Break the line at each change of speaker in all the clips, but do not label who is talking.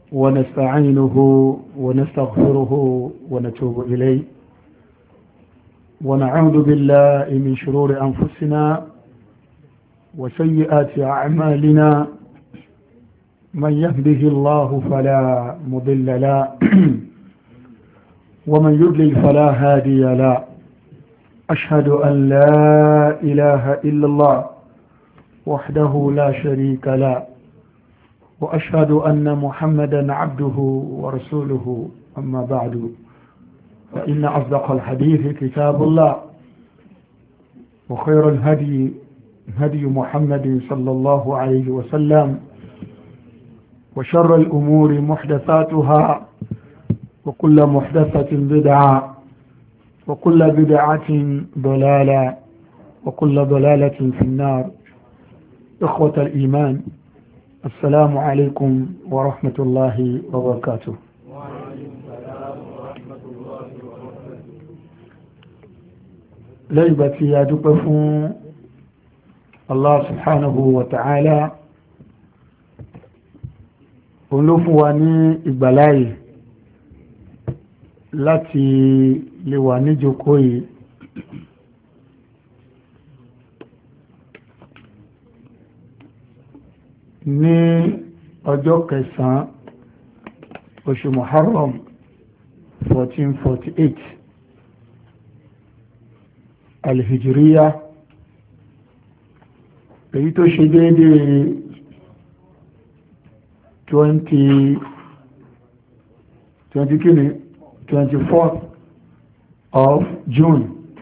ونستعينه ونستغفره ونتوب إليه ونعوذ بالله من شرور أنفسنا وسيئات أعمالنا من يهده الله فلا مضل له ومن يضلل فلا هادي له أشهد أن لا إله إلا الله وحده لا شريك له وأشهد أن محمدا عبده ورسوله أما بعد فإن أصدق الحديث كتاب الله وخير الهدي هدي محمد صلى الله عليه وسلم وشر الأمور محدثاتها وكل محدثة بدعة وكل بدعة ضلالة وكل ضلالة في النار. إخوة الإيمان، السلام عليكم ورحمة الله وبركاته. ليبتي يا دقفون الله سبحانه وتعالى olófúnwa ìgbàláyè láti lè wà níjókòó yìí ní ọjọ́ kẹsàn-án oṣù Muharram 1448 alhijriya èyí tó ṣe déédéé 24th of June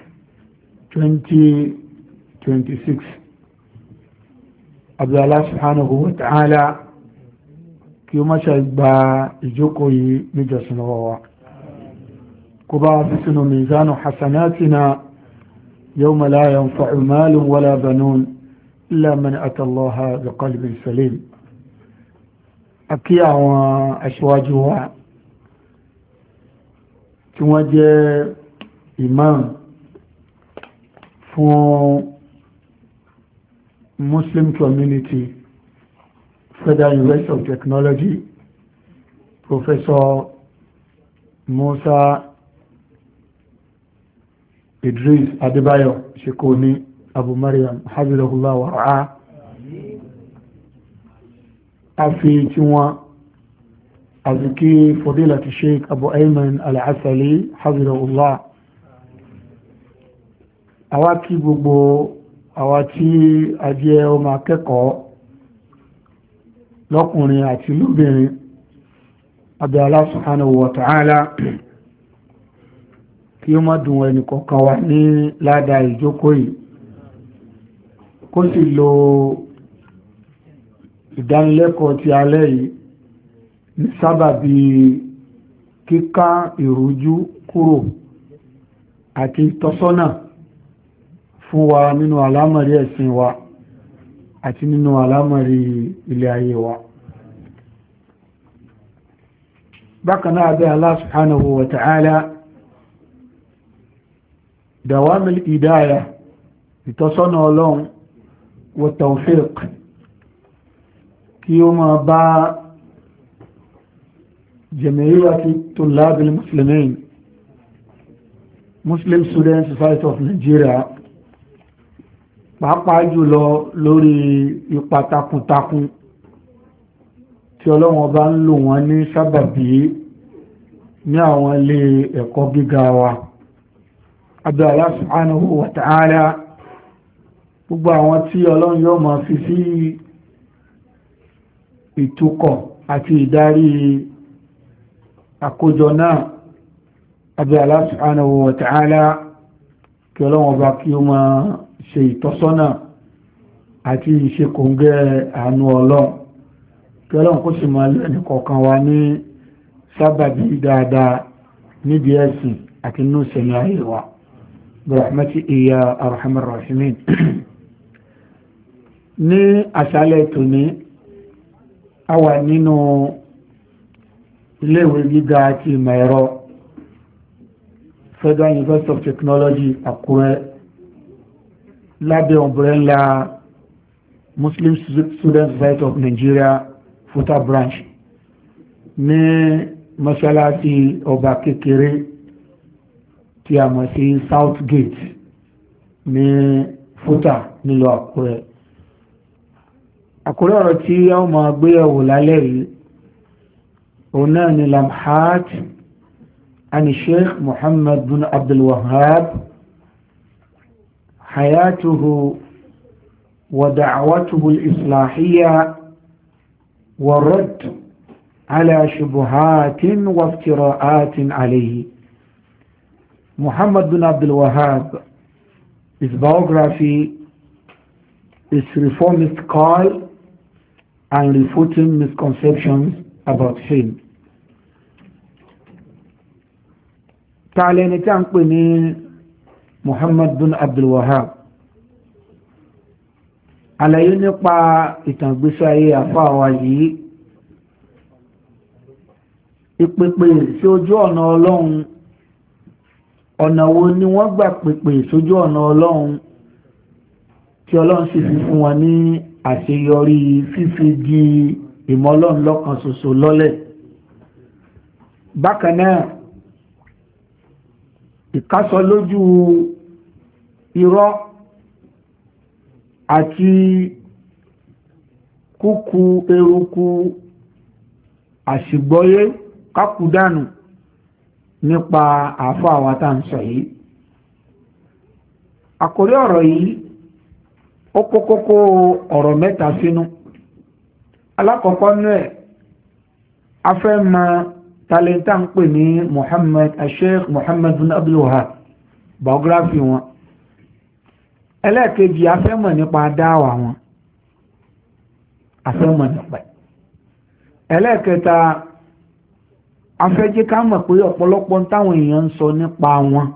2026. Abdullah subhanahu wa ta'ala kí ó má ṣe gba ìjókòó yìí níjọsìn lọ́wọ́ wa kó bá fi sínú mizanu hasanatina yawma la yanfa'u malun wala banun illa man ata Allaha bi qalbin salim. Akí àwọn aṣíwájú wa tí wọ́n jẹ́ imam fún Muslim Community Federal University of Technology, Professor Musa Idris Adebayo Shekoni Abu Maryam hafizahullah wa ra'ah. Afi tí wọ́n àzìkí fadilati Sheikh Abu Ayman Al-Asali hafizahullah. Àwa kí gbogbo àwa tí a jẹ́ ọmọ akẹ́kọ̀ọ́ lọ́kùnrin àti lóbìnrin, abẹ́ Allah subhanahu wa ta'ala kí ó má dùn ẹnì kọ̀ọ̀kan wa ní ládàá ìjókòó yìí, kó sì lo ìdánilẹ́kọ̀ọ́ ti alẹ́ yìí ní sábàbí kíká ìrújú kúrò àti ìtọ́sọ́nà fún wa nínú àlámọ̀rí ẹ̀sìn wa àti nínú àlámọ̀rí ilé ayé wa. Bákan náà bẹ̀ Allah subhanahu wa ta'ala dawamil hidayah, ìtọ́sọ́nà Ọlọ́run wa tawfiq kí ó máa bá Jamiyyati Tullabil Muslimin, Muslim Student Society of Nigeria, pàápàá jùlọ lórí ipa takuntakun tí Ọlọ́run bá ń lò wọ́n ní sábàbí ní àwọn ilé ẹ̀kọ́ gíga wa. Abẹ́ Allah subhanahu wa ta'ala gbogbo àwọn tí Ọlọ́run yóò máa fi sí ìtukọ̀ àti ìdarí àkójọ náà, abẹ́ Allah subhanahu wa ta'ala kí Ọlọ́run bá kí ó máa ṣe ìtọ́sọ́nà àti ìṣekòǹgẹ́ àánú Ọlọ́run, kí Ọlọ́run kó sì máa lẹ́nu kọ̀ọ̀kan wa ní sábàbí dáadáa níbi ẹ̀sìn àti inú ìsẹ̀mí ayé wa birahmatihi ya arhamar rahimin. Ní àṣálẹ́ tòní a wà nínú iléèwé gíga àti ìmọ̀ ẹ̀rọ Federal University of Technology Àkúrẹ́ lábẹ́ umbrella Muslim Student Society of Nigeria FUTA branch. ní mọ́ṣáláṣí ọba kékeré tí a mọ̀ sí South Gate ní Fútà nílùú Àkúrẹ́. Àkúrẹ́ ọ̀rọ̀ tí a máa gbéyẹ̀wò lálẹ́ yìí òun náà ni lamhat عن الشيخ محمد بن عبد الوهاب حياته ودعوته الإصلاحية والرد على شبهات وافتراءات عليه. Muhammad bin Abdul Wahhab, his biography is reformist call and refuting misconceptions about him. Tààlẹ́ni tí a ń pè ní Muhammad bin Abdul Wahhab, àlàyé nípa ìtàngbésí ayé àfáà wa yìí, ìpèpè sí ojú ọ̀nà Ọlọ́run, ọ̀nà wo ni wọ́n gbà pèpè sójú ọ̀nà Ọlọ́run tí Ọlọ́run sì fi fún wọn ní àṣeyọrí fífi di ìmọ̀ Ọlọ́run lọ́kan ṣoṣo lọ́lẹ̀. Bákan náà, ìkásọ lójú irọ́ àti kúkú eruku àṣìgbọ́yé kákùdánù nípa àfáà wa tá ń sọ yìí. Àkórí ọ̀rọ̀ yìí ó kó kókó ọ̀rọ̀ mẹ́ta sínú. Alákọ̀ọ́kọ́ náà a fẹ́ mọ̀ talenta ń pè ní Sheikh Muhammad bin Abdul Wahhab, biography wọn. Ẹlẹ́ẹ̀kejì a fẹ́ mọ̀ nípa dáwà wọn, a fẹ́ mọ̀ nípa. Ẹlẹ́ẹ̀kẹta a fẹ́ jẹ́ ká mọ̀ pé ọ̀pọ̀lọpọ̀ táwọn èèyàn ń sọ nípa wọn,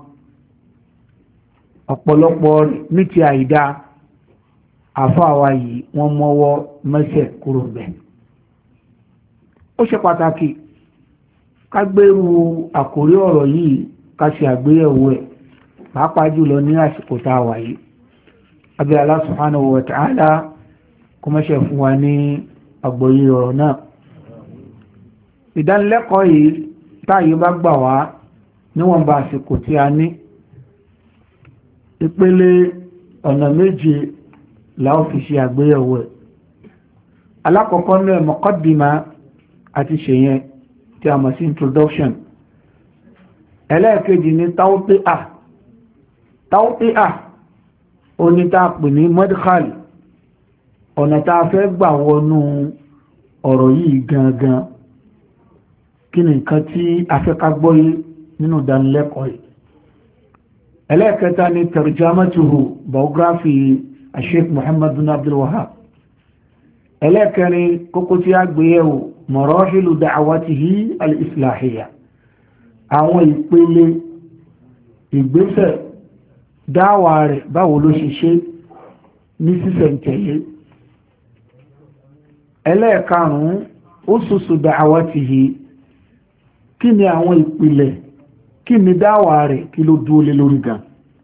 ọ̀pọ̀lọpọ̀ ní ti àìdá àfáà wa yìí wọ́n mọ́wọ́ mẹ́sẹ̀ kúrò bẹ́ẹ̀. Ó ṣe pàtàkì ká gbérù àkórí ọ̀rọ̀ yìí ká ṣe àgbéyẹ̀wò ẹ̀, pàápàá jùlọ ní àsìkò tá a wà yìí. Abẹ́ Allah subhanahu wa ta'ala kó mẹ́ṣẹ̀ fún wa ní àgbọ́yé ọ̀rọ̀ náà. Ìdánilẹ́kọ̀ọ́ yìí táyé bá gbà wá níwọ̀nba àsìkò tí a ní, ìpele ọ̀nà méje la ó fi ṣe àgbéyẹ̀wò ẹ̀. Alákọ̀ọ́kọ́ náà muqaddima àti ṣèyẹn tí a mọ̀ sí introduction. Ẹlẹ́ẹ̀kejì ni tawti'a onítàpè ní madkhal, ọ̀nà tá a fẹ́ gbà wọnú ọ̀rọ̀ yìí gangan, kí ni nǹkan tí a fẹ́ ká gbọ́yé nínú ìdánilẹ́kọ̀ọ́ yìí. Ẹlẹ́ẹ̀kẹta ni tarjamatuhu, biography Sheikh Muhammad bin Abdul Wahhab. Ẹlẹ́ẹ̀kẹrin kókó tí a gbé yẹ̀wò marahilu da'watihi al-islahiyya, àwọn ìpele ìgbésẹ̀ dáwà rẹ̀ báwo ló ṣe ṣe ní sísẹ̀ntẹ̀lé. Ẹlẹ́ẹ̀karùn-ún ususu da'watihi, kí ni àwọn ìpìlẹ̀, kí ni dáwà rẹ̀ kí ló dúró lé lórí gan.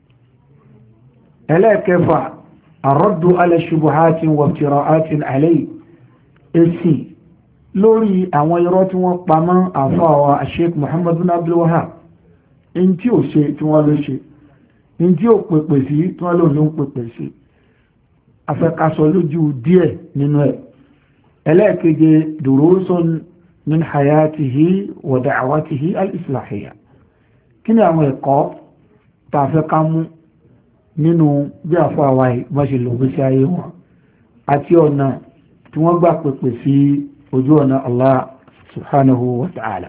Ẹlẹ́ẹ̀kẹfà ar-raddu ala shubuhatin wa iftira'atin alayhi, èsì lórí àwọn irọ́ tí wọ́n pamọ́ àfáà Sheikh Muhammad bin Abdul Wahhab, in tí ò ṣe tí wọ́n ló ṣe, in tí ò pèpè sí tí wọ́n ló ń pèpè sí. Afẹ́kasọ lójú díẹ̀ nínú ẹ̀. Ẹlẹ́ẹ̀keje durusun min hayatihi wa da'watihi al-islahiyya, kí ni àwọn ẹ̀kọ́ tá a fẹ́ ká mú nínú bí àfáà wa wọ́n ṣe lò bí sí ayé wọn àti ọ̀nà tí wọ́n gbà pèpè sí ojú ọ̀nà Allah subhanahu wa ta'ala.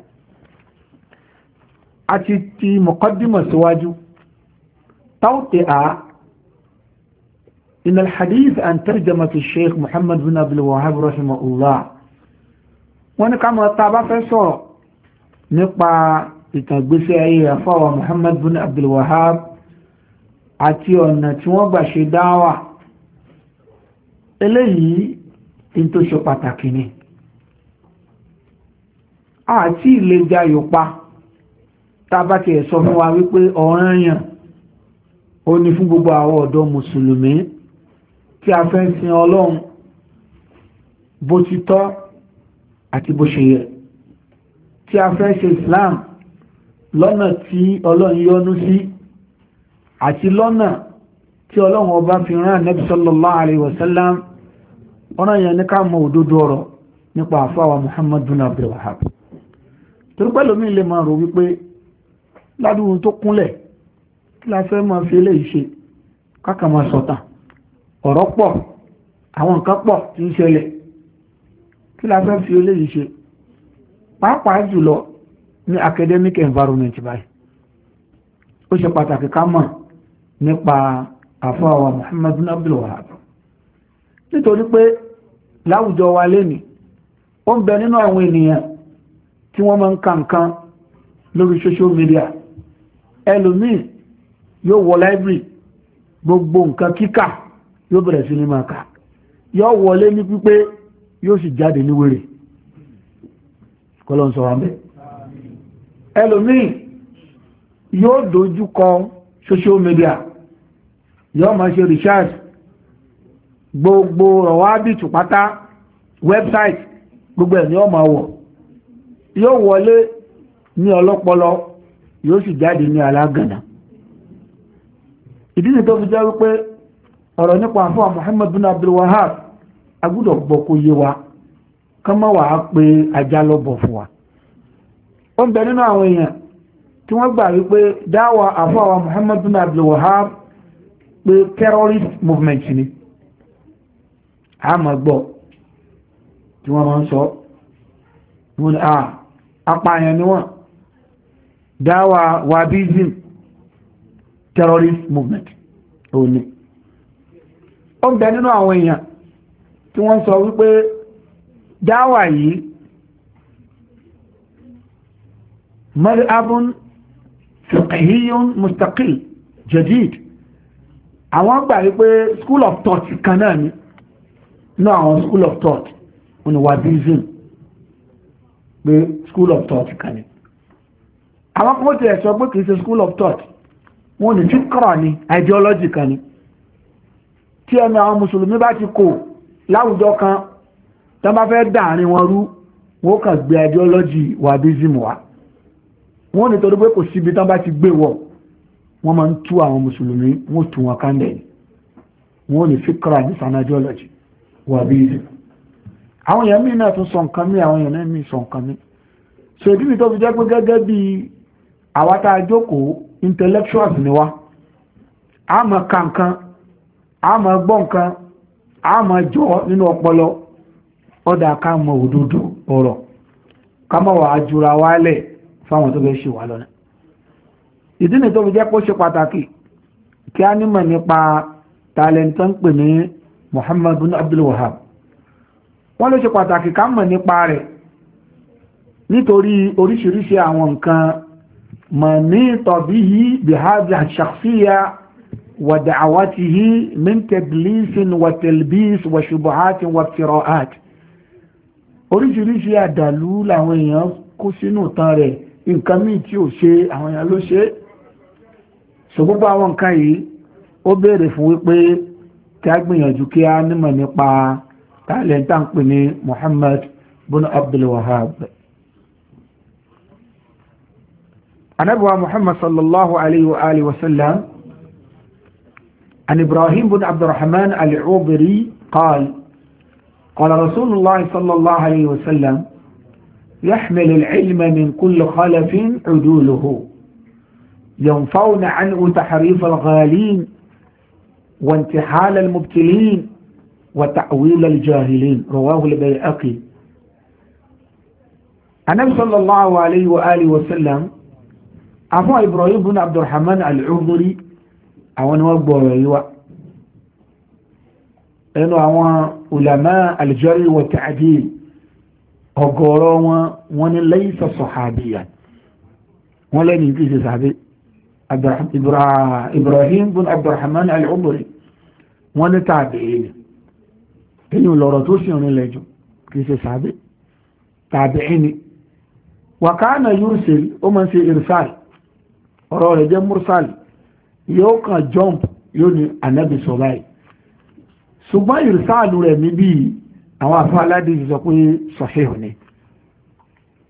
Àti ti muqaddima síwájú. Tawti'a in al-hadith an tarjamati Sheikh Muhammad bin Abdul Wahhab rahimahullah, wọ́n ní ká mọ̀ tá a bá fẹ́ sọ̀rọ̀ nípa ìtàgbésí ayé àfáà Muhammad bin Abdul Wahhab àti ọ̀nà tí wọ́n gbà ṣe dáwà, eléyìí in tó ṣe pàtàkì ni. Àti ilé jayò pa tá bá ti sọ fún wa wípé ọ̀ranyàn ó ní fún gbogbo àwọn ọ̀dọ́ mùsùlùmí tí a fẹ́ sin Ọlọ́run bó ti tọ́ àti bó ṣe yẹ. tí a fẹ́ ṣe Islam lọ́nà tí Ọlọ́run yọ́nú sí àti lọ́nà tí Ọlọ́run ọba fi rán Ànábì sallallahu alaihi wasallam ọ̀nà yẹn ní ká mọ òdodo ọ̀rọ̀ nípa àfáwà Muhammad bin Abdul Wahhab. torí pẹ́lú mi lè máa rò wípé ládùúgbò tó kúnlẹ̀ kí la fẹ́ máa fi eléyìí ṣe káka máa sọ̀tàn ọ̀rọ̀ pọ̀ àwọn nǹkan pọ̀ tí ń ṣẹlẹ̀ kí la fẹ́ fi eléyìí ṣe pàápàá jùlọ ní academic environment báyìí ó ṣe pàtàkì ká mọ̀ nípa àfáwà Muhammad bin Abdul Wahhab nítorí pé láwùjọ wa lénìí ó ń bẹ nínú àwọn ènìyàn tí wọ́n máa ń ka nǹkan lórí social media ẹlòmíì yóò wọ library gbogbo nǹkan kíkà yóò bẹ̀rẹ̀ sí ní máa kà yóò wọlé ní pípé yóò sì jáde ní wèrè kọ́lọ́n sọ wà mẹ́ ẹlòmíì yóò dojú kọ social media yóò máa ṣe research gbogbo rọ̀wábìtù pátá website gbogbo ẹ̀ ni ó máa wọ̀ yóò wọlé ní ọlọ́pọlọ yóò sì jáde ní alágànà. ìdí ni tó fi jẹ́ wípé ọ̀rọ̀ nípa àfáà Muhammad bin Abdul Wahhab agbúdọ̀ gbọ́ kó yé wa ká má wàá pé ajá lọ́bọ̀ fún wa. ó ń bẹ nínú àwọn èèyàn tí wọ́n gbà wípé dáwà àfáà Muhammad bin Abdul Wahhab pé terrorist movement ni a máa gbọ́ tí wọ́n máa ń sọ wọ́n ni apààyàn ni wọ́n dáwà wahhabism terrorist movement ó ní ó ń bẹ nínú àwọn èèyàn tí wọ́n sọ wípé dáwà yìí madhabun fiqhiyyun mustaqil jadid àwọn gbà wípé school of thought kan náà ni no àwọn school of thought wọ́n ní wahhabism pé school of thought kan ni àwọn kan tẹ̀ sọ pé kìí ṣe school of thought wọ́n ní fíkra ni ideology kan ni tí ẹnu àwọn mùsùlùmí bá ti kò láwùjọ kan tó bá fẹ́ dàárín wọn rú wọ́n kàn gbé ideology wahhabism wá wọ́n ní torí pé kò síbi tán bá ti gbé wọ̀ wọ́n máa ń tú àwọn mùsùlùmí wọ́n tú wọn kánlẹ̀ wọ́n ní fíkra ní san ideology wahhabism àwọn èèyàn míì náà tún sọ nǹkan mí àwọn èèyàn náà míì sọ nǹkan mí so ìdí mi tó fi jẹ́ pé gẹ́gẹ́ bí àwátá jókòó intellectuals ni wá a máa ka nǹkan a máa gbọ́ nǹkan a máa jọ nínú ọpọlọ ọ̀dà ká mọ òdodo ọ̀rọ̀ ká má wàá jura wálẹ̀ fáwọn tó fẹ́ ṣe wà lọ́nà ìdí mi tó fi jẹ́ pé ó ṣe pàtàkì kí a nímọ̀ nípa tàlẹ́ntì ń pè ní Muhammad bin Abdul Wahhab wọ́n ló ṣe pàtàkì ká mọ̀ nípa rẹ̀ nítorí oríṣiríṣi àwọn nǹkan manita bihi bihadhihi ash-shakhsiyya wa da'awatihi min tadlisin wa talbis wa shubuhatin wa iftira'at oríṣiríṣi àdàlú làwọn èèyàn kó sínú tán rẹ̀ nǹkan míì tí ò ṣe àwọn èèyàn ló ṣe so gbogbo àwọn nǹkan yìí ó béèrè fún wípé kí a gbìyànjú kí a nímọ̀ nípa tàlẹ́ntà ń pè ní Muhammad bin Abdul Wahhab. anabuwa Muhammad sallallahu alayhi wa alihi wa sallam an Ibrahim bin Abdurrahman al-Ubari قال رسول الله صلى الله عليه وسلم يحمل العلم من كل خلف عدوله ينفون عنه تحريف الغالين وانتحال المبتلين وتأويل الجاهلين رواه البيهقي. النبي صلى الله عليه وآله وسلم أفو إبراهيم بن عبد الرحمن العذري أوان وقبوا يوا إنه أوان علماء الجري والتعديل أقولوا وان ليس صحابيا ولن يجيز صحابي إبراهيم بن عبد الرحمن العذري وان تابعين inú lọ́rọ̀ tó sì rìn lẹ́jù kìí ṣe sàábé tàbíìnì wàkánà yúrùsìl ó máa ń ṣe irsal ọ̀rọ̀ rẹ̀ jẹ́ mursal yóò kàn jump yóò ní ànábì sọ báyìí ṣùgbọ́n irsal rẹ̀ níbí àwọn afọ aládìí sọ pé sahih ni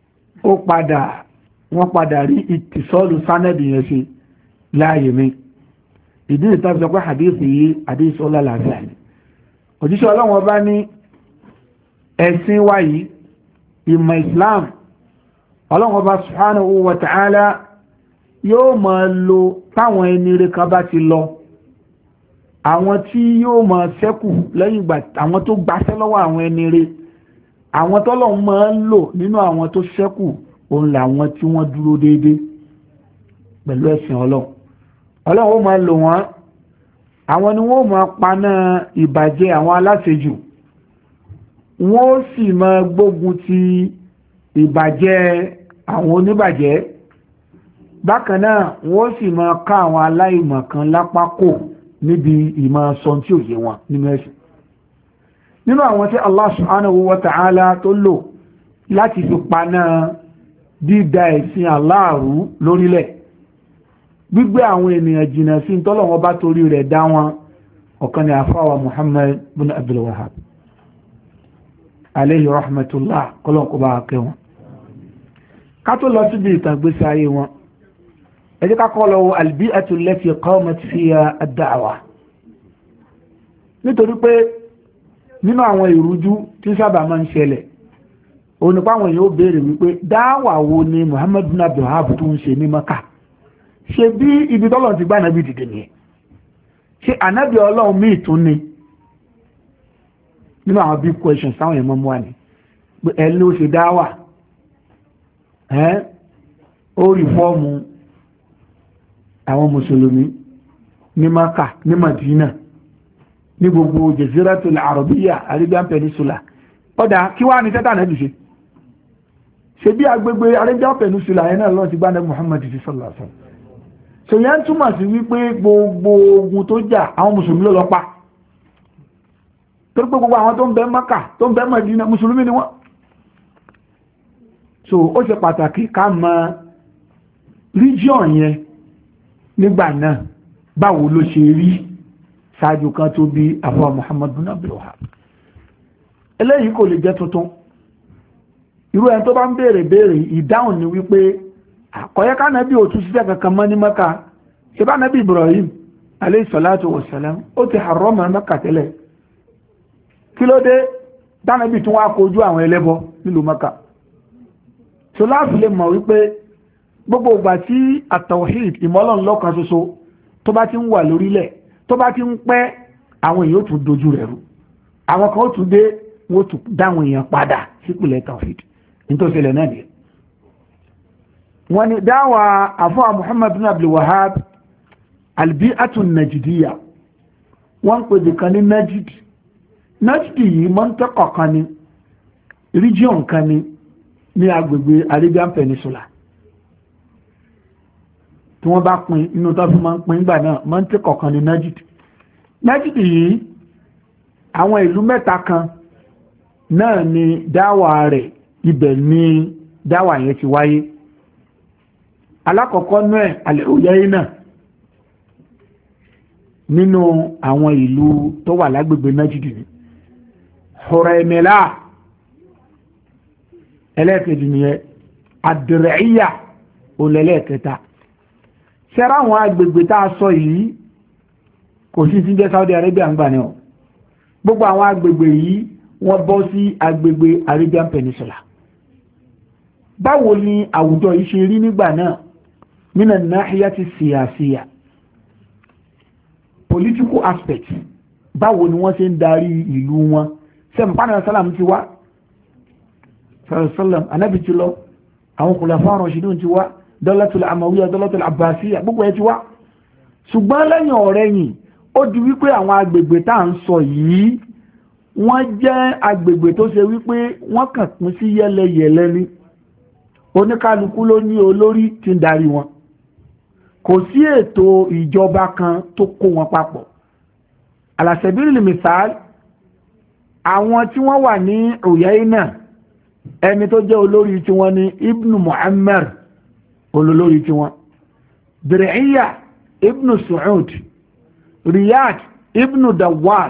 wọ́n padà rí ìtìsọ́lù sánẹ́dì yẹn ṣe láàyè mi. ìdí ìtàn sọ pé hadith yìí hadith ọlá làbíà ni. òjíṣẹ́ ọlọ́wọ́n bá ní ẹ̀sìn wa yìí ìmọ̀ Islam ọlọ́wọ́n bá subhanahu wa ta'ala yóò máa lo táwọn ẹni rẹ̀ kan bá ti lọ, àwọn tí yóò máa ṣẹ́kù lẹ́yìn ìgbà àwọn tó gbaṣẹ́ lọ́wọ́ àwọn ẹni rẹ̀, àwọn tọ́lọ́run máa ń lò nínú àwọn tó ṣẹ́kù òun làwọn tí wọ́n dúró déédé pẹ̀lú ẹ̀sìn ọlọ́run ó máa lò wọ́n, àwọn ni wọ́n máa paná ìbàjẹ́ àwọn aláṣejù, wọ́n sì máa gbógun ti ìbàjẹ́ àwọn oníbàjẹ́, bákan náà wọ́n sì máa ká àwọn aláìmọ̀kan lápá kò níbi ìmọ̀ sọ tí ò yé wọn nínú ẹ̀sìn. nínú àwọn tí Allah subhanahu wa ta'ala tó lò láti fi paná dídá ẹ̀sìn aláàrú lórílẹ̀, gbígbé àwọn ènìyàn jìnnà sí tọ́lọ́wọ́n bá torí rẹ̀ dá wọn, ọ̀kan ni àfáwà Muhammad bin Abdul Wahhab alayhi rahmatullah, kọ́lọ́nkọ́ bá kẹ́ wọn. ká tó lọ síbi ìtàgbésí ayé wọn, ẹ jẹ́ ká kọ́ lọ al-bi'atu allati qamat fiha ad-da'wa, nítorí pé nínú àwọn ìrújú tí sábà máa ń ṣẹlẹ̀ onípa àwọn èèyàn ó béèrè wípé dáwà wo ni Muhammad bin Abdul Wahhab tó ń ṣe ní Maka, ṣe bí ibi tọ́lọ̀ ti gbá ànábì dìde nìyẹn, ṣe ànábì ọlọ́run míì tún ni? nínú àwọn big questions táwọn èèyàn mọ́ wà ní pé ẹ ló ṣe dáwà ó rí fọ́ọ̀mù àwọn mùsùlùmí ní Maka, ní Madina, ní gbogbo Jaziratul Arabiyya, Arabian Peninsula. ọ̀dà kí wá ní tẹ́tà náà ṣe ṣe bí agbègbè Arabian Peninsula yẹn náà lọ́n ti gbá ní Muhammad sallallahu alaihi wasallam. ṣe yẹn túmọ̀ sí wípé gbogbo ogun tó jà àwọn mùsùlùmí ló lọ pa, torí pé gbogbo àwọn tó ń bẹ Maka tó ń bẹ Madina mùsùlùmí ni wọ́n. so ó ṣe pàtàkì ká mọ region yẹn nígbà náà báwo ló ṣe rí ṣáájú kan tó bí àfọwà Muhammad bin Abdul Wahhab. eléyìí kò lè jẹ́ tuntun, irú ẹni tó bá ń béèrè ìdáhùn ni wípé àkọ́yẹ́ ká nàbí òtún ṣiṣẹ́ kankan mọ́ ní Maka, ṣe bá nàbí Ibrahim alayhi salatu wassalam ó ti harrama Maka tẹ́lẹ̀, kí ló dé dánàbí tún wá kojú àwọn ẹlẹ́bọ nílùú Maka. so láti lè mọ̀ wípé gbogbo ìgbà tí at-tawhid ìmọ̀lọ́n lọ́kan ṣoṣo tó bá ti ń wà lórílẹ̀, tó bá ti ń pẹ́, àwọn èèyàn ó tún dojú rẹ̀ rú, àwọn kan ó tún dé wọ́n tún dáwọn èèyàn padà sípìlẹ̀ tawhid nítòsílẹ̀ náà ni. wọ́n ni dáwà àfọ́à Muhammad bin Abdul Wahhab al-bi'atu an-najdiyya, wọ́n pè dìkan ní Najd. Najd yìí mọ́ntẹ́kọ̀ kan ní region kan ní agbègbè Arabian Peninsula, tí wọ́n bá pín inú tó fi máa ń pín gbà náà mọ́ntẹ́kọ̀ kan ní Najd. Najd yìí àwọn ìlú mẹ́ta kan náà ni dáwà rẹ̀, ibẹ̀ ni dáwà yẹn ti wáyé. alákọ̀ọ́kọ́ náà Al-Uyayna nínú àwọn ìlú tó wà lágbègbè Najd ni, Huraymila ẹlẹ́ẹ̀kejì nìyẹn, Ad-Dir'iyya olẹ́lẹ́ẹ̀kẹta. ṣẹ́ra àwọn agbègbè tá a sọ yìí kò sí sí jẹ́ Saudi Arabia ń gbà ní ọ, gbogbo àwọn agbègbè yìí wọ́n bọ́ sí agbègbè Arabian Peninsula. báwo ni àwùjọ yìí ṣe rí nígbà náà min an-nahiyati siyasiyya, political aspect, báwo ni wọ́n ṣe ń darí ìlú wọn. sẹ́mpánà sálàm ti wá sálàm anábì ti lọ, àwọn khulafa rashidun ti wá, dawlatul amawiyya, dawlatul abbasiyya, gbogbo ẹ ti wá. ṣùgbọ́n lẹ́yìn ọ̀rẹ́yìn ó di wípé àwọn agbègbè tá à ń sọ yìí wọ́n jẹ́ agbègbè tó ṣe wípé wọ́n kàn pín sí yẹ́lẹyẹ̀lẹ ni, oníkálukú ló ní olórí tí ń darí wọn, kò sí ètò ìjọba kan tó kó wọn papọ̀. ala sabilil misal, àwọn tí wọ́n wà ní Uyayna, ẹni tó jẹ́ olórí tí wọ́n ní Ibn Muammar olórí tí wọ́n, Dir'iyya Ibn Su'ud, Riyad Ibn Dawwas,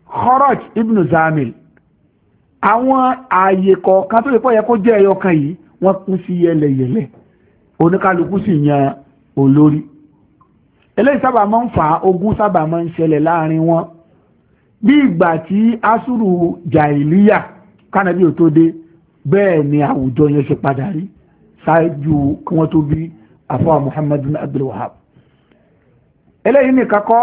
Kharaj Ibn Zamil. àwọn ààyè kọ̀ọ̀kan tó lè pọ̀ yẹ kó jẹ́ ẹyọ kan yìí wọ́n pín sí yẹlẹyẹlẹ oníkálukú sì yan olórí. eléyìí sábà máa ń fa ogun sábà máa ń ṣẹlẹ̀ láàrin wọn bí ìgbà tí asúrù jàìlíyà kánàbí ò tó dé bẹ́ẹ̀ ni àwùjọ yẹn ṣe padà rí ṣáájú kí wọ́n tó bí àfọwà Muhammad bin Abdul Wahhab. eléyìí nìkan kọ́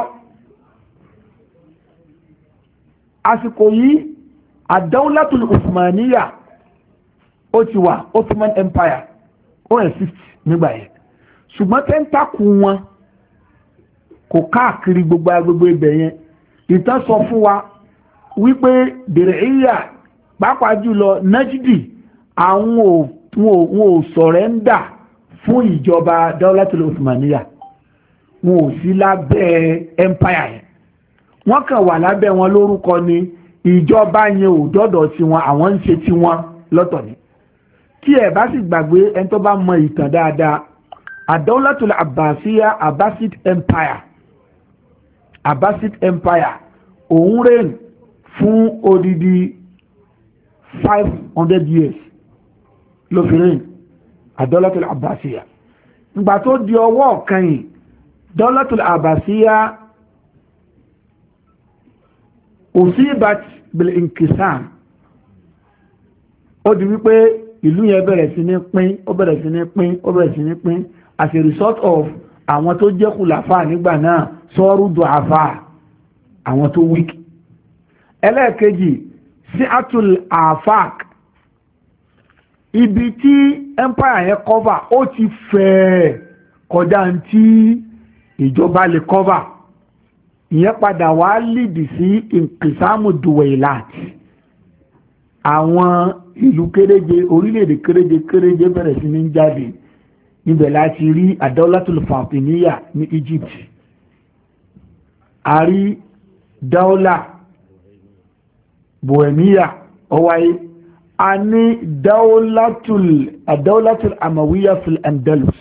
àsìkò yìí àdáwùlátùl Uthmaniyya ó ti wà Ottoman Empire ó exist nígbà yẹn ṣùgbọ́n tẹ́ńtàkù wọn kò káàkiri gbogbo agbègbè ibẹ̀ yẹn. ìtàn sọ fún wa wípé Dir'iyya pàápàá jùlọ Najdi àwọn ò sọ̀rẹ́ńdà fún ìjọba Dawlatul Uthmaniyya, wọn ò sí lábẹ́ empire yẹn, wọ́n kàn wà lábẹ́ wọn lórúkọ ni. ìjọba yẹn ò dọ́dọ̀ sí wọn, àwọn ń ṣe tí wọn lọ́tọ̀ ni. tí ẹ bá sì gbàgbé ẹni tó bá mọ ìtàn dáadáa, Ad-Dawlatul Abbasiyya Abbasid Empire òun reign fún odidi 500 years ló fi reign Ad-Dawlatul Abbasiyya. ìgbà tó di ọwọ́ kẹyìn Dawlatul Abbasiyya usibat bil inkisam, ó di wípé ìlú yẹn bẹ̀rẹ̀ sí ní pín as a result of àwọn tó jẹ́ kùlàfà nígbà náà sọ́rù du'afa, àwọn tó weak. ẹlẹ́ẹ̀kejì si'atul afaq, ibi tí empire yẹn cover ó ti fẹ̀ kọjá tí ìjọba lè cover. ìyẹn padà wá lìdì sí inqisamu duwailat, àwọn ìlú kéréje orílẹ̀-èdè kéréje bẹ̀rẹ̀ sí ní jáde. níbẹ̀ láti rí Ad-Dawlatul Fatimiyya ní Egypt, a rí Dawla Bohemia ọwáyé, a ní Dawlatul Amawiyya fil Andalus,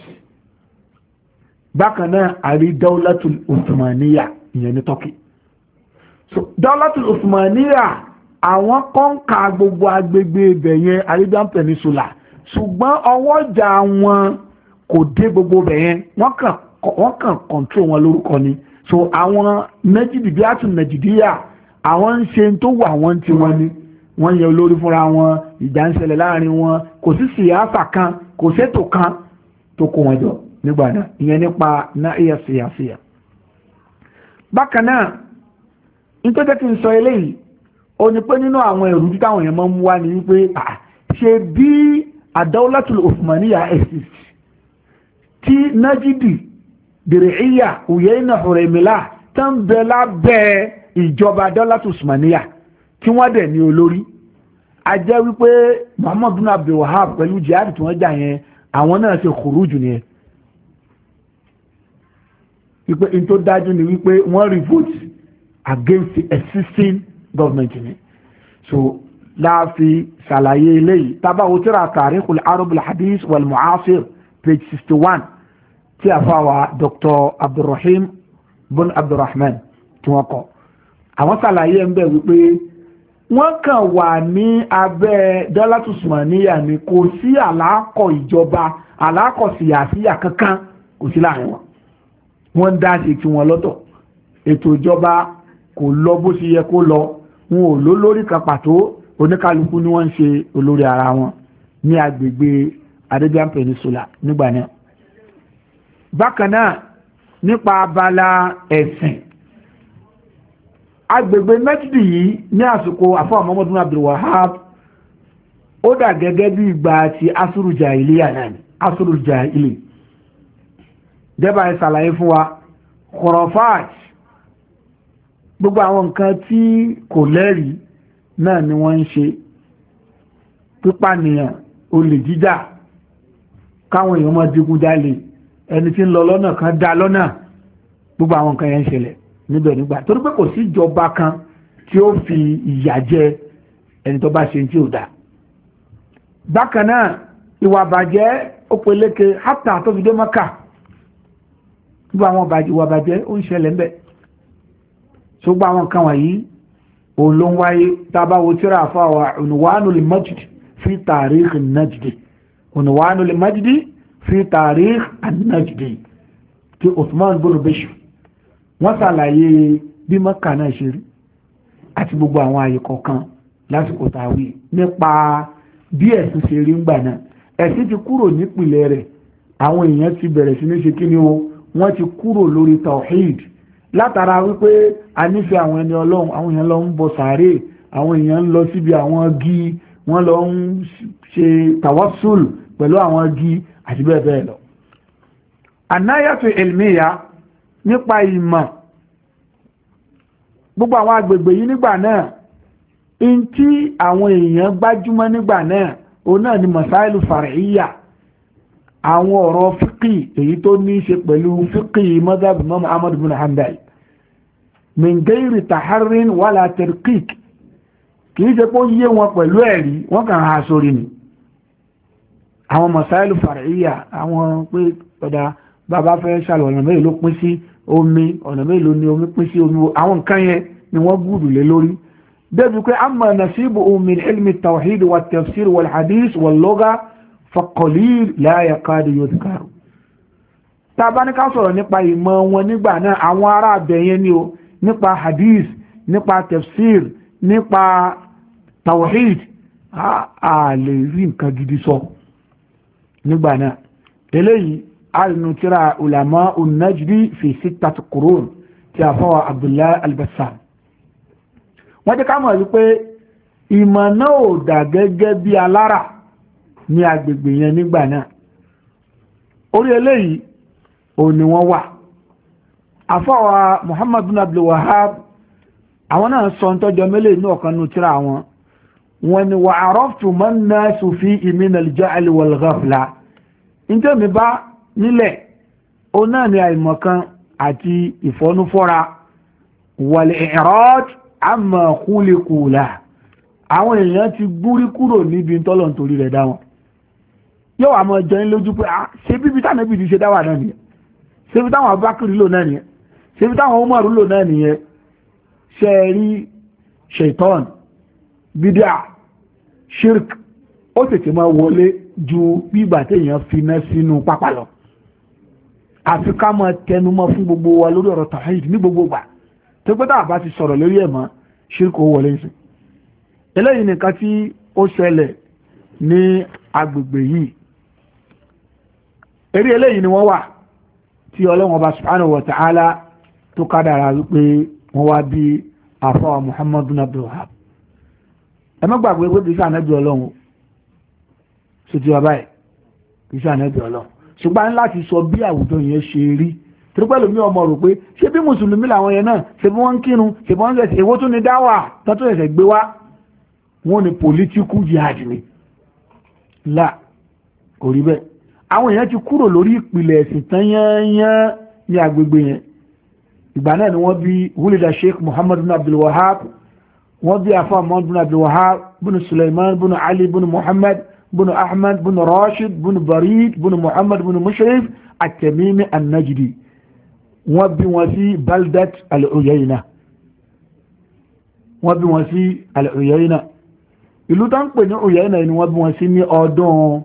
bákan náà a rí Dawlatul Uthmaniyya ìyẹn ní Turkey. so Dawlatul Uthmaniyya àwọn kọ́ńkà gbogbo agbègbè ibẹ̀ yẹn Arabian Peninsula, ṣùgbọ́n ọwọ́jà wọn kò dé gbogbo ibẹ̀ yẹn, wọ́n kàn control wọn lórúkọ ni. so àwọn Najidiyya àwọn ń ṣe tó wà wọ́n tí wọ́n ní, wọ́n yẹ olórí fúnra wọn, ìjà ń ṣẹlẹ̀ láàrin wọn, kò sí siyasa kan, kò sétò kan tó kó wọn jọ nígbà náà. ìyẹn nípa náà siyasiya. bákan náà nítorí tí ń sọ eléyìí ó ní pé nínú àwọn ìrújú táwọn èèyàn máa ń mú wá ní wípé ṣe bí Ad-Dawlatul Uthmaniyya exist tí Najdi, Dir'iyya, Uyayna, Huraymila tán bẹ lábẹ́ ìjọba Ad-Dawlatul Uthmaniyya tí wọ́n dẹ̀ ní olórí, a jẹ́ wípé Muhammad bin Abdul Wahhab pẹ̀lú jihad tí wọ́n jà yẹn àwọn náà ṣe khuruju nìyẹn. wípé in tó dájú ni wípé wọ́n revolt against the existing government ni. so láàfi ṣàlàyé eléyìí tábàwò tíra Tarikhul Arab al-Hadith wal Mu'asir page 61 tí a fáwà Dr. Abdurrahim bin Abdurrahman tí wọ́n kọ. àwọn ṣàlàyé ń bẹ̀ wípé wọ́n kàn wà ní abẹ́ Dawlatul Uthmaniyya ni, kò sí àlákọ̀ ìjọba, àlákọ̀ síyàsíyà kankan kò sí láàrin wọn. wọ́n dá sí tí wọ́n lọ́tọ̀, ètò ìjọba kò lọ bó ṣe yẹ kó lọ, wọn ò lólórí kan pàtó, oníkálukú ni wọ́n ń ṣe olórí ara wọn ní agbègbè Arabian Peninsula nígbà náà. bákan náà nípa abala ẹ̀sìn, agbègbè Najdi yìí ní àsìkò àfọwà Muhammad bin Abdul Wahhab ó dà gẹ́gẹ́ bí ìgbà tí asúrù jahiliya náà ni, asúrù jahili dẹ́bà ẹ̀ ṣàlàyé fún wa khurafat, gbogbo àwọn nǹkan tí kò lẹ́rìí náà ni wọ́n ń ṣe, pípànìyàn, olè jíjà, káwọn èèyàn máa digun jalè, ẹni tí ń lọ lọ́nà kan dá lọ́nà, gbogbo àwọn nǹkan yẹn ń ṣẹlẹ̀ níbẹ̀ nígbà, torí pé kò sí ìjọba kan tí ó fi ìyà jẹ ẹni tó bá ṣe tí ò dá. bákan náà ìwà bàjẹ́ ó peléke hátà tó fi dé Mákà, gbogbo àwọn ìwà bàjẹ́ ó ń ṣẹlẹ̀ ń bẹ̀. ṣùgbọ́n àwọn nǹkan wọ̀nyí òun ló ń wáyé tábàwò tíra àfáwà Unwanul Majd fi Tarikh Najdi, unwanul majdi fi tarikh an-najdi tí Uthman bin Bishr wọ́n ṣàlàyé bí Mẹ́kà náà ṣe rí àti gbogbo àwọn àyè kọ̀ọ̀kan lásìkò tàwí nípa bí ẹ̀sìn ṣe rí ńgbà náà. ẹ̀sìn ti kúrò nípìnlẹ̀ rẹ̀, àwọn èèyàn ti bẹ̀rẹ̀ sí ní ṣe kí ni o, wọ́n ti kúrò lórí tawhid látara wípé a nífẹ̀ẹ́ àwọn ẹni ọlọ́run, àwọn èèyàn lọ ń bọ sàárè, àwọn èèyàn ń lọ síbi àwọn igi, wọ́n lọ ń ṣe tawassul pẹ̀lú àwọn igi àti bẹ́ẹ̀ bẹ́ẹ̀ lọ. anáyàtò ilmiya nípa ìmọ̀ gbogbo àwọn agbègbè yìí nígbà náà, in tí àwọn èèyàn gbájúmọ́ nígbà náà òun náà ni masailu far'iyya, àwọn ọ̀rọ̀ fíkì èyí tó ní ṣe pẹ̀lú fíkì madhab Imam Ahmad bin Hanbal min ghairi taharrin wala tarqiq, kìí ṣe pé ó yé wọn pẹ̀lú ẹ̀rí, wọ́n kàn á sórí ni. àwọn masailu far'iyya, àwọn pé ọ̀dà bàbá fẹ́ ṣàlọ̀ ọ̀nà mélòó ló pín sí omi, ọ̀nà mélòó ni omi pín sí omi, àwọn nǹkan yẹn ni wọ́n gùdù lé lórí. débi pé amma nasibu min ilmi tawhid wa tafsir wal hadith wal lugha fa qalil la yakadu yudhkaru. tá bá ní ká sọ̀rọ̀ nípa ìmọ̀ wọn nígbà náà, àwọn ará abẹ̀ yẹn ni o, nípa hadith, nípa tafsir, nípa tawhid, a lè rí nǹkan gidi sọ nígbà náà. eléyìí alinu tírà ulama un-najdi fi sittati qurun tí a fọwọ́ Abdullah al-Bassam. wọ́n jẹ́ ká mọ̀ wípé ìmọ̀ náà ò dà gẹ́gẹ́ bí alára ní agbègbè yẹn nígbà náà. orí eléyìí ò ní wọ́n wà. àfọwọ́ Muhammad bin Abdul Wahhab àwọn náà sọ ń tọ́jọ́ mẹ́lẹ̀ inú ọ̀kan nù tírà wọn. wọ́n ní wa araftu man nasu fi min al-jahl wal-ghafla. ǹjẹ́ mi bá nílẹ̀ ó náà ní àìmọ̀kan àti ìfọ́núfọ́ra wal-i'rad amma khuliqu lahu. àwọn èèyàn ti gúrí kúrò níbi tọ́lọ̀ nítorí rẹ̀ dá wọn. yóò wà mọ́ jẹ́ lójú pé ṣe bíbí táwọn ẹbí ti ṣe dáwà náà nìyẹn, ṣe bí táwọn Abubakar lò náà nìyẹn, ṣe bí táwọn Umar lò náà nìyẹn. ṣe rí shaitan, bídíà, shirk ó tètè máa wọlé ju bígbà téèyàn fi ná sínú pápá lọ. àfi ká máa tẹnumọ́ fún gbogbo wa lórí ọ̀rọ̀ tawhid ní gbogbo gbà tó pé tá a bá ti sọ̀rọ̀ lórí ẹ̀ mọ́ shirk ó wọlé sí. eléyìí nìkan tí ó ṣẹlẹ̀ ní agbègbè yìí. eré eléyìí ni wọ́n wà tí Ọlọ́hun Ọba subhanahu wa ta'ala tó kádàrá wípé wọ́n wá bí àfọwà Muhammad bin Abdul Wahhab. ẹ má gbàgbé pé kìí sànẹ́bí Ọlọ́run ṣe ti wà báyìí, kìí sànẹ́bí Ọlọ́run, ṣùgbọ́n láti sọ bí àwùjọ yẹn ṣe rí. torípẹ́lú mi ọmọ rò pé ṣé bí mùsùlùmí làwọn yẹn náà, ṣe bí wọ́n ń kírun, ṣe bí wọ́n ń ṣẹ̀ṣẹ̀, èwo tún ni dáwà tó tún ṣẹ̀ṣẹ̀ gbé wá, wọ́n ní political jihad ni. là kò rí bẹ́ẹ̀. àwọn èèyàn ti kúrò lórí ìpìlẹ̀ ẹ̀sìn tán yányán ní agbègbè yẹn. ìgbà náà ni wọ́n bí wúlídà Sheikh Muhammad bin Abdul Wahhab, wọ́n bí afa Muhammad bin Abdul Wahhab bin Sulaiman bin Ali bin Muhammad bin Ahmad bin Rashid bin Barid bin Muhammad bin Mushrif at-Tamimi an-Najdi. wọ́n bí wọn sí Baldat al-Uyayna, wọ́n bí wọn sí al-Uyayna. ìlú tó ń pè ní Uyayna ni wọ́n bí wọn sí ní ọdún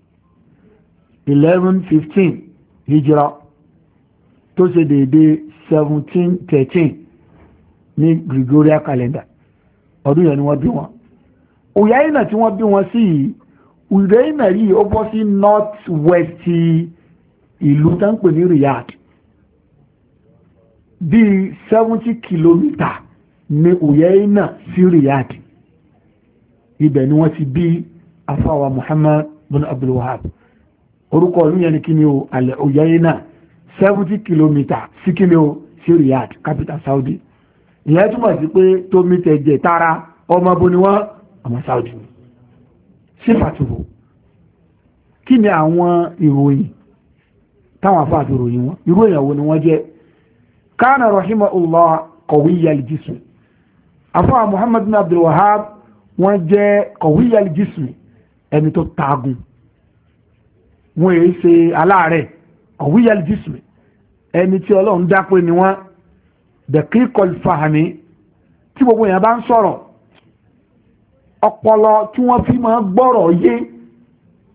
1115 hijra tó ṣe dédé 1713 ní Gregorian calendar. ọdún yẹn ni wọ́n bí wọn. Uyayna tí wọ́n bí wọn sí yìí, Uyayna yìí ó bọ́ sí north west ìlú tó ń pè ní Riyadh. bí 70 kìlómítà ní Uyayna sí Riyadh. ibẹ̀ ni wọ́n ti bí afáwa Muhammad bin Abdul Wahhab. orúkọ ìlú yẹn ni kí ni o, al-Uyayna, 70 kìlómítà sí kí ni o, sí Riyadh, capital Saudi. ìyẹn túmọ̀ sí pé tó mi tẹ̀jẹ̀ tara ọmọ bó ni wọ́n, ọmọ Saudi. sífàtúrò kí ni àwọn ìròyìn táwọn afáàtì ìròyìn wọn, irú èèyàn wo ni wọ́n jẹ́. kana rahimahullah qawiyyal jism. afáà Muhammad bin Abdul Wahhab wọ́n jẹ́ qawiyyal jism, ẹni tó taagun, wọ́n èyí ṣe aláàrẹ̀. qawiyyal jism, ẹni tí Ọlọ́run dápé ni wọ́n. daqiqul fahmi, tí gbogbo èèyàn bá ń sọ̀rọ̀, ọpọlọ tí wọ́n fi máa gbọ́rọ̀ yé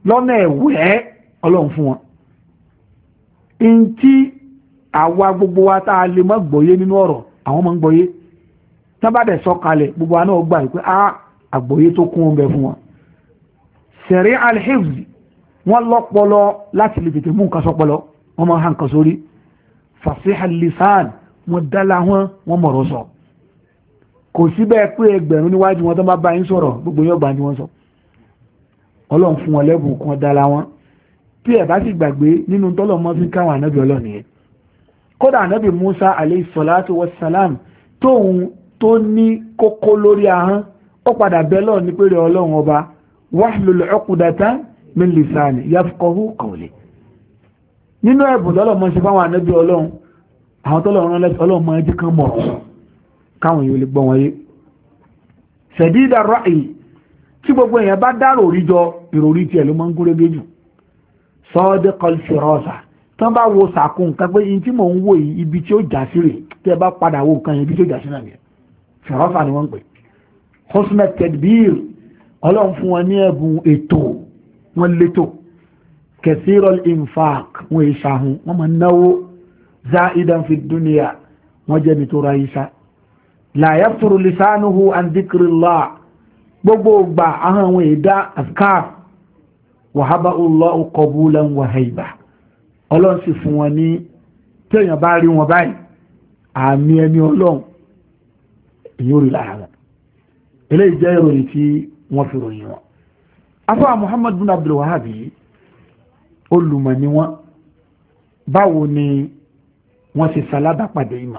lọ́nà ẹ̀wẹ́ ọlọ́run fún wọn in tí àwa gbogbo wa tá a lè mọ́ gbọ́yé nínú ọ̀rọ̀ àwọn mọ́ ń gbọ́yé tí wọ́n bá dẹ̀ sọ kalẹ̀ gbogbo wa náà gbà pé àgbọ́yé tó kún un bẹ fún wọn sẹ̀rí alhifz wọ́n lọ́pọlọ láti lè tètè mú nǹkan sọpọlọ wọ́n máa hàn kan sórí fasihal lisan wọ́n dálá wọ́n mọ̀rọ̀ sọ kò sí bẹ́ẹ̀ pé ẹgbẹ̀rún níwájú wọn tó bá bá yín sọ̀rọ̀ gbogbo yóò gbà ní wọ́n sọ ọlọ́run fún wọn lẹ́bùn kan dálá wọn tí ẹ̀ bá sì gbàgbé nínú tọ́lọ̀ mọ́ fi káwọn ànábì ọlọ́run yẹn kódà ànábì Musa alayhi salatu wassalam tóun tó ní kókó lórí ahọ́n ó padà bẹ́ lọ́ọ̀ ní péré ọlọ́run ọba wahlul uqdatan min lisani yafqahu qawli nínú ẹ̀bùn tọ́lọ̀ mọ́ sí fáwọn ànábì ọlọ́run àwọn tọ́lọ̀ rán lẹ́sí ọlọ́run máa jí kan mọ̀ káwọn yóò lè gbọ́ wọn yé sadida ra'i tí gbogbo èèyàn bá dárò ríjọ ìròrí tí ẹ̀ ló máa ń gúnrégé jù sadiqal firasa tán bá wo sàkún nǹkan pé in tí mò ń wò yìí ibi tí ó jà sí rè tí ẹ bá padà wo nǹkan yìí ibi tí ó jà sí náà nìyẹn firasa ni wọ́n ń pè husna tadbir ọlọ́run fún wọn ní ẹ̀bùn ètò wọn létò kathirul infaq wọn ìṣàhùn wọn máa náwó zaidan fi dunya wọn jẹ́ nítorí ayíṣá la yafturu lisanuhu an dhikrillah gbogbo gbà ahọ́n àwọn èdè azkar wàhábà Allahu qabulan wa hayba ọlọ́run sì fún wọn ní téèyàn bá rí wọn báyìí àmì ẹni ọlọ́run èyí ò rí lára wọn eléyìí jẹ́ ìròyìn tí wọ́n fi ròyìn wọn. afọ́ Muhammad bin Abdul Wahhab yìí olùmọ̀ ni wọ́n báwo ni wọ́n ṣe sàlábà pàdé ìmọ̀.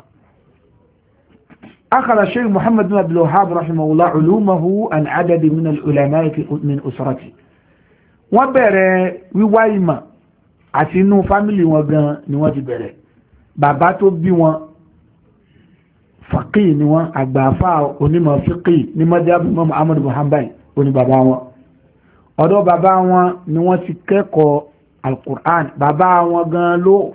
أخذ الشيخ محمد بن عبد الوهاب رحمه الله علومه عن عدد من العلماء من أسرته wọ́n bẹ̀rẹ̀ wíwá ìmọ̀ àti inú fámílì wọn gan ni wọ́n ti bẹ̀rẹ̀ bàbá tó bí wọn faqih ni wọ́n àgbàfà onímọ̀ fiqh ní madhhab Imam Ahmad bin Hanbal oní bàbá wọn ọ̀dọ̀ bàbá wọn ni wọ́n ti kẹ́kọ̀ọ́ al-Qur'an bàbá wọn gan ló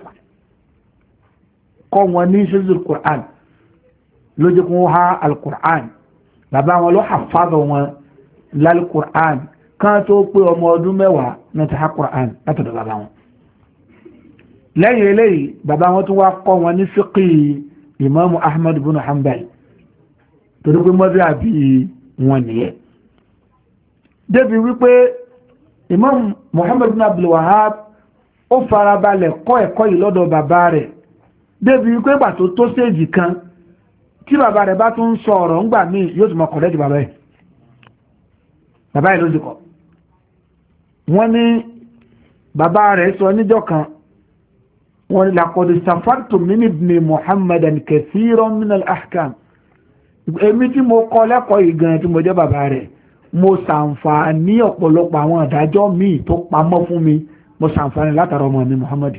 kọ́ wọn ní ṣíṣe Qur'an ló jẹ́ kún ha al-Qur'an bàbá wọn ló hafádọ̀ wọn lal-Qur'an kan tó pé ọmọ ọdún mẹ́wàá náà ti ha Qur'an látọ̀dọ̀ bàbá wọn lẹ́yìn eléyìí bàbá wọn tún wá kọ́ wọn ní fiqh Imam Ahmad bin Hanbal torí pé mọ́bí àbí wọn nìyẹn débi wípé Imam Muhammad bin Abdul Wahhab ó farabalẹ̀ kọ́ ẹ̀kọ́ yìí lọ́dọ̀ bàbá rẹ̀ débi wípé ìgbà tó stéèjì kan tí bàbá rẹ̀ bá tún sọ ọ̀rọ̀ ńgbà míì yóò tún mọ̀ kọ̀rẹ́jì bàbá yìí ló ti kọ̀ wọ́n ní bàbá rẹ̀ sọ níjọ́ kan wọ́n ní laqad istafartu min ibni Muhammadan kathiran min al-ahkam èmi tí mo kọ́ lẹ́kọ̀ọ́ ìgan tí mo jẹ́ bàbá rẹ̀ mo ṣàǹfààní ọ̀pọ̀lọpọ̀ àwọn àdájọ́ míì tó pamọ́ fún mi mo ṣàǹfààní látara ọmọ mi Muhammad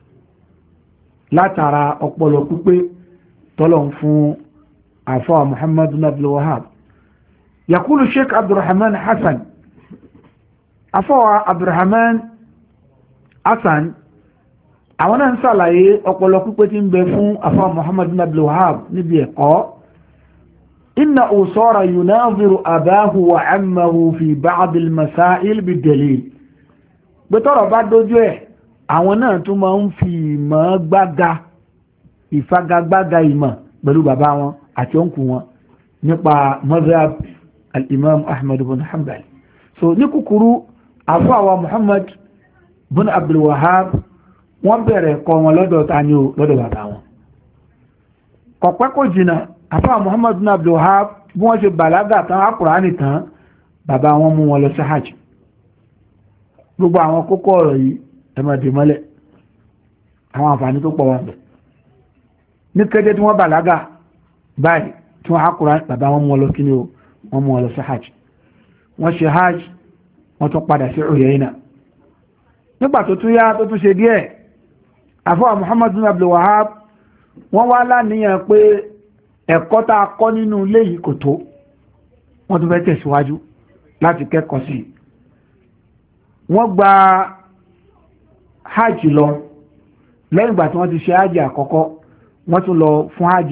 látara ọpọlọ pípé tọ́lọ̀ fún àfọ́ Muhammad bin Abdul Wahhab yakulu Sheikh Abdurrahman Hassan àfọ́ Abdurrahman Hassan àwọn náà ń sàlàyé ọpọlọ pípé tí ń bẹ fún àfọ́ Muhammad bin Abdul Wahhab níbi ẹ̀kọ́ inna usara yunaziru abahu wa ammahu fi ba'd al-masail bid-dalil gbẹ́tọ̀rọ̀ bá dójú ẹ̀ àwọn náà tún máa ń fi ìmọ̀ gbága ìfagagbága ìmọ̀ pẹ̀lú bàbá wọn àti ọ̀nkù wọn nípa mazhab al-imam Ahmad bin Hanbal so ní kúkúrú àfọ́ àwọn Muhammad bin Abdul Wahhab wọ́n bẹ̀rẹ̀ kọ́ wọn lọ́dọ̀ tani o lọ́dọ̀ bàbá wọn kọ̀pẹ́ kò jìnà àfọ́ Muhammad bin Abdul Wahhab bí wọ́n ṣe bàlágà tán Al-Qur'ani tán bàbá wọn mú wọn lọ sí hajj gbogbo àwọn kókó ọ̀rọ̀ yìí ẹmọ̀dé mọ́lẹ̀ àwọn àǹfààní tó pọ̀ wọn bẹ̀ ní kéde tí wọ́n bàlágà báyìí tí wọ́n Al-Qur'ani bàbá wọn mú wọn lọ kí ni o wọ́n mú wọn lọ sí hajj wọ́n ṣe hajj wọ́n tún padà sí Uyayna nígbà tó tún yá tó tún ṣe díẹ̀ àfọ́ Muhammad bin Abdul Wahhab wọ́n wá láníyàn pé ẹ̀kọ́ tá a kọ́ nínú ilé yìí kò tó wọ́n tún fẹ́ tẹ̀síwájú láti kẹ́kọ̀ọ́ sí wọ́n gba hajj lọ lẹ́yìn ìgbà tí wọ́n ti ṣe hajj àkọ́kọ́ wọ́n tún lọ fún hajj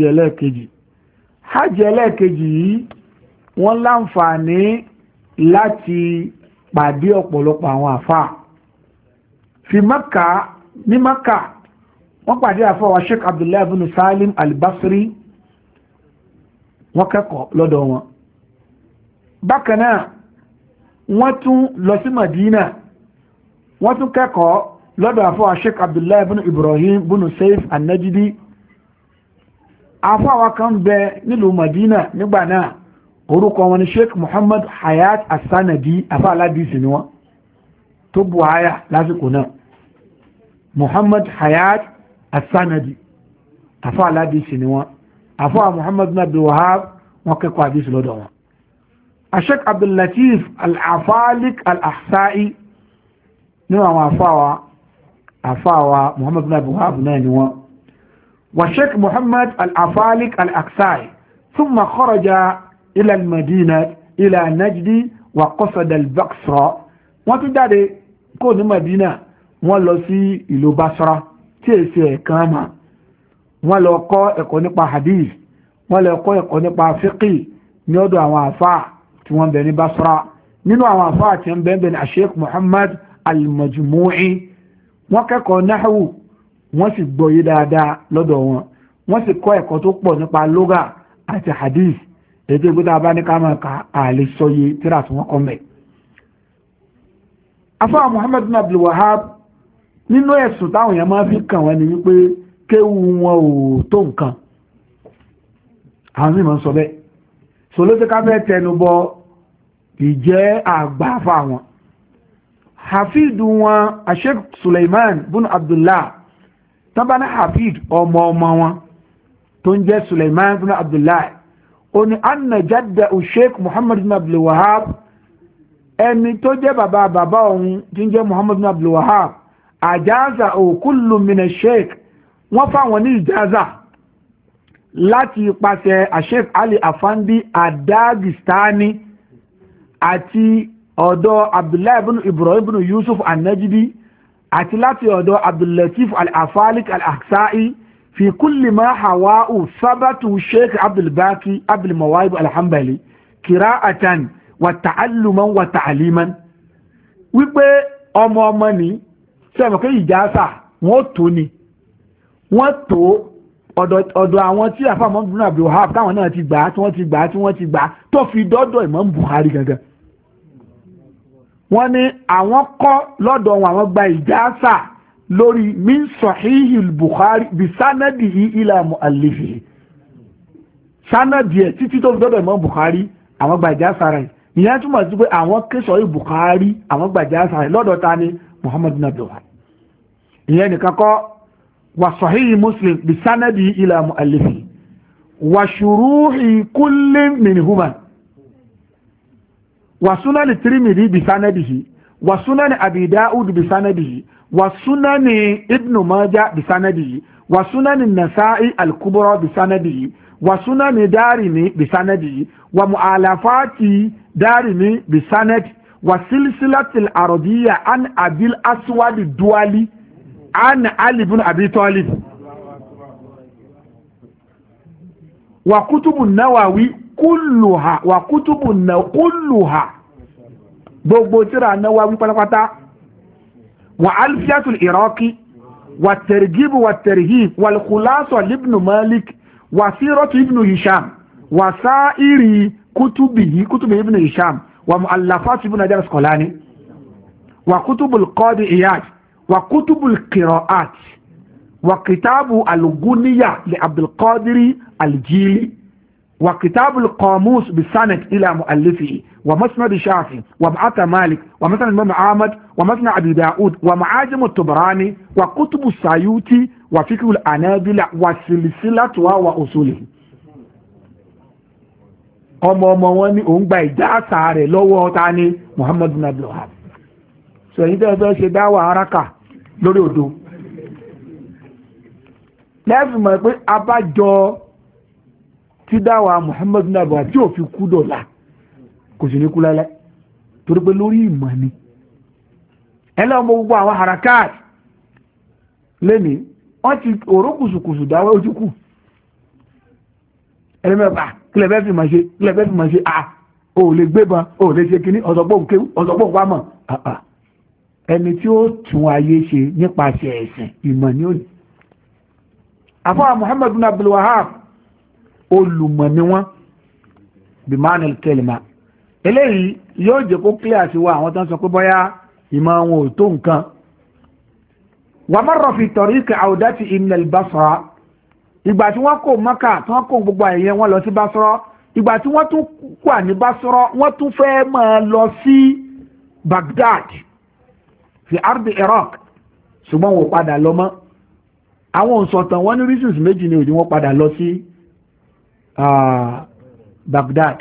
ẹlẹ́ẹ̀kejì yìí wọ́n láǹfààní láti pàdé ọ̀pọ̀lọpọ̀ àwọn àfáà fi Makkah ní Makkah wọ́n pàdé àfáà wa Sheikh Abdullah ibn Salim al-Basri wọ́n kẹ́kọ̀ọ́ lọ́dọ̀ wọn. Bákan náà wọ́n tún lọ sí Madina wọ́n tún kẹ́kọ̀ọ́ lọ́dọ̀ àfáà Sheikh Abdullah ibn Ibrahim ibn Saif an-Najdi. Àfáà wa kan bẹ nílùú Madina nígbà náà orúkọ wọn ni Sheikh Muhammad Hayat As-Sanadi, àfáà aládìsí ni wọ́n tó bu àyà lásìkò náà. Muhammad Hayat As-Sanadi, àfáà aládìsí ni wọ́n. Àfáà Muhammad bin Abdul Wahhab wọ́n kẹ́kọ̀ọ́ àdìsí lọ́dọ̀ wọn. Sheikh Abdul Latif Al-Afalik Al-Ahsa'i nínú àwọn àfáà wa Muhammad bin Abdul Wahhab náà ni wọ́n. Wa Sheikh Muhammad Al-Afalik Al-Ahsa'i thumma kharaja إلى المدينة إلى نجد وقصد البصرة wọ́n tún jáde kó ní Madina wọ́n lọ sí ìlú Basra tí èsì ẹ̀kan mà wọ́n lọ kọ́ ẹ̀kọ́ nípa hadith wọ́n lọ kọ́ ẹ̀kọ́ nípa fiqh ní ọ̀dọ̀ àwọn àfáà tí wọ́n bẹ ní Basra. nínú àwọn àfáà tí wọ́n bẹ ní Sheikh Muhammad al-Majmu'i wọ́n kẹ́kọ̀ọ́ nahwu wọ́n sì gbọ́yé dáadáa lọ́dọ̀ wọn wọ́n sì kọ́ ẹ̀kọ́ tó pọ̀ nípa lugha àti hadith ètò ìgbésẹ̀ abáníkàmọ́ ká àlè sọyé tíra tí wọ́n kọ́ mẹ́. afáà Muhammad bin Abdul Wahhab nínú ẹ̀sùn táwọn èèyàn máa fi kàn wọ́n ni wípé kéwú wọn ò tó nǹkan àwọn mímọ́ sọ bẹ́ẹ̀ so ló ti ká fẹ́ tẹnu bọ ìjẹ́ àgbà afáà wọn. hafid wọn Sheikh Suleiman bin Abdullah tábà ní hafid ọmọ wọn tó ń jẹ́ Suleiman bin Abdullah oni anna jadda Sheikh Muhammad bin Abdul Wahhab ẹni tó jẹ́ bàbá òun tí ń jẹ́ Muhammad bin Abdul Wahhab àjáza kullu min Sheikh wọ́n fáwọn ní ìjáza láti ipasẹ̀ Sheikh Ali Afandi Adagistani àti ọ̀dọ̀ Abdullah ibn Ibrahim ibn Yusuf an-Najdi àti láti ọ̀dọ̀ Abdul Latif al-Afalik al-Ahsa'i في كل ما حواه ثبت الشيخ عبد الباقي عبد المواهب الحنبلي قراءة وتعلما وتعليما wípé ọmọ ni sẹ́mọ̀ kí ìjásà wọ́n tó ni wọ́n tó ọ̀dọ̀ àwọn tí àfáà Muhammad bin Abdul Wahhab táwọn náà ti gbà tí wọ́n ti gbà tó fi dọ́dọ̀ Imam Bukhari gangan wọ́n ní àwọn kọ́ lọ́dọ̀ àwọn gba ìjásà lórí min sahihi al-Bukhari bí sanadihi ila mu'allifihi sanadi ẹ̀ títí tó fi dọ́dọ̀ Imam Bukhari àwọn gbàjá sára ẹ̀ ìyẹn túmọ̀ sí pé àwọn kẹsọ̀ yìí Bukhari àwọn gbàjá sára ẹ̀ lọ́dọ̀ ta ni Muhammad bin Abdul Wahhab ìyẹn nìkan kọ́ wa sahihi Muslim bí sanadihi ila mu'allifihi wa shuruhi kullin minhuma wa sunan Tirmidhi bí sanadihi wa sunan Abi Dawud bí sanadihi وسنن ابن ماجه بسنده وسنن النسائي الكبرى بسنده وسنن دارمي بسنده ومؤلفات دارمي بسند وسلسلة العربية عن أبي الأسود الدولي عن علي بن أبي طالب وكتب النووي كلها كلها gbogbo tírà Nawawi pátápátá وألفية العراقي والترغيب والترهيب والخلاصة لابن مالك وسيرة ابن هشام وسائر كتب ابن هشام ومؤلفات ابن حجر العسقلاني وكتب القاضي إياد وكتب القراءات وكتاب الغنية لعبد القادر الجيلي وكتاب القاموس بالسند إلى مؤلفه ومسند الشافعي ومعطى مالك ومسند الإمام أحمد ومسند أبي داود ومعاجم الطبراني وكتب السيوطي وفقه الأنابلة وسلسلة وأصوله. ọmọ wọn ní òun gba ìjásà rẹ̀ lọ́wọ́ ta ni Muhammad bin Abdul Wahhab. sọ èyí tẹ́ fẹ́ ṣe dáwà haraka lórí odò lẹ́fì mọ̀ pé abájọ tí dáwà Muhammad bin Abdul Wahhab tí ò fi kú dọ̀la kò sì ní kú lálẹ́ torí pé lórí ìmọ̀ ni ẹlẹ́wọ̀n gbogbo àwọn harakat lẹ́ni wọ́n ti òró kùsùkùsù dáwọ́ ojú kù ẹlẹ́mẹ́fà kílẹ̀ bẹ́ẹ̀ fi máa ṣe o lè gbébọn o lè ṣe kíní ọ̀sọ̀pọ̀ kéwú ọ̀sọ̀pọ̀ wámọ̀ ẹni tí ó tún ayé ṣe nípasẹ̀ ẹ̀sìn ìmọ̀ ní òní. àfọwà Muhammad bin Abdul Wahhab olùmọ̀ ni wọ́n bí manil kelima eléyìí yóò jẹ́ kó clear sí wa àwọn tó ń sọ pé bóyá ìmọ̀ wọn ò tó nǹkan. wa marra fi tariqi awdati min al-Basra ìgbà tí wọ́n kó Mákà tí wọ́n kó gbogbo àyè wọn lọ sí Basra ìgbà tí wọ́n tún wà ní Basra wọ́n tún fẹ́ máa lọ sí Baghdad fi ardi Iraq ṣùgbọ́n wọ́n padà lọ mọ́ àwọn òǹsọ̀tàn wọ́n ní reasons méjì ni òdí wọ́n padà lọ sí Baghdad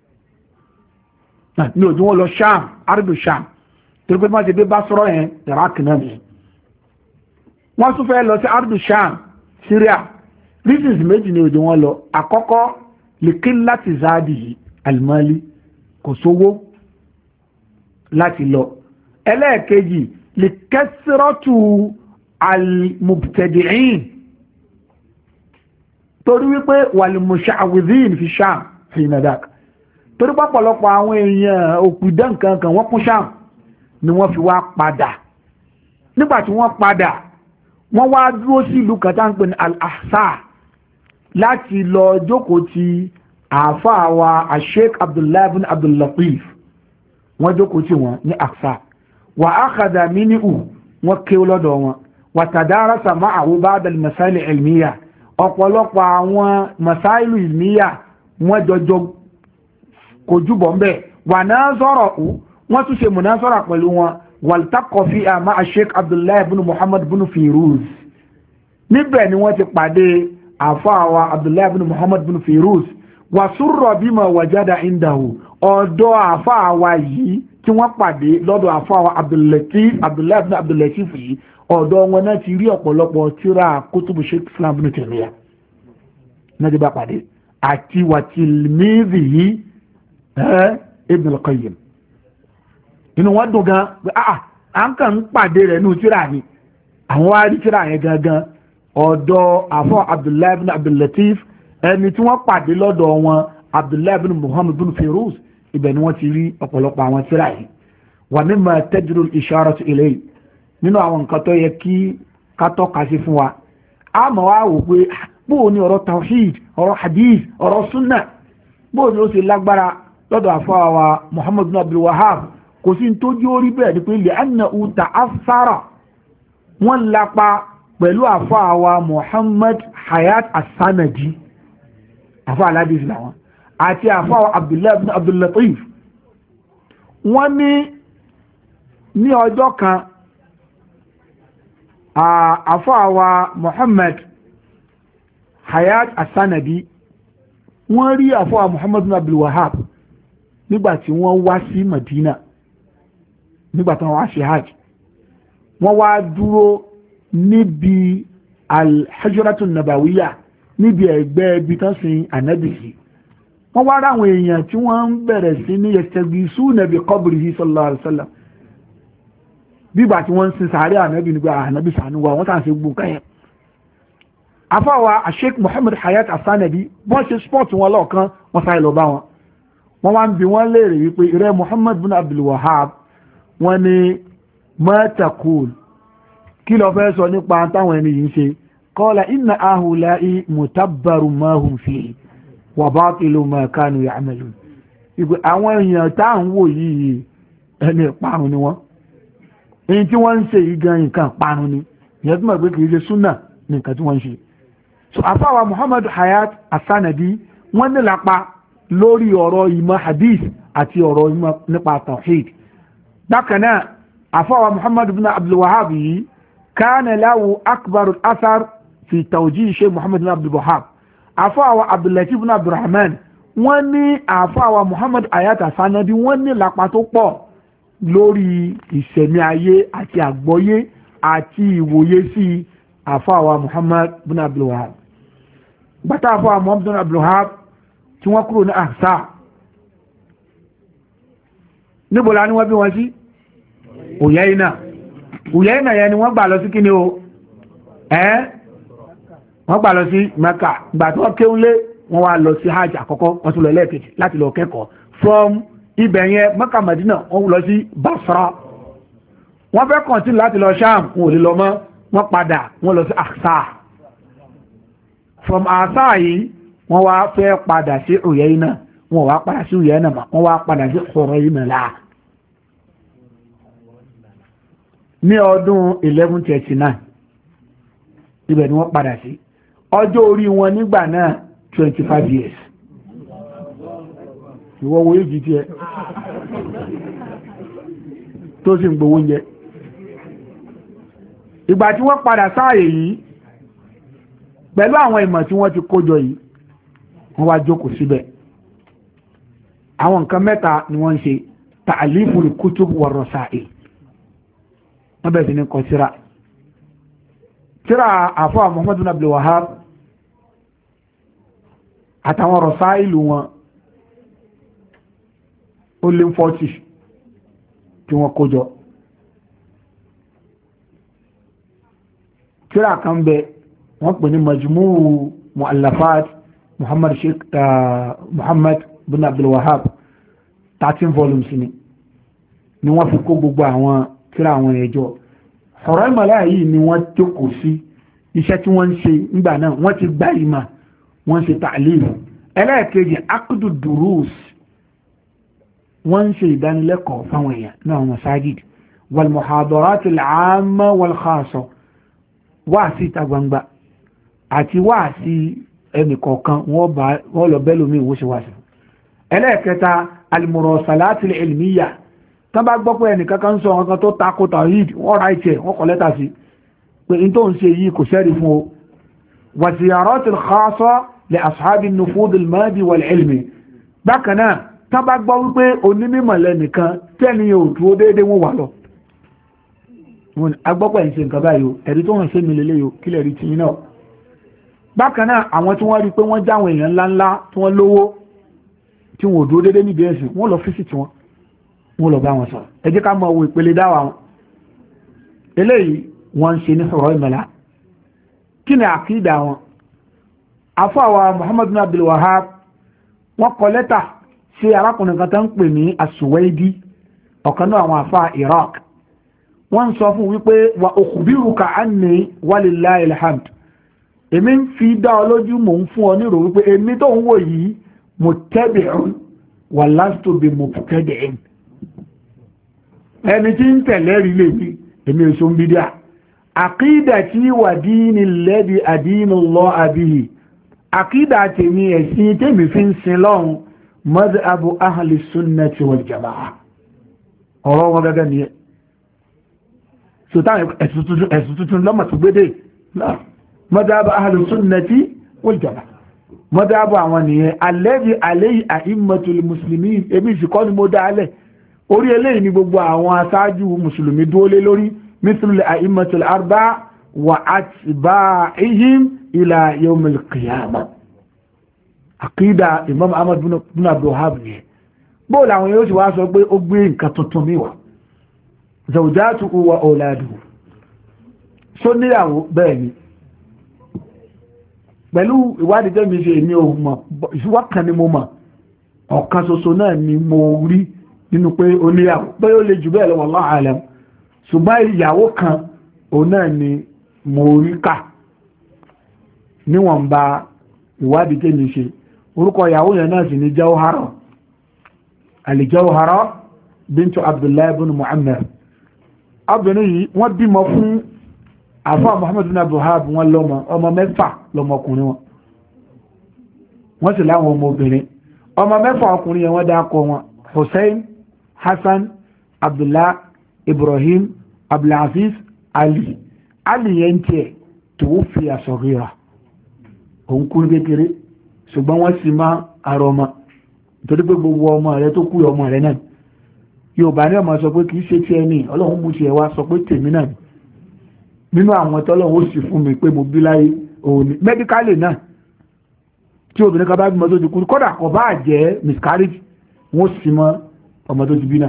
ní òdí wọ́n lọ Sham ardu Sham torí pé wọ́n ti dé Basra yẹn Iraq náà ni wọ́n tún fẹ́ lọ sí ardu Sham Syria reasons méjì ni òdí wọ́n lọ àkọ́kọ́ likillati zadihi almali kò sówó láti lọ ẹlẹ́ẹ̀kejì likẹsirọ́tù almubtadi'in torí wípé wàlìmùsàwìdín fi Sham fi nadak torí pọ̀pọ̀lọpọ̀ àwọn èèyàn òpìdán kankan wọ́n kún Sham ni wọ́n fi wá padà nígbàtí wọ́n padà wọ́n wá dúró sí ìlú kan tá ń pè ní al-Ahsa láti lọ jókòó ti àáfàá wa Sheikh Abdullahi ibn Abdul Latif wọ́n jókòó tí wọ́n ní Ahsa wà ákàdà mínú wọ́n ké lọ́dọ̀ wọn wà tàdárásà máa àwọn ba'da al-masáìlì ilmiya ọ̀pọ̀lọpọ̀ àwọn masáìlì ilmiya wọ́n jọjọ kò jùbọ̀ ń bẹ̀ wà náà sọ̀rọ̀ wọ́n tún ṣe munazara pẹ̀lú wọn waltaqa fi ma'a Sheikh Abdullahi ibn Muhammad ibn Firuz níbẹ̀ ni wọ́n ti pàdé àáfàá wa Abdullahi ibn Muhammad ibn Firuz wà surra bima wajada indahu ọ̀dọ̀ àfáà wa yìí tí wọ́n pàdé lọ́dọ̀ àfáà wa Abdullahi ibn Abdul Latif yìí ọ̀dọ̀ wọn náà ti rí ọ̀pọ̀lọpọ̀ tíra kutubu Sheikh Islam ibn Taymiyyah náà ti bá pàdé àti wà tilmizi yìí Ibn al-Qayyim inú wọn dùn gan à ń kàn ń pàdé rẹ̀ ní tíra ni àwọn wá rí tíra yẹn gangan ọ̀dọ̀ àfáà Abdullahi ibn Abdul Latif ẹni tí wọ́n pàdé lọ́dọ̀ wọn Abdullahi ibn Muhammad ibn Firuz ibẹ̀ ni wọ́n ti rí ọ̀pọ̀lọpọ̀ àwọn tírà yìí wà mimma tajru al-isharatu ilayhi nínú àwọn nǹkan tó yẹ kí ká tọ́ka sí fún wa a mọ̀ wá wò pé bóò ní ọ̀rọ̀ tawhid ọ̀rọ̀ hadith ọ̀rọ̀ sunna bóò ní ó sì lágbára lọ́dọ̀ àfáà wa Muhammad ibn Abdul Wahhab kò sí tó jí orí bẹ́ẹ̀ ni pé li'annahu ta'athara wọ́n lápa pẹ̀lú àfáà wa Muhammad Hayat as-Sanadi àfáà aládìsí làwọn àti àfáà Abdullahi ibn Abdul Latif wọ́n ní ọjọ́ kan àfáà wa Muhammad Hayat as-Sanadi wọ́n rí àfáà Muhammad ibn Abdul Wahhab nígbàtí wọ́n wá sí Madina nígbàtí wọ́n wá sí hajj wọ́n wá dúró níbi al-Hujratun Nabawiyya níbi ẹgbẹ́ ibi tán sin ànábì sí wọ́n wá ráwọn èèyàn tí wọ́n ń bẹ̀rẹ̀ sí ní yastaghithuna bi qabrihi sallallahu alaihi wasallam bíbà tí wọ́n ń sin sàárẹ̀ ànábì nígbà ànábì sànú wa wọ́n tàn sí gbogbo kẹ́yẹ. afáwa Sheikh Muhammad Hayat as-Sanadi bọ́n ṣe sport wọn lọ́ọ̀kan wọ́n sáré lọ bá wọn wọ́n wá ń bi wọ́n léèrè wípé ìrẹ́ Muhammad bin Abdul Wahhab wọ́n ní ma taqul kí ló fẹ́ sọ nípa táwọn ẹni yìí ń ṣe qala inna ahula'i mutabbaru ma hum fihi wa batilu ma kanu ya'malun ìgbé àwọn èèyàn tá ń wò yìí ẹni parun ni wọ́n èyí tí wọ́n ń ṣe yìí gan nǹkan parun ni ìyẹn tó mọ̀ pé kìí ṣe súnà ní nǹkan tí wọ́n ń ṣe so afáwa Muhammad Hayat as-Sanadi wọ́n ní lápá lórí ọ̀rọ̀ ìmọ̀ hadith àti ọ̀rọ̀ ìmọ̀ nípa tawhid bákan náà afáwa Muhammad ibn Abdul Wahhab yìí kana lahu akbar al-athar fi tawjih Sheikh Muhammad ibn Abdul Wahhab àfáàwà Abdullatif ibn Abdurrahman wọ́n ní àfáàwà Muhammad Hayat as-Sanadi wọ́n ní lápá tó pọ̀ lórí ìṣẹ̀mí ayé àti àgbọ́yé àti ìwòye sí àfáàwà Muhammad ibn Abdul Wahhab bàtà àfáàwà Muhammad ibn Abdul Wahhab tí wọ́n kúrò ní Ahsa níbo la ní wọ́n bí wọ́n sí Uyayna yẹn ni wọ́n gbà lọ sí kíni o wọ́n gbà lọ sí Mẹ́kà gbà tí wọ́n kéwúlé wọ́n wá lọ sí hajj àkọ́kọ́ wọ́n tún lọ lẹ́ẹ̀kejì láti lọ kẹ́kọ̀ọ́ from ibẹ̀ yẹn Mẹ́kà Mẹ́dínà wọ́n lọ sí Basra wọ́n fẹ́ continue láti lọ Sham wọn ò lè lọ mọ́ wọ́n padà wọ́n lọ sí Aqsa from Aqsa yìí wọ́n wá fẹ́ padà sí Uyayna wọ́n wá padà sí Uyayna mà wọ́n wá padà sí Huraymala ní ọdún 1139 ibẹ̀ ni wọ́n padà sí ọjọ́ orí wọn nígbà náà 25 years ìwọ wo èjì tí ẹ tó sì ń gbowó oúnjẹ ìgbà tí wọ́n padà sáàyè yìí pẹ̀lú àwọn ìmọ̀ tí wọ́n ti kójọ yìí wọ́n wá jókòó síbẹ̀ àwọn nǹkan mẹ́ta ni wọ́n ń ṣe ta'aliful kutub wa rasail wọ́n bẹ̀rẹ̀ sí ní kọ tíra àfọ́ Muhammad bin Abdul Wahhab àtàwọn rasailu wọn ó lé 40 tí wọ́n kójọ tíra kan bẹ wọ́n pè ní majmuu mu'allafat Muhammad bin Abdul Wahhab 13 volumes ni wọ́n fi kó gbogbo àwọn tíra àwọn ẹjọ́ Huraymala yìí ni wọ́n jókòó sí iṣẹ́ tí wọ́n ń ṣe nígbà náà wọ́n ti gbá ìmọ̀ wọ́n ṣe ta'lim ẹlẹ́ẹ̀kejì aqdu durus wọ́n ń ṣe ìdánilẹ́kọ̀ọ́ fáwọn èèyàn náà wọn masajid wal muhadarat al-amma wal khassa wá sí ìta gbangba àti wá sí ẹnì kọ̀ọ̀kan wọ́n lọ bẹ́lómi ìwóṣe wá sí ẹlẹ́ẹ̀kẹta al-mursalat al-ilmiyya tán bá gbọ́ pé ẹnìkan kan sọ ọ̀kan tó takò tawhid wọ́n ra ìtẹ̀ wọ́n kọ lẹ́tà sí pé in tó ń ṣe yìí kò sẹ́rí fún o wa ziyarat al-khassa li ashabi an-nufud al-madi wal-ilmi bákan náà tán bá gbọ́ wípé onímọ̀ lẹ́nìkan tẹ́ni ò dúró déédé wọ́n wà lọ agbọ́pọ̀ ẹ̀ ń ṣe nǹkan báyìí ẹ̀rí tó hàn sí mi lélẹ́ yìí kílẹ̀ rí ti náà bákan náà àwọn tí wọ́n rí pé wọ́n jáwọn èèyàn ńláńlá tí wọ́n lówó tí wọ́n ò dúró déédé níbi ẹ̀sìn wọ́n lọ fíṣítì wọn wọ́n lọ bá wọn sọ̀rọ̀ ẹ jẹ́ ká mọ owó ìpele dáwà wọn eléyìí wọ́n ń ṣe ní Huraymala kí ni àkídà wọn àfọwà Muhammad bin Abdul Wahhab wọ́n kọ lẹ́tà sí arákùnrin kan tó ń pè ní As-Suwaidi ọ̀kan náà àwọn àfà Iraq wọ́n sọ fún wípé wa ukhbiruka anni walillahi alhamd èmi ń fi dá ọ lójú mò ń fún ọ nírò wípé èmi tó ń wò yìí muttabi'un wa lastu bi mubtadi'in ẹni tí ń tẹ̀lé rí lè ní èmi èso ń bí díà aqidati wa dini alladhi adinu Allah bihi àkídà tèmi ẹ̀sìn tèmi fi ń sin lọ́hun madhabu ahli sunnati wal jama'a ọ̀rọ̀ wọn gẹ́gẹ́ ni sultan ẹ̀sùn tuntun lọ́mọ̀ tó gbédè madhabu ahli sunnati wal jama'a madhabu àwọn nìyẹn alladhi alayhi a'immatul muslimin èmi ìsìnkọ́ ni mo dálẹ̀ orí eléyìí ni gbogbo àwọn aṣáájú mùsùlùmí dúó lé lórí mithlul a'immatul arba'a wa atba'ihim ila yawmil qiyamah àkídà Imam Ahmad bin Abdul Wahhab ni bó làwọn yóò sì wá sọ pé ó gbé nǹkan tuntun mi wá zawjatuhu wa auladuhu so níyàwó bẹ́ẹ̀ ni pẹ̀lú ìwádìí tẹ́mi ṣe ní ohun mọ̀ ìṣúwákan ni mo mọ̀ ọ̀kan ṣoṣo náà ni mo rí nínú pé ó níyàwó pé ó lè jù bẹ́ẹ̀ lọ wallahu alam ṣùgbọ́n ìyàwó kan òun náà ni mo rí kà níwọ̀nba ìwádìí tẹ́mi ṣe orúkọ ìyàwó yẹn náà sì ní Jawhara al-Jawhara bintu Abdullahi ibn Mu'ammar obìnrin yìí wọ́n bímọ fún àfáà Muhammad bin Abdul Wahhab wọn lọ́mọ ọmọ mẹ́fà lọ́mọkùnrin wọ́n sì láwọn ọmọ obìnrin ọmọ mẹ́fà ọkùnrin yẹn wọ́n dákọ wọn Hussein Hassan Abdullah Ibrahim Abdulaziz Ali yẹn tiẹ̀ tó fi àsọ̀rìrà òun kú kékeré ṣùgbọ́n wọ́n sì máa àrọ ọmọ nítorí pé gbogbo ọmọ rẹ tó kú ọmọ rẹ náà Yorùbá ní ọmọ sọ pé kìí ṣe tí ẹni Ọlọ́run mú ti ẹwà sọ pé tèmi náà nínú àwọn tọ́lọ́run ó sì fún mi pé mo bí láyé òní mẹ́díkálì náà tí obìnrin kan bá bímọ tó ti kú kódà kò bá jẹ́ miscarriage wọ́n sì mọ́ ọmọ tó ti bí náà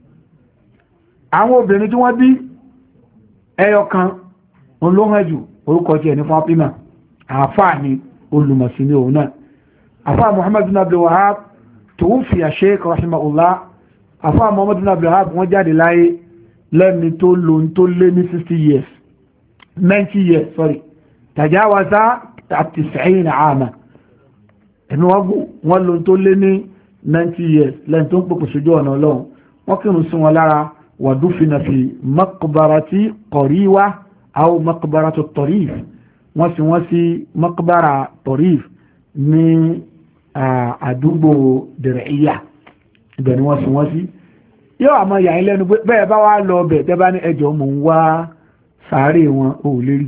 àwọn obìnrin tí wọ́n bí ẹyọ kan olóhànjù orúkọ tí ẹni Fátímà àfáà ni olùmọ̀sí ní òun náà àfáà Muhammad bin Abdul Wahhab tuwfiya Sheikh rahimahullah afa Muhammad ibn Abdul Wahhab wọ́n jáde láyé lẹ́ni tó lò tó lé ní 60 years 90 years sorry tajawaza 90 àmà ẹ̀mí wọ́n lò tó lé ní 90 years lẹ́ni tó ń pòpò sójú ọ̀nà Ọlọ́run wọ́n kírun sí wọn lára wa dufina fi maqbarati Qariwa aw maqbaratu Tarif wọ́n sì wọ́n sí maqbara Tarif ní àdúgbò Dir'iyya ibẹ̀ ni wọ́n sì wọ́n sí yóò àmọ́ ìyà ilẹ̀ ẹnu bẹ́ẹ̀ bá wá lọ bẹ̀ tẹ́ bá ní ẹjọ́ mò ń wá sàárè wọn ò lérí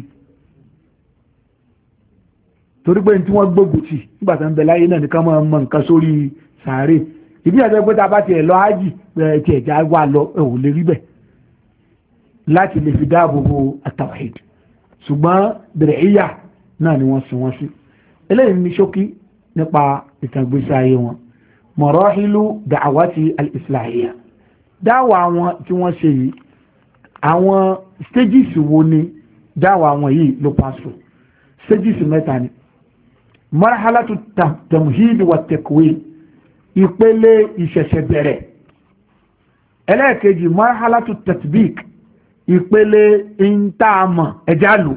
torí pé tí wọ́n gbógun tì nígbà tó ń bẹ láyé náà nìkan máa mọ nǹkan sórí sàárè ìdí àti pé tá a bá tiẹ̀ lọ ájì tí ẹ̀já wà lọ ò lérí bẹ̀ láti lè fi dáàbò bo at-tawhid ṣùgbọ́n Dir'iyya náà ni wọ́n sì wọ́n sí eléyìí ní ṣókí nípa ìtàgbésí ayé wọn marahilu da'awati al-islahiyya dáwà wọn tí wọ́n ṣe yìí àwọn stages wo ni dáwà wọn yìí ló pàṣọ stages mẹ́ta ni marhalatu tamhid wa takwin ìpele ìṣẹ̀ṣẹ̀ bẹ̀rẹ̀ ẹlẹ́ẹ̀kejì marhalatu tatbik ìpele ìntàmọ̀ ẹjá lò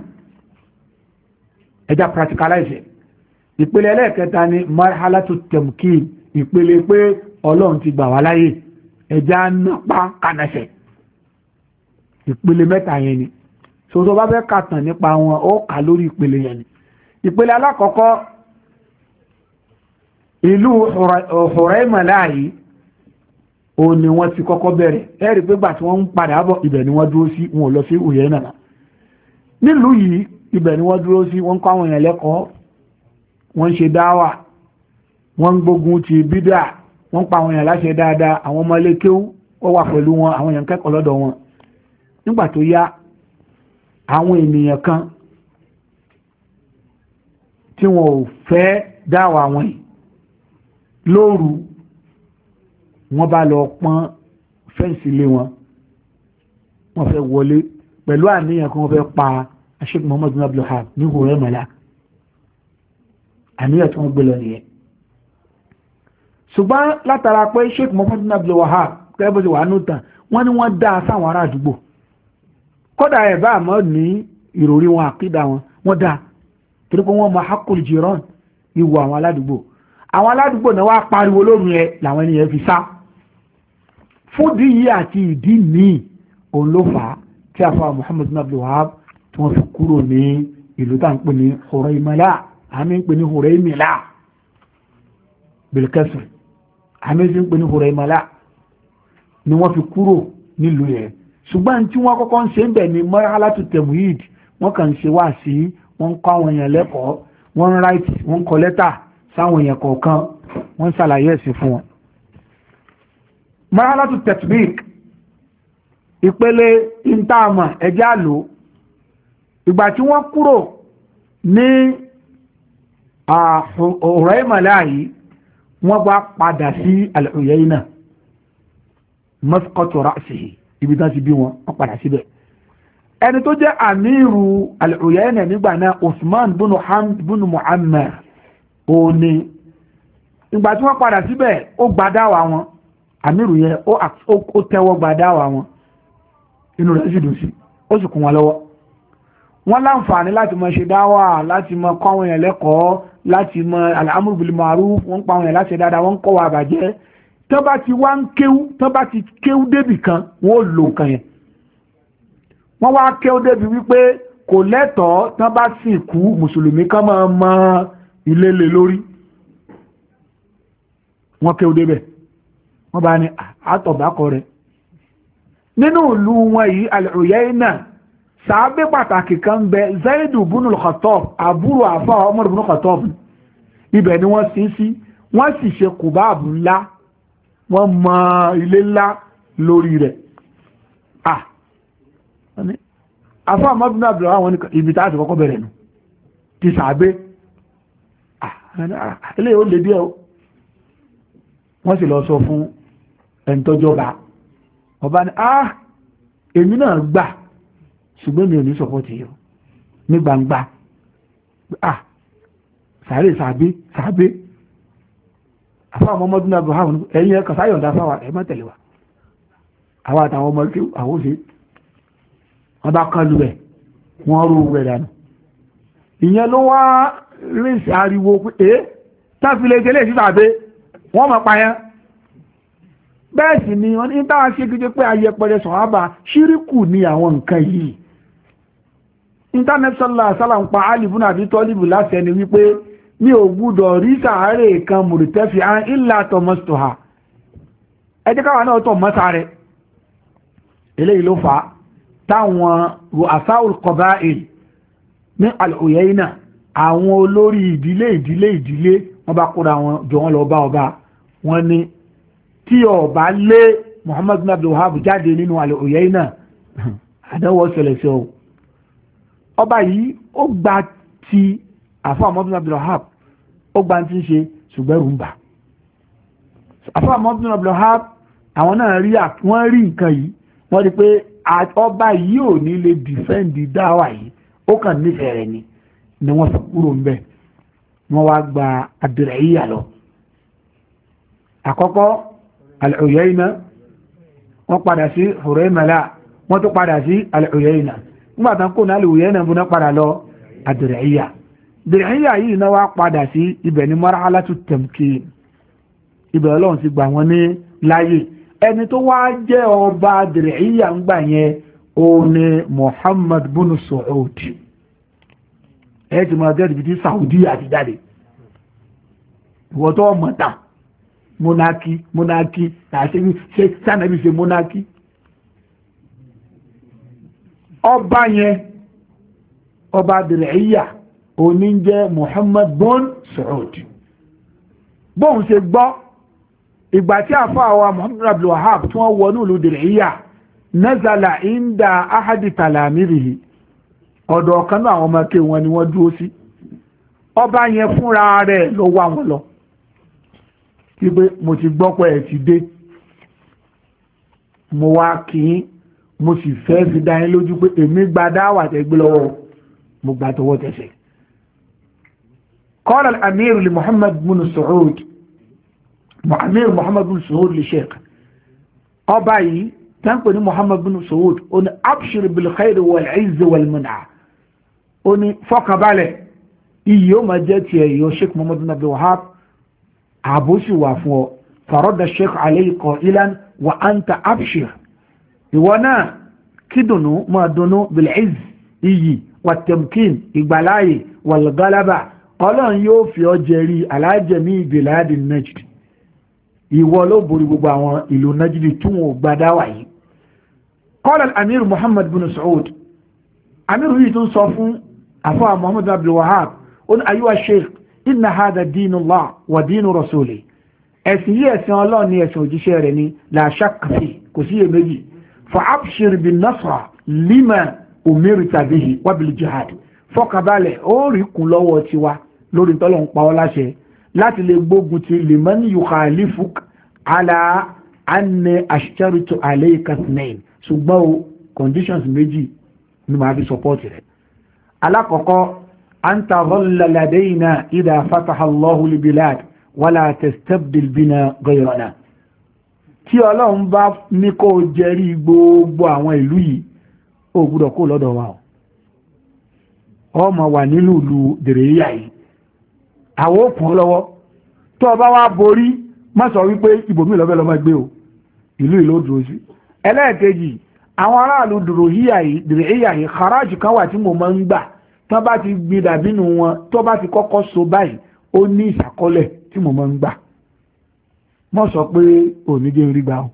ẹjá practicalize ìpele ẹlẹ́ẹ̀kẹta ni marhalatu tamkin ìpele pé Ọlọ́run ti gbà wá láyé ẹjá nápa kànàṣẹ̀ ìpele mẹ́ta yẹn ni so tó bá fẹ́ kàtàn nípa wọn ó kà lórí ìpele yẹn ni ìpele alákọ̀ọ́kọ́ ìlú Huraymala yìí ó ní wọ́n ti kọ́kọ́ bẹ̀rẹ̀ ẹ̀rí pé gbà tí wọ́n ń padà bọ̀ ibẹ̀ ni wọ́n dúró sí wọn ò lọ sí Uyayna nílùú yìí ibẹ̀ ni wọ́n dúró sí wọ́n kọ́ àwọn èèyàn lẹ́kọ̀ọ́ wọ́n ń ṣe dáwà wọ́n ń gbógun ti bídà wọ́n pa àwọn èèyàn láṣẹ dáadáa àwọn ọmọ ilé kéwú ó wà pẹ̀lú wọn àwọn èèyàn kẹ́kọ̀ọ́ lọ́dọ̀ wọn nígbà tó yá àwọn ènìyàn kan tí wọn ò fẹ́ dáwà wọn yìí lóru wọ́n bá lọ pọ́n fẹ́ǹsì lé wọn wọ́n fẹ́ wọlé pẹ̀lú àníyàn kan wọ́n fẹ́ pa Sheikh Muhammad ibn Abdul Wahhab ní Huraymala àníyàn tí wọ́n gbé lọ nìyẹn ṣùgbọ́n látara pé Sheikh Muhammad ibn Abdul Wahhab kẹ́bọ̀ sí wà ní ìtàn wọ́n ní wọ́n dá sáwọn ará àdúgbò kódà ẹ̀bá àmọ́ ní ìròrí wọn àkídà wọ́n dá torí pé wọ́n mọ haqqul jiran ìwọ àwọn aládùúgbò náà wá pariwo lórí ẹ làwọn ènìyàn fi sá fún díyí àti ìdí míì òun ló fà á tí a fa Muhammad ibn Abdul Wahhab tí wọ́n fi kúrò ní ìlú tá ń pè ní Huraymala àmì ń pè ní Huraymila bilkasr àmì ń pè ní Huraymala ni wọ́n fi kúrò nílùú yẹn ṣùgbọ́n tí wọ́n kọ́kọ́ ń ṣe ń bẹ̀ ní marhalatu tamhid wọ́n kàn ń ṣe wá sí wọ́n ń kọ́ àwọn èèyàn lẹ́kọ̀ọ́ wọ́n ń ráìtì wọ́n ń kọ lẹ́tà sáwọn èèyàn kọ̀ọ̀kan wọ́n ń ṣàlàyé ẹ̀sìn fún wọn. marhalatu tatbiq ìpele ìntàmà ẹjẹ́ àlò ìgbà tí wọ́n kúrò ní Huraymala yìí wọ́n bá padà sí al-Uyayna masqatu ra'sihi ibi tán ti bí wọ́n padà síbẹ̀ ẹni tó jẹ́ àmírù al-Uyayna nígbà náà Usman bunu Muammar ó ní ìgbà tí wọ́n padà síbẹ̀ ó gba dáwà wọn àmírù yẹn ó tẹ́wọ́ gba dáwà wọn inú rẹ̀ sì dùn sí ó sì kún wọn lọ́wọ́ wọ́n láǹfààní láti mọ ṣe dáwà láti mọ kọ́ àwọn èèyàn lẹ́kọ̀ọ́ láti mọ al-amru bil ma'ruf wọ́n pa àwọn èèyàn láti dáadáa wọ́n kọ́ wa àbàjẹ́ tó bá ti wá ń kéwú tó bá ti kéwú débì kan wọ́n lò nǹkan yẹn wọ́n wá kéwú débi wípé kò lẹ́tọ̀ọ́ tó bá sì kú mùsùlùmí kan máa mọ ilé lé lórí wọ́n kéwú débẹ̀ wọ́n bá ní àtọ̀bákọ rẹ̀ nínú ìlú wọn yìí al-Uyayna sàábé pàtàkì kan bẹ Zaidu bunu al-Khattab àbúrò àfà Umar bunu al-Khattab ibẹ̀ ni wọ́n sin sí wọ́n sì ṣe kùbáàbù ńlá wọ́n mọ ilé ńlá lórí rẹ̀ àfà Umar bunu Abdullah wọn ibi tá a ti kọ́kọ́ bẹ̀rẹ̀ nù ti sàábé ilé ó lè díẹ̀ wọ́n sì lọ sọ fún ẹni tọ́jọba ọba ni èmi náà gbà ṣùgbọ́n mi ò ní sọpọ́tì yìí ní gbangba sàárè sàbé àfáà Muhammadu bin Abdulwahab ẹ̀yìn ẹ̀kọ̀ sáyọ̀ǹda fáwà ẹ̀ má tẹ̀lé wa àwọn àtàwọn ọmọ kí àwọn ṣe wọ́n bá kán lu ẹ̀ wọ́n rú rẹ̀ dànù ìyẹn ló wá ríṣì ariwo pé táfilé tẹ́lẹ̀ sí tàbí wọ́n mọ̀ payán bẹ́ẹ̀ sì ni wọ́n ní táwọn ṣe gẹ́gẹ́ pé ayẹpẹrẹ sọ̀hábà ṣíríkù ní àwọn nǹkan yìí internet sallallahu alaihi wasallam ń pa Ali ibn Abi Talib láṣẹ ni wípé mi ò gbúdọ̀ rí sàárè kan mùrìtẹ́fì án illa tọmọsítọ̀ha ẹ jẹ́ káwọn náà tọ̀ mọ́sá rẹ̀ eléyìí ló fà á táwọn ru'asaul qaba'il ní al-Uyayna àwọn olórí ìdílé wọ́n bá kóra wọn jọ wọn lọ bá ọba wọn ní tí ọba lé Muhammad bin Abdul Wahhab jáde nínú al-Uyayna àdánwò ṣẹlẹ̀ sí ọ ọba yìí ó gba ti àfáà Muhammad bin Abdul Wahhab ó gba ti ń ṣe ṣùgbẹ́rù ń bà àfáà Muhammad bin Abdul Wahhab àwọn náà wọ́n rí nǹkan yìí wọ́n rí pé ọba yìí ò ní lè dìfẹ́ǹdì dáwà yìí ó kàn nífẹ̀ẹ́ rẹ̀ ni wọ́n fi kúrò ń bẹ̀ wọ́n wá gba Ad-Dir'iyya lọ àkọ́kọ́ al-Uyayna wọ́n padà sí Huraymala wọ́n tó padà sí al-Uyayna nígbàtán kò náà al-Uyayna bú náà padà lọ Ad-Dir'iyya Dir'iyya yìí náà wá padà sí ibẹ̀ ní marhalatu tamkin ibẹ̀ Ọlọ́run ti gbà wọ́n ní láyé ẹni tó wá jẹ́ ọba Dir'iyya ń gbà yẹn ó ní Muhammad bin Saud ẹ ti máa jẹ́ ibi tí Saudi àti jáde ìwọ tó mọ̀ta monarchy àti ṣe sànàbí ṣe monarchy ọba yẹn ọba Dir'iyya òní jẹ́ Muhammad bin Saud bóun ṣe gbọ́ ìgbà tí àfáà wa Muhammad bin Abdul Wahhab tí wọ́n wọnú ìlú Dir'iyya nazala inda ahadi talamirihi ọ̀dọ̀ ọ̀kan náà àwọn ọmọké wọn ni wọ́n dúró sí ọba yẹn fúnra rẹ̀ ló wá wọn lọ wípé mo ti gbọ́ pé ẹ ti dé mo wá kí yín mo sì fẹ́ fi dá yín lójú pé èmi gba dáwà tẹ́ gbé lọ́wọ́ mo gba tọwọ́ tẹsẹ̀. قال الأمير لمحمد بن سعود أمير محمد بن سعود لشيخ ọba yìí tánpẹ̀ ní Muhammad bin Saud ó ní abshir bil khair wal izz wal man'a ó ní fọkànbalẹ̀ iyì ó máa jẹ́ tiẹ̀ yóò Sheikh Muhammad bin Abdul Wahhab àbúsì wà fún ọ faradda Sheikh alayhi qailan wa anta abshir ìwọ náà kí dùnú máa dùnú bil izz iyì wa tamkin ìgbàláyè wal galaba ọlọ́run yóò fi ọ jẹrí alájẹmí biladi Najd ìwọ ló borí gbogbo àwọn ìlú Najdi tí wọn ò gba dáwà yìí. قال الأمير محمد بن سعود أمير يتون صفون أفا محمد بن عبد الوهاب قل أيها الشيخ إن هذا دين الله ودين رسوله أسيه أسيه الله ني أسيه جشيرني لا شك فيه كسيه مجي فأبشر بالنصر لما أمرت به وبالجهاد فقباله أوري كن لو تيوا لوري تولون باولا شيء láti lè gbógun ti liman yukhalifuk ala anni ashtartu alayka ithnain ṣùgbọ́n o conditions méjì ni máa fi support rẹ̀ alákọ̀ọ́kọ́ an tadhalla ladayna idha fataha Allahu libilad wala tastabdil bina ghayrana tí Ọlọ́run bá ní kó jẹ́rí gbogbo àwọn ìlú yìí ó gbọ́dọ̀ kó lọ́dọ̀ wa ó máa wà nínú ìlú Dir'iyya yìí àwọn òkun lọ́wọ́ tó ọba wá borí má sọ wípé ibòmí lọ́bẹ̀ lọ́mọ gbé o ìlú ìlú dúró sí ẹlẹ́ẹ̀kejì àwọn aráàlú Dir'iyya yìí kharaj kan wà tí mo máa ń gbà tó bá ti gbin dàbínú wọn tó bá ti kọ́kọ́ so báyìí ó ní ìṣàkọọ́lẹ̀ tí mo máa ń gbà mọ́ sọ pé òní jẹ́ rí gbà o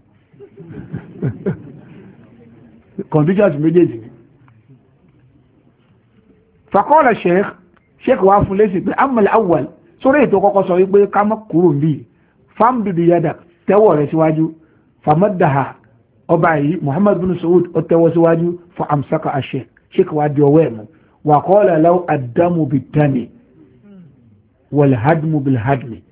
conditions méjèèjì ni faqala sheikh wa fún lẹ́sìn pé amal awwal sórí ètò kọ́kọ́ sọ wípé ká mọ́ kúrò ní famdudu yada tẹ́wọ̀ rẹ̀ síwájú famadaha ọba yìí Muhammad bin Saud ó tẹ́wọ́ síwájú fún amsaka àṣẹ sheikh wa di ọwọ́ ẹ̀mú wa qala law addamu bid-dami wal hadmu bil hadmi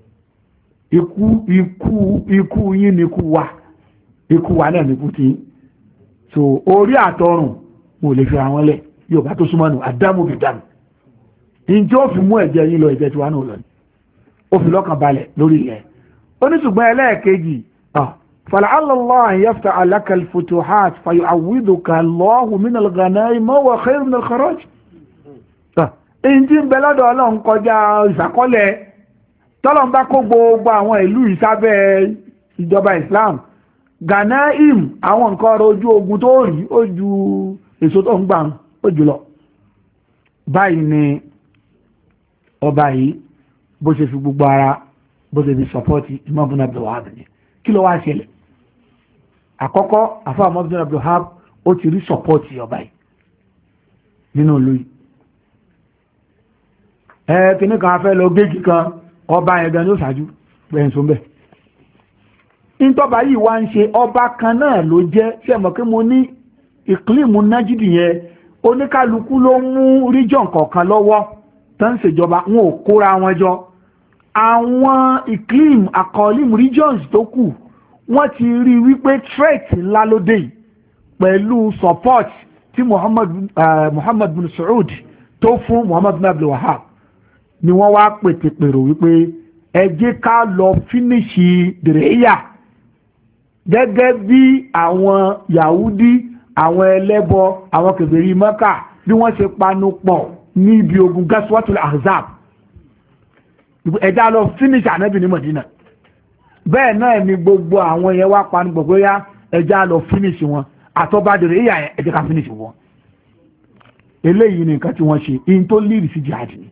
ikú yín ni ikú wa náà ni ikú tí so orí àtọrùn mo lè fi àwọn lẹ̀ yóò bá tó súnmọ́ nù addamu bid-dami ìjọ fi mú ẹ̀jẹ̀ yìí lọ ẹ̀jẹ̀ tí wà náà lọ ní ó fi lọ́kàn balẹ̀ lórí ilẹ̀ oníṣùgbọ́n ẹlẹ́ẹ̀kejì فلعل الله أن يفتح لك الفتوحات فيعوضك الله من الغنائم وهو خير من الخراج. èyí tí ń bẹ lọ́dọ̀ Ọlọ́run kọjá ìṣàkọọ́lẹ̀ tọ́lọ́run bá kó gbogbo àwọn ìlú ìsábẹ́ ìjọba Islam Ghanaim àwọn nǹkan ọrọ̀ ojú ogun tó rí ó ju èso tó ń gbà ó jùlọ. báyìí ni ọba yìí bó ṣe fi gbogbo ara bó ṣe fi sọpọ́tì Imam Ibn Abdul Wahhab ni. kí ló wá ṣẹlẹ̀? àkọ́kọ́ àfáà Imam Ibn Abdul Wahhab ó ti rí sọpọ́tì ọba yìí nínú ìlú yìí. kìíní kan afẹ́ lọ géègì kan ọba yẹn gan ni ó ṣáájú gbẹ̀yìnsó bẹ́ẹ̀. ìtọ́ba yìí wá ń ṣe ọba kan náà ló jẹ́ ṣé mọ̀ pé mo ní ìkílìmù nájídì yẹn oníkálukú ló mú ríjọ̀n kọ̀ọ̀kan lọ́wọ́ tó ń ṣèjọba wọn ò kóra wọn jọ. àwọn ìkílìm àkọọ́lìm regions tó kù wọ́n ti rí wípé threat ńlá ló dé yìí pẹ̀lú support tí Muhammad bin Saud tó fún Muhammad bin Abdul Wahhab ni wọ́n wá pètèpèrò wípé ẹ jẹ́ ká lọ fínísì dèrèyà gẹ́gẹ́ bí àwọn Yahudi àwọn ẹlẹ́bọ àwọn kèfèrí Mẹ́kà bí wọ́n ṣe panu pọ̀ ní ibi ogun Ghazwatul Ahzab ẹ̀dá lọ finish ànábì ní Mọ̀dínà. bẹ́ẹ̀ náà ni gbogbo àwọn yẹn wá panu gbogbo yá ẹ̀dá lọ finish wọn àtọ́bádìrì ìyà ẹ̀dá ká finish wọn. eléyìí ni nǹkan tí wọ́n ṣe in tó lìrì sí jihad ni.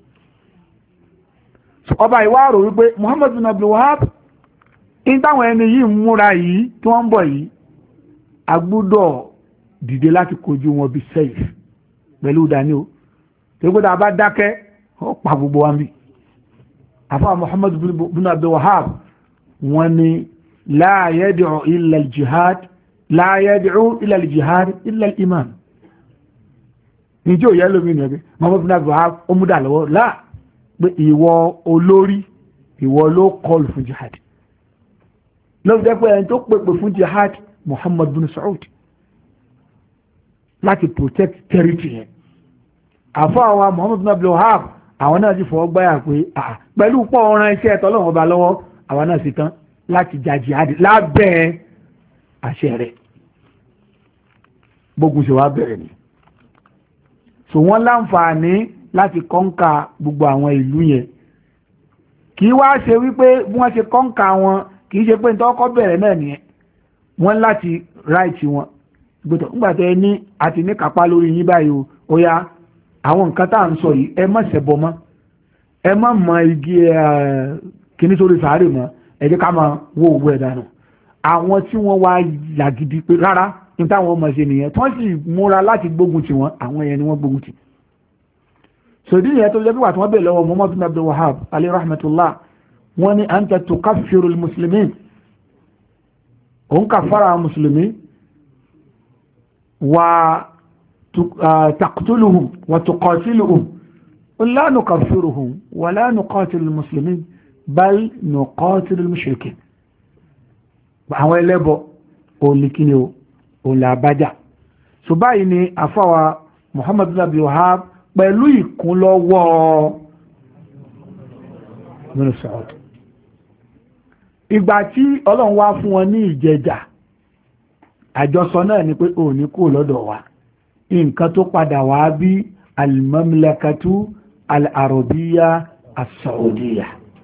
ọba ìwá rò wípé Muhammad bin Abdul Wahhab in táwọn ẹni yìí ń múra yìí tí wọ́n ń bọ̀ yìí agbúdọ̀ dìde láti kojú wọn bí safe pẹ̀lú daniel tó gbọ́dọ̀ abá dákẹ́ ó pa gbogbo wa mi. àfáà Muhammad bin Abdul Wahhab wọ́n ní la yad'u illa al-jihad la yad'u illa al-jihad illa al-imam. níjó yẹ́ lómi ní ẹgbẹ́ Muhammad bin Abdul Wahhab ó mú dà lọ́wọ́ láà pé ìwọ olórí ìwọ ló kọlù fún jihad lọ́wọ́ jẹ́ pé ẹni tó pèpè fún jihad Muhammad bin Saud láti protect territory yẹn. àfáà wa Muhammad bin Abdul Wahhab àwọn náà ti fọwọ́ gbáyà pé pẹ̀lú pọ̀ ọ̀ràn iṣẹ́ ẹ̀tọ́ lọ́wọ́ ọba lọ́wọ́ àwọn náà sì tán láti jà jihad lábẹ́ àṣẹ rẹ̀ gbógun ṣe wá bẹ̀rẹ̀ ni. so wọ́n láǹfààní láti kọ́ńkà gbogbo àwọn ìlú yẹn kì í wá ṣe wípé bí wọ́n ṣe kọ́ńkà wọn kì í ṣe pé nítorí ọkọ̀ bẹ̀rẹ̀ náà nìyẹn wọ́n láti ráìtì wọn gbọ́dọ̀ nígbàtẹ́ ní àti ní kápá lórí yín báyìí ó yá àwọn nǹkan tá à ń sọ yìí ẹ má ṣẹbọ mọ́ ẹ má mọ igi kíní sórí sàárè mọ́ ẹ jẹ́ ká máa wó owó ẹ̀ dànù. àwọn tí wọ́n wá yàgídí pé rárá ní táwọn ọmọ ṣe nìyẹn tí wọ́n sì múra láti gbógun tì wọ́n àwọn yẹn ni wọ́n gbógun tì. sòdí yẹn tó jẹ́ pé wà tí wọ́n bẹ̀ lọ́wọ́ Muhammad bin Abdul Wahhab alayhi rahmatullah wọ́n ní anta tukaffiru al-muslimin òun kàfàrà mùsùlùmí وتقتلهم وتقاتلهم لا نكفرهم ولا نقاتل المسلمين بل نقاتل المشركين. àwọn ẹlẹ́bọ olùkíni o olàbájá so báyìí ni àfáwà Muhammad bin Abdul Wahhab pẹ̀lú ìkúnlọ́wọ́ bin Saud. ìgbà tí Ọlọ́run wá fún wọn ní ìjẹjà àjọsọ náà ni pé ò ní kó lọ́dọ̀ wa nǹkan tó padà wá bí al-mamlakatu al-arabiya as-saudiya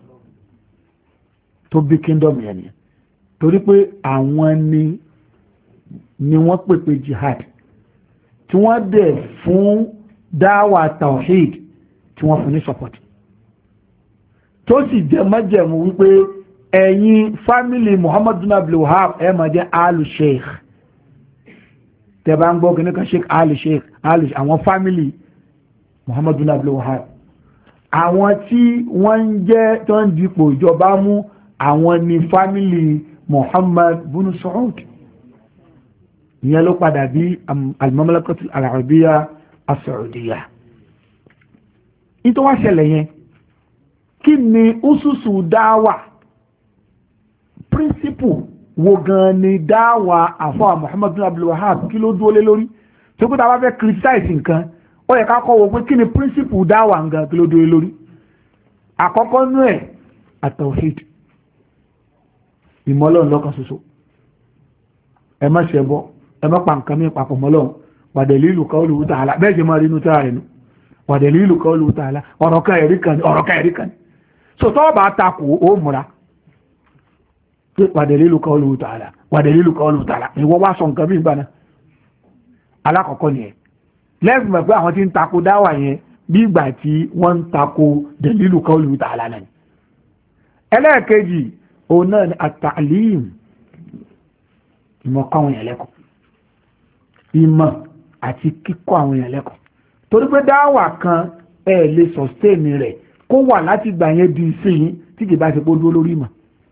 tó bí kingdom yẹn ni torí pé àwọn ni wọ́n pèpè jihad tí wọ́n dẹ̀ fún dáwà tawhid tí wọ́n fún ní support tó sì jẹ́ májẹ̀mú wípé ẹ̀yin fámílì Muhammad bin Abdul Wahhab ẹ máa jẹ́ alu sheikh tẹ́bá ń gbọ́ kí ní kan sheikh ali àwọn fámílì Muhammad bin Abdul Wahhab àwọn tí wọ́n ń jẹ́ tó ń dipò ìjọba mú àwọn ni fámílì Muhammad bin Saud ìyẹn ló padà bí al-mamlakatul arabiya as-saudiya. ìtọ́ wá ṣẹlẹ̀ yẹn kí ni ususu dáwà principle wo gan ni dáwà àfọ́ Muhammad bin Abdul Wahhab kí ló dúró lé lórí tó kó tá bá fẹ́ criticize nǹkan ó yẹ ká kọ́ wo pé kí ni principle dáwà nǹkan kí ló dúró lé lórí. àkọ́kọ́ nú ẹ̀ at-tawhid ìmọ̀ Ọlọ́run lọ́kan ṣoṣo ẹ má ṣẹbọ ẹ má pa nǹkan mí papọ̀ mọ́ Ọlọ́run wa dalilu qawluhu ta'ala bẹ́ẹ̀ jẹ́ máa rí inú tí a rẹ̀ nù wa dalilu qawluhu ta'ala ọ̀rọ̀ ká ẹ̀rí kan so tọ́ bá takò ó múra wa dalilu qawluhu ta'ala ìwọ wá sọ nǹkan bí ìgbà alákọ̀ọ́kọ́ nìyẹn lẹ́sìn mọ̀ pé àwọn tí ń takò dáwà yẹn bí ìgbà tí wọ́n ń takò dalilu qawluhu ta'ala náà ẹlẹ́ẹ̀kejì òun náà ni at-ta'lim ìmọ̀ kọ́ àwọn èèyàn lẹ́kọ̀ọ́ ìmọ̀ àti kíkọ́ àwọn èèyàn lẹ́kọ̀ọ́ torí pé dáwà kan ẹ lè sustain rẹ̀ kó wà láti gbà yẹn di ìsìn tí kì bá ṣe pé ó dúró lórí ìmọ̀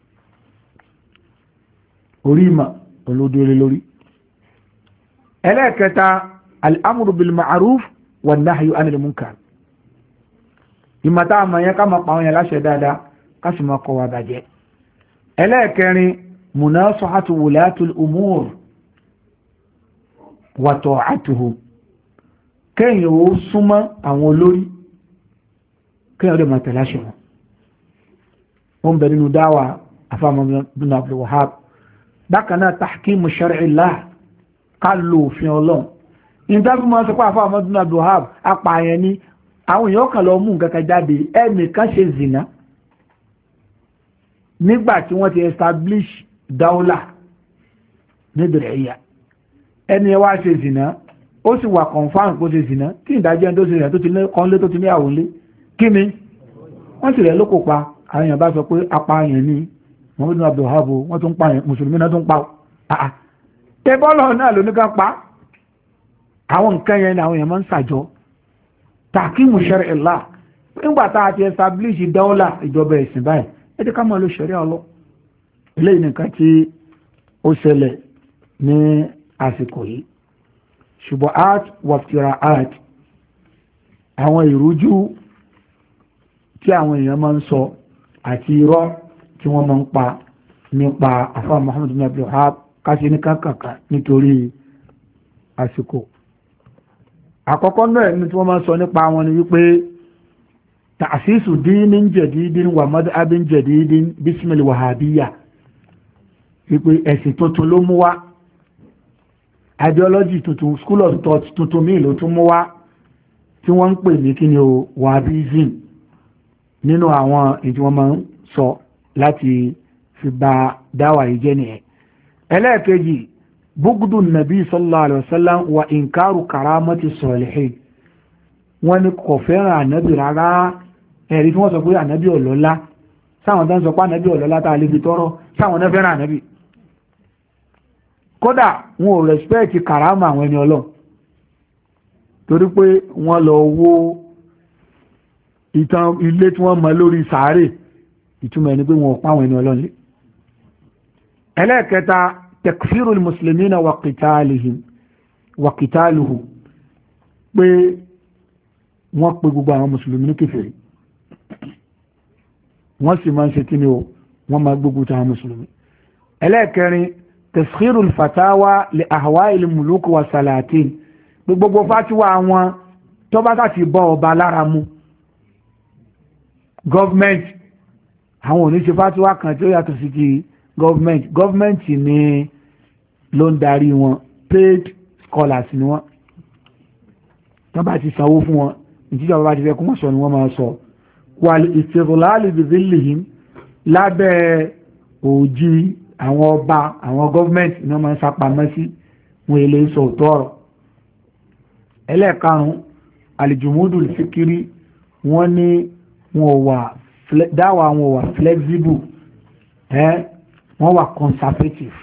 orí ìmọ̀ olódúró lórí ẹlẹ́ẹ̀kẹta al-amru bil ma'ruf wan nahyu anil munkar ìmọ̀ tá a mọ̀ yẹn ká máa pa àwọn yẹn láṣẹ dáadáa ká sì máa kọ̀ wá bàjẹ́ ẹlẹ́ẹ̀kẹrin munasahatu wulatul umur wa ta'atuhum kẹ́yìn ó súnmọ́ àwọn olórí kẹ́yìn ó lè máa tẹ̀lé àṣẹ wọn wọ́n bẹ nínú dáwà afáàmọ́ bin Abdul Wahhab bákan náà tahkimu shar'illah ká lo òfin ọlọ́run ìdájú máa sọ pé afáàmọ́ bin Abdul Wahhab apààyàn ni àwọn èèyàn kan lọ mú nǹkan kan jáde ẹnìkan ṣe zina nígbà tí wọ́n ti establish dáúlà níbẹ̀rẹ̀ ẹ̀yà ẹni ẹ wá ṣe zina ó sì wà confam kó ṣe zina kí ìdájọ́ ẹni tó ṣe rẹ̀ tó ti ní kọ́nlé tó ti ní àwòlé kí ni wọ́n sì rẹ̀ ló kò pa àwọn èèyàn bá sọ pé apààyàn ni Muhammad bin Abdul Wahhab wọ́n tún pààyàn mùsùlùmí náà tún pa tẹ bọ́ọ̀lù náà ló ní ká pa àwọn nǹkan yẹn ni àwọn èèyàn máa ń ṣàjọ takimu shar'illah nígbà tá a ti establish dáúlà ìjọba ẹ̀sìn báyìí ẹ jẹ́ ká máa lo ṣẹ̀ríà ọlọ́ eléyìí nìkan tí ó ṣẹlẹ̀ ní àsìkò yìí shubuhat waftira'at àwọn ìrújú tí àwọn èèyàn máa ń sọ àti irọ́ tí wọ́n máa ń pa nípa àfáà Muhammad bin Abdul Wahhab káṣí ní kankankan nítorí àsìkò àkọ́kọ́ náà ní tí wọ́n máa ń sọ nípa wọn ni wípé ta'asisu dinin jadidin wa mad'abin jadidin bismil wahabiyya wípé ẹ̀sìn tuntun ló mú wá ideology tuntun school of thought tuntun míì ló tún mú wá tí wọ́n ń pè ní kí ni o wahhabism nínú àwọn èyí tí wọ́n máa ń sọ láti fi bà dáwà yìí jẹ́ nìyẹn ẹlẹ́ẹ̀kejì bugdu nabi sallallahu alaihi wasallam wa inkaru karamati salihin wọ́n ní kò fẹ́ràn ànábì rárá ẹ̀rí tí wọ́n sọ pé ànábì ọlọ́lá sáwọn tán sọ pé ànábì ọlọ́lá tá a lè fi tọrọ sáwọn náà fẹ́ràn ànábì kódà wọn ò rẹ̀spẹ́ẹ̀tì karama àwọn ẹni ọlọ́run torí pé wọ́n lọ wó ìtàn ilé tí wọ́n mọ lórí sàárè ìtumọ̀ ẹni pé wọn ò pa àwọn ẹni ọlọ́run lé ẹlẹ́ẹ̀kẹta takfirul muslimina wa qitaluhu pé wọ́n pe gbogbo àwọn mùsùlùmí ní kèfèrí wọ́n sì máa ń ṣe kíni o wọ́n máa gbogbo àwọn mùsùlùmí ẹlẹ́ẹ̀kẹrin taskhirul fatawa li ahwa'il muluk wa salatin pé gbogbo fatiwa wọn tó bá ti bọ́ ọba lára mu gọ́ọ̀mẹ́ntì àwọn ò ní ṣe fatiwa kan tí ó yàtọ̀ sí ti gọ́ọ̀mẹ́ntì ni ló ń darí wọn paid scholars ni wọ́n tó bá ti sanwó fún wọn ìjíjọba bá ti fẹ́ kún wọ́n sọ ni wọ́n máa sọ wal istighlal bi dhillihim lábẹ́ òjì àwọn ọba àwọn gọ́ọ̀mẹ́ntì ni wọ́n máa ń sapamọ́ sí wọn èlé sọ tọ́rọ̀ ẹlẹ́ẹ̀karùn-ún al-jumudul fikri wọ́n ní wọn wà dáwà wọn wà flexible wọ́n wà conservative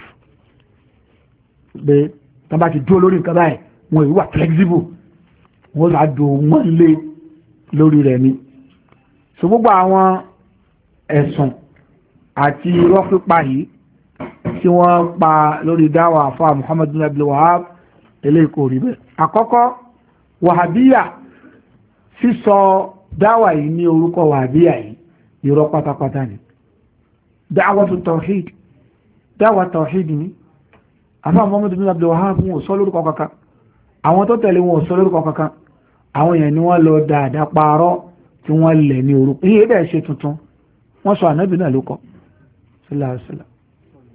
pé tó bá ti dúró lórí nǹkan báyìí wọn yìí wà flexible wọ́n sá do wọ́n lé lórí rẹ̀ ni so gbogbo àwọn ẹ̀sùn àti irọ́ pípa yìí tí wọ́n pa lórí dáwà àfáà Muhammad bin Abdul Wahhab eléyìí kò rí bẹ́ẹ̀ àkọ́kọ́ wàhábíyà sísọ dáwà yìí ní orúkọ wàhábíyà yìí irọ́ pátápátá ni dáwàtú tawhid dáwà tawhid ni àfáà Muhammad bin Abdul Wahhab wọn ò sọ lórúkọ kankan àwọn tó tẹ̀lé wọn ò sọ lórúkọ kankan àwọn èèyàn ni wọ́n lọ dáadáa parọ́ tí wọ́n lẹ̀ ní orúkọ iye bẹ́ẹ̀ ṣe tuntun wọ́n sọ ànábì náà ló kọ́ sallallahu alaihi wasallam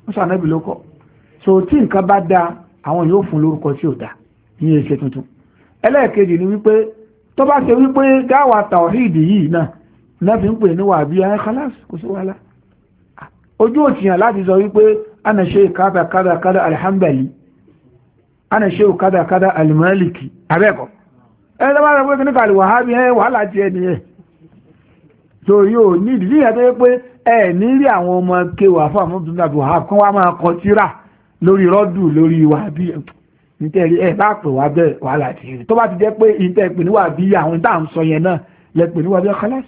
wọ́n sọ ànábì ló kọ́ so tí nǹkan bá da àwọn yóò fún lórúkọ tí ò da ní ẹsẹ̀ tuntun. ẹlẹ́ẹ̀kejì ni wípé tó bá ṣe wípé dáwà tàwhídì yìí náà fi ń pè ní wàhábí ẹ̀ kálás kò sí wàhálà. ojú òtìyàn láti sọ wípé ana ṣe kádà kádà kádà alhambali ana ṣe kádà kádà alimaliki abẹ́ẹ̀kọ́ ẹ̀ tó bá sọ pé kí ní kàlí wàhábí ẹ̀ wàhálà ti ẹ̀ nìyẹn. so yóò ní ìdí yẹn tó yẹ pé ẹ ní rí àwọn ọmọ kéwà fún àwọn ọmọdún àbò wàhábí kán wá máa kọ tírà lórí rọ́dù lórí wàhábí nítorí ẹ bá pè wá bẹ́ẹ̀ wàhálà ti rí tó bá ti jẹ́ pé ìtẹ́ pè ní wàhábí àwọn tá à ń sọ yẹn náà lẹ pè ní wàhábí kálásì.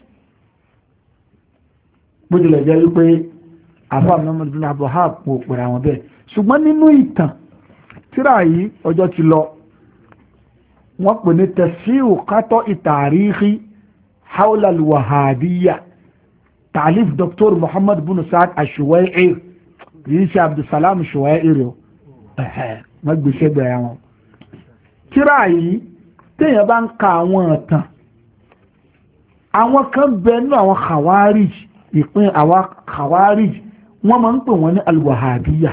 bó tilẹ̀ jẹ́ wípé àfọ àwọn ọmọdún àbò wàhábí kò pèrè àwọn bẹ́ẹ̀ ṣùgbọ́n nínú ìtàn tírà yìí ọjọ́ ti lọ wọ́n pè ní tafsiru kátó ìtàríkì hawla al-wahabiyya تعليف دكتور محمد بن سعد الشويعي يشي عبد السلام الشويعي ما gbèsè bẹ àwọn tírà yìí téèyàn bá ń ka àwọn ìtàn àwọn kan bẹ nínú àwọn khawarij ìpín àwọn khawarij wọ́n máa ń pè wọ́n ní al-wahabiyya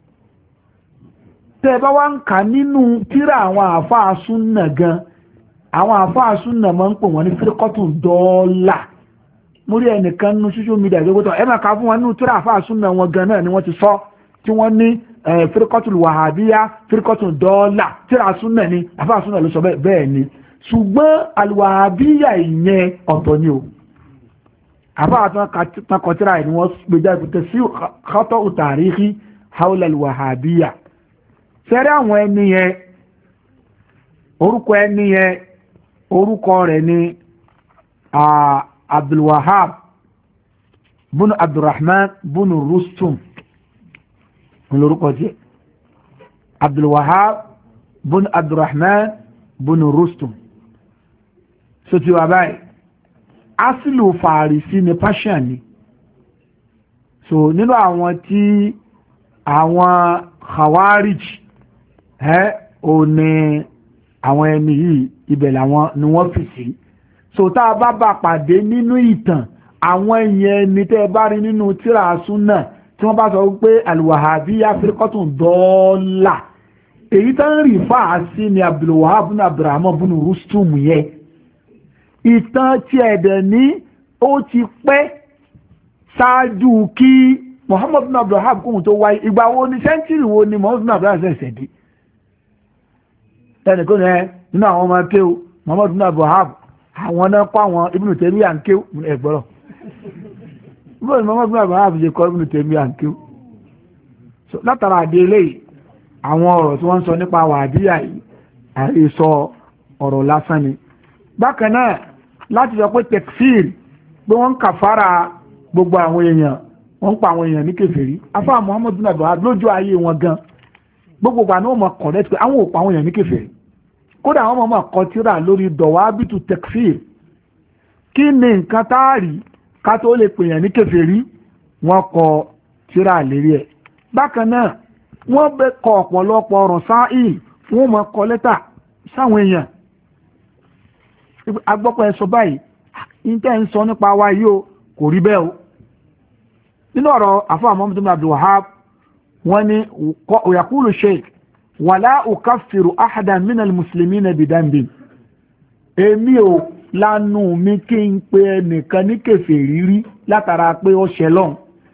tẹ́ bá wá ń kà nínú tírà àwọn àfáà súnnà gan àwọn àfáà súnnà máa ń pè wọ́n ní firqatun dalla mo rí ẹnìkan nínú social media ìgbógbótọ̀ ẹ máa ka fún wọn nínú tíra àfáà súnà wọn gan náà ni wọ́n ti sọ tí wọ́n ní firqatul wahabiyya firqatul dalla tíra súnà ni àfáà súnà ló sọ bẹ́ẹ̀ ni ṣùgbọ́n alwahabiyya ìyẹn ọ̀tọ̀ ni o àfáà tán kọ tíra ẹ̀ ni wọ́n gbé jáde pété sí khata'u tarikhi hawla alwahabiyya sẹ́rẹ́ àwọn ẹni yẹn orúkọ rẹ̀ ni Abdulwahab bunu Abdurrahman bunu Rustum olórúkọ tí Abdulwahab bunu Abdurrahman bunu Rustum so ti wà báyìí asìlù Fàrísì ní Persian ni so nínú àwọn tí àwọn Khawarij ò ní àwọn ẹni yìí ibẹ̀ làwọn ni wọ́n fi sí so tá a bá pàdé nínú ìtàn àwọn èèyàn ẹni tẹ́ bá rí nínú tírà súnà tí wọ́n bá sọ wípé al-wahabiyya firqatun dalla èyí tán rí fáà sí ni Abdulwahab bin Abdurrahman bin Rustum yẹn ìtàn tí ẹ̀dẹ̀ ní ó ti pẹ́ ṣáájú kí Muhammad bin Abdulwahab kóhun tó wáyé ìgbà wo ni sẹ́ńtírì wo ni Muhammad bin Abdulwahab ṣẹ̀ṣẹ̀ dé ẹnìkan ẹ nínú àwọn ọmọ akéwò Muhammad bin Abdulwahab àwọn náà kọ́ àwọn Ibn Taymiyyah ń kéwò ẹgbọ́rọ̀ bóyá Muhammad bin Abdulwahab ṣe kọ́ Ibn Taymiyyah ń kéwò látara àdéhélé àwọn ọ̀rọ̀ tí wọ́n ń sọ nípa wàhábíyà yìí àìsọ ọ̀rọ̀ lásán ni bákan náà láti sọ pé tekfir pé wọ́n ń kàfàrà gbogbo àwọn èèyàn wọ́n ń pa àwọn èèyàn ní kèfèrí afá Muhammad bin Abdulwahab lójú ayé wọn gan gbogbo àná wọn mọ̀ kọ̀rẹ́tì pé àwọn ò pa àwọn èèyàn ní kèfèrí kódà àwọn ọmọ kọ tírà lórí dọ̀wábìtù tekfir kí ni nǹkan táàrí ká tó lè pèèyàn ní kèfèrí wọ́n kọ tírà lérí ẹ̀ bákan náà wọ́n bẹ kọ ọ̀pọ̀lọpọ̀ ọ̀rọ̀ sáàìl fún ọmọ kọ lẹ́tà sáwọn èèyàn agbọ́pọ̀ ẹ sọ báyìí ìtẹ́ ń sọ nípa wa yìí o kò rí bẹ́ẹ̀ o nínú ọ̀rọ̀ àfáà Muhammad bin Abdul Wahhab wọ́n ní yaqulu sheikh wàlá ukaffiru ahadan minal muslimina bidambin èmi ò lánú mi kí n pe ẹnìkan ní kèfèrí rí látara pé ó ṣẹlọ́n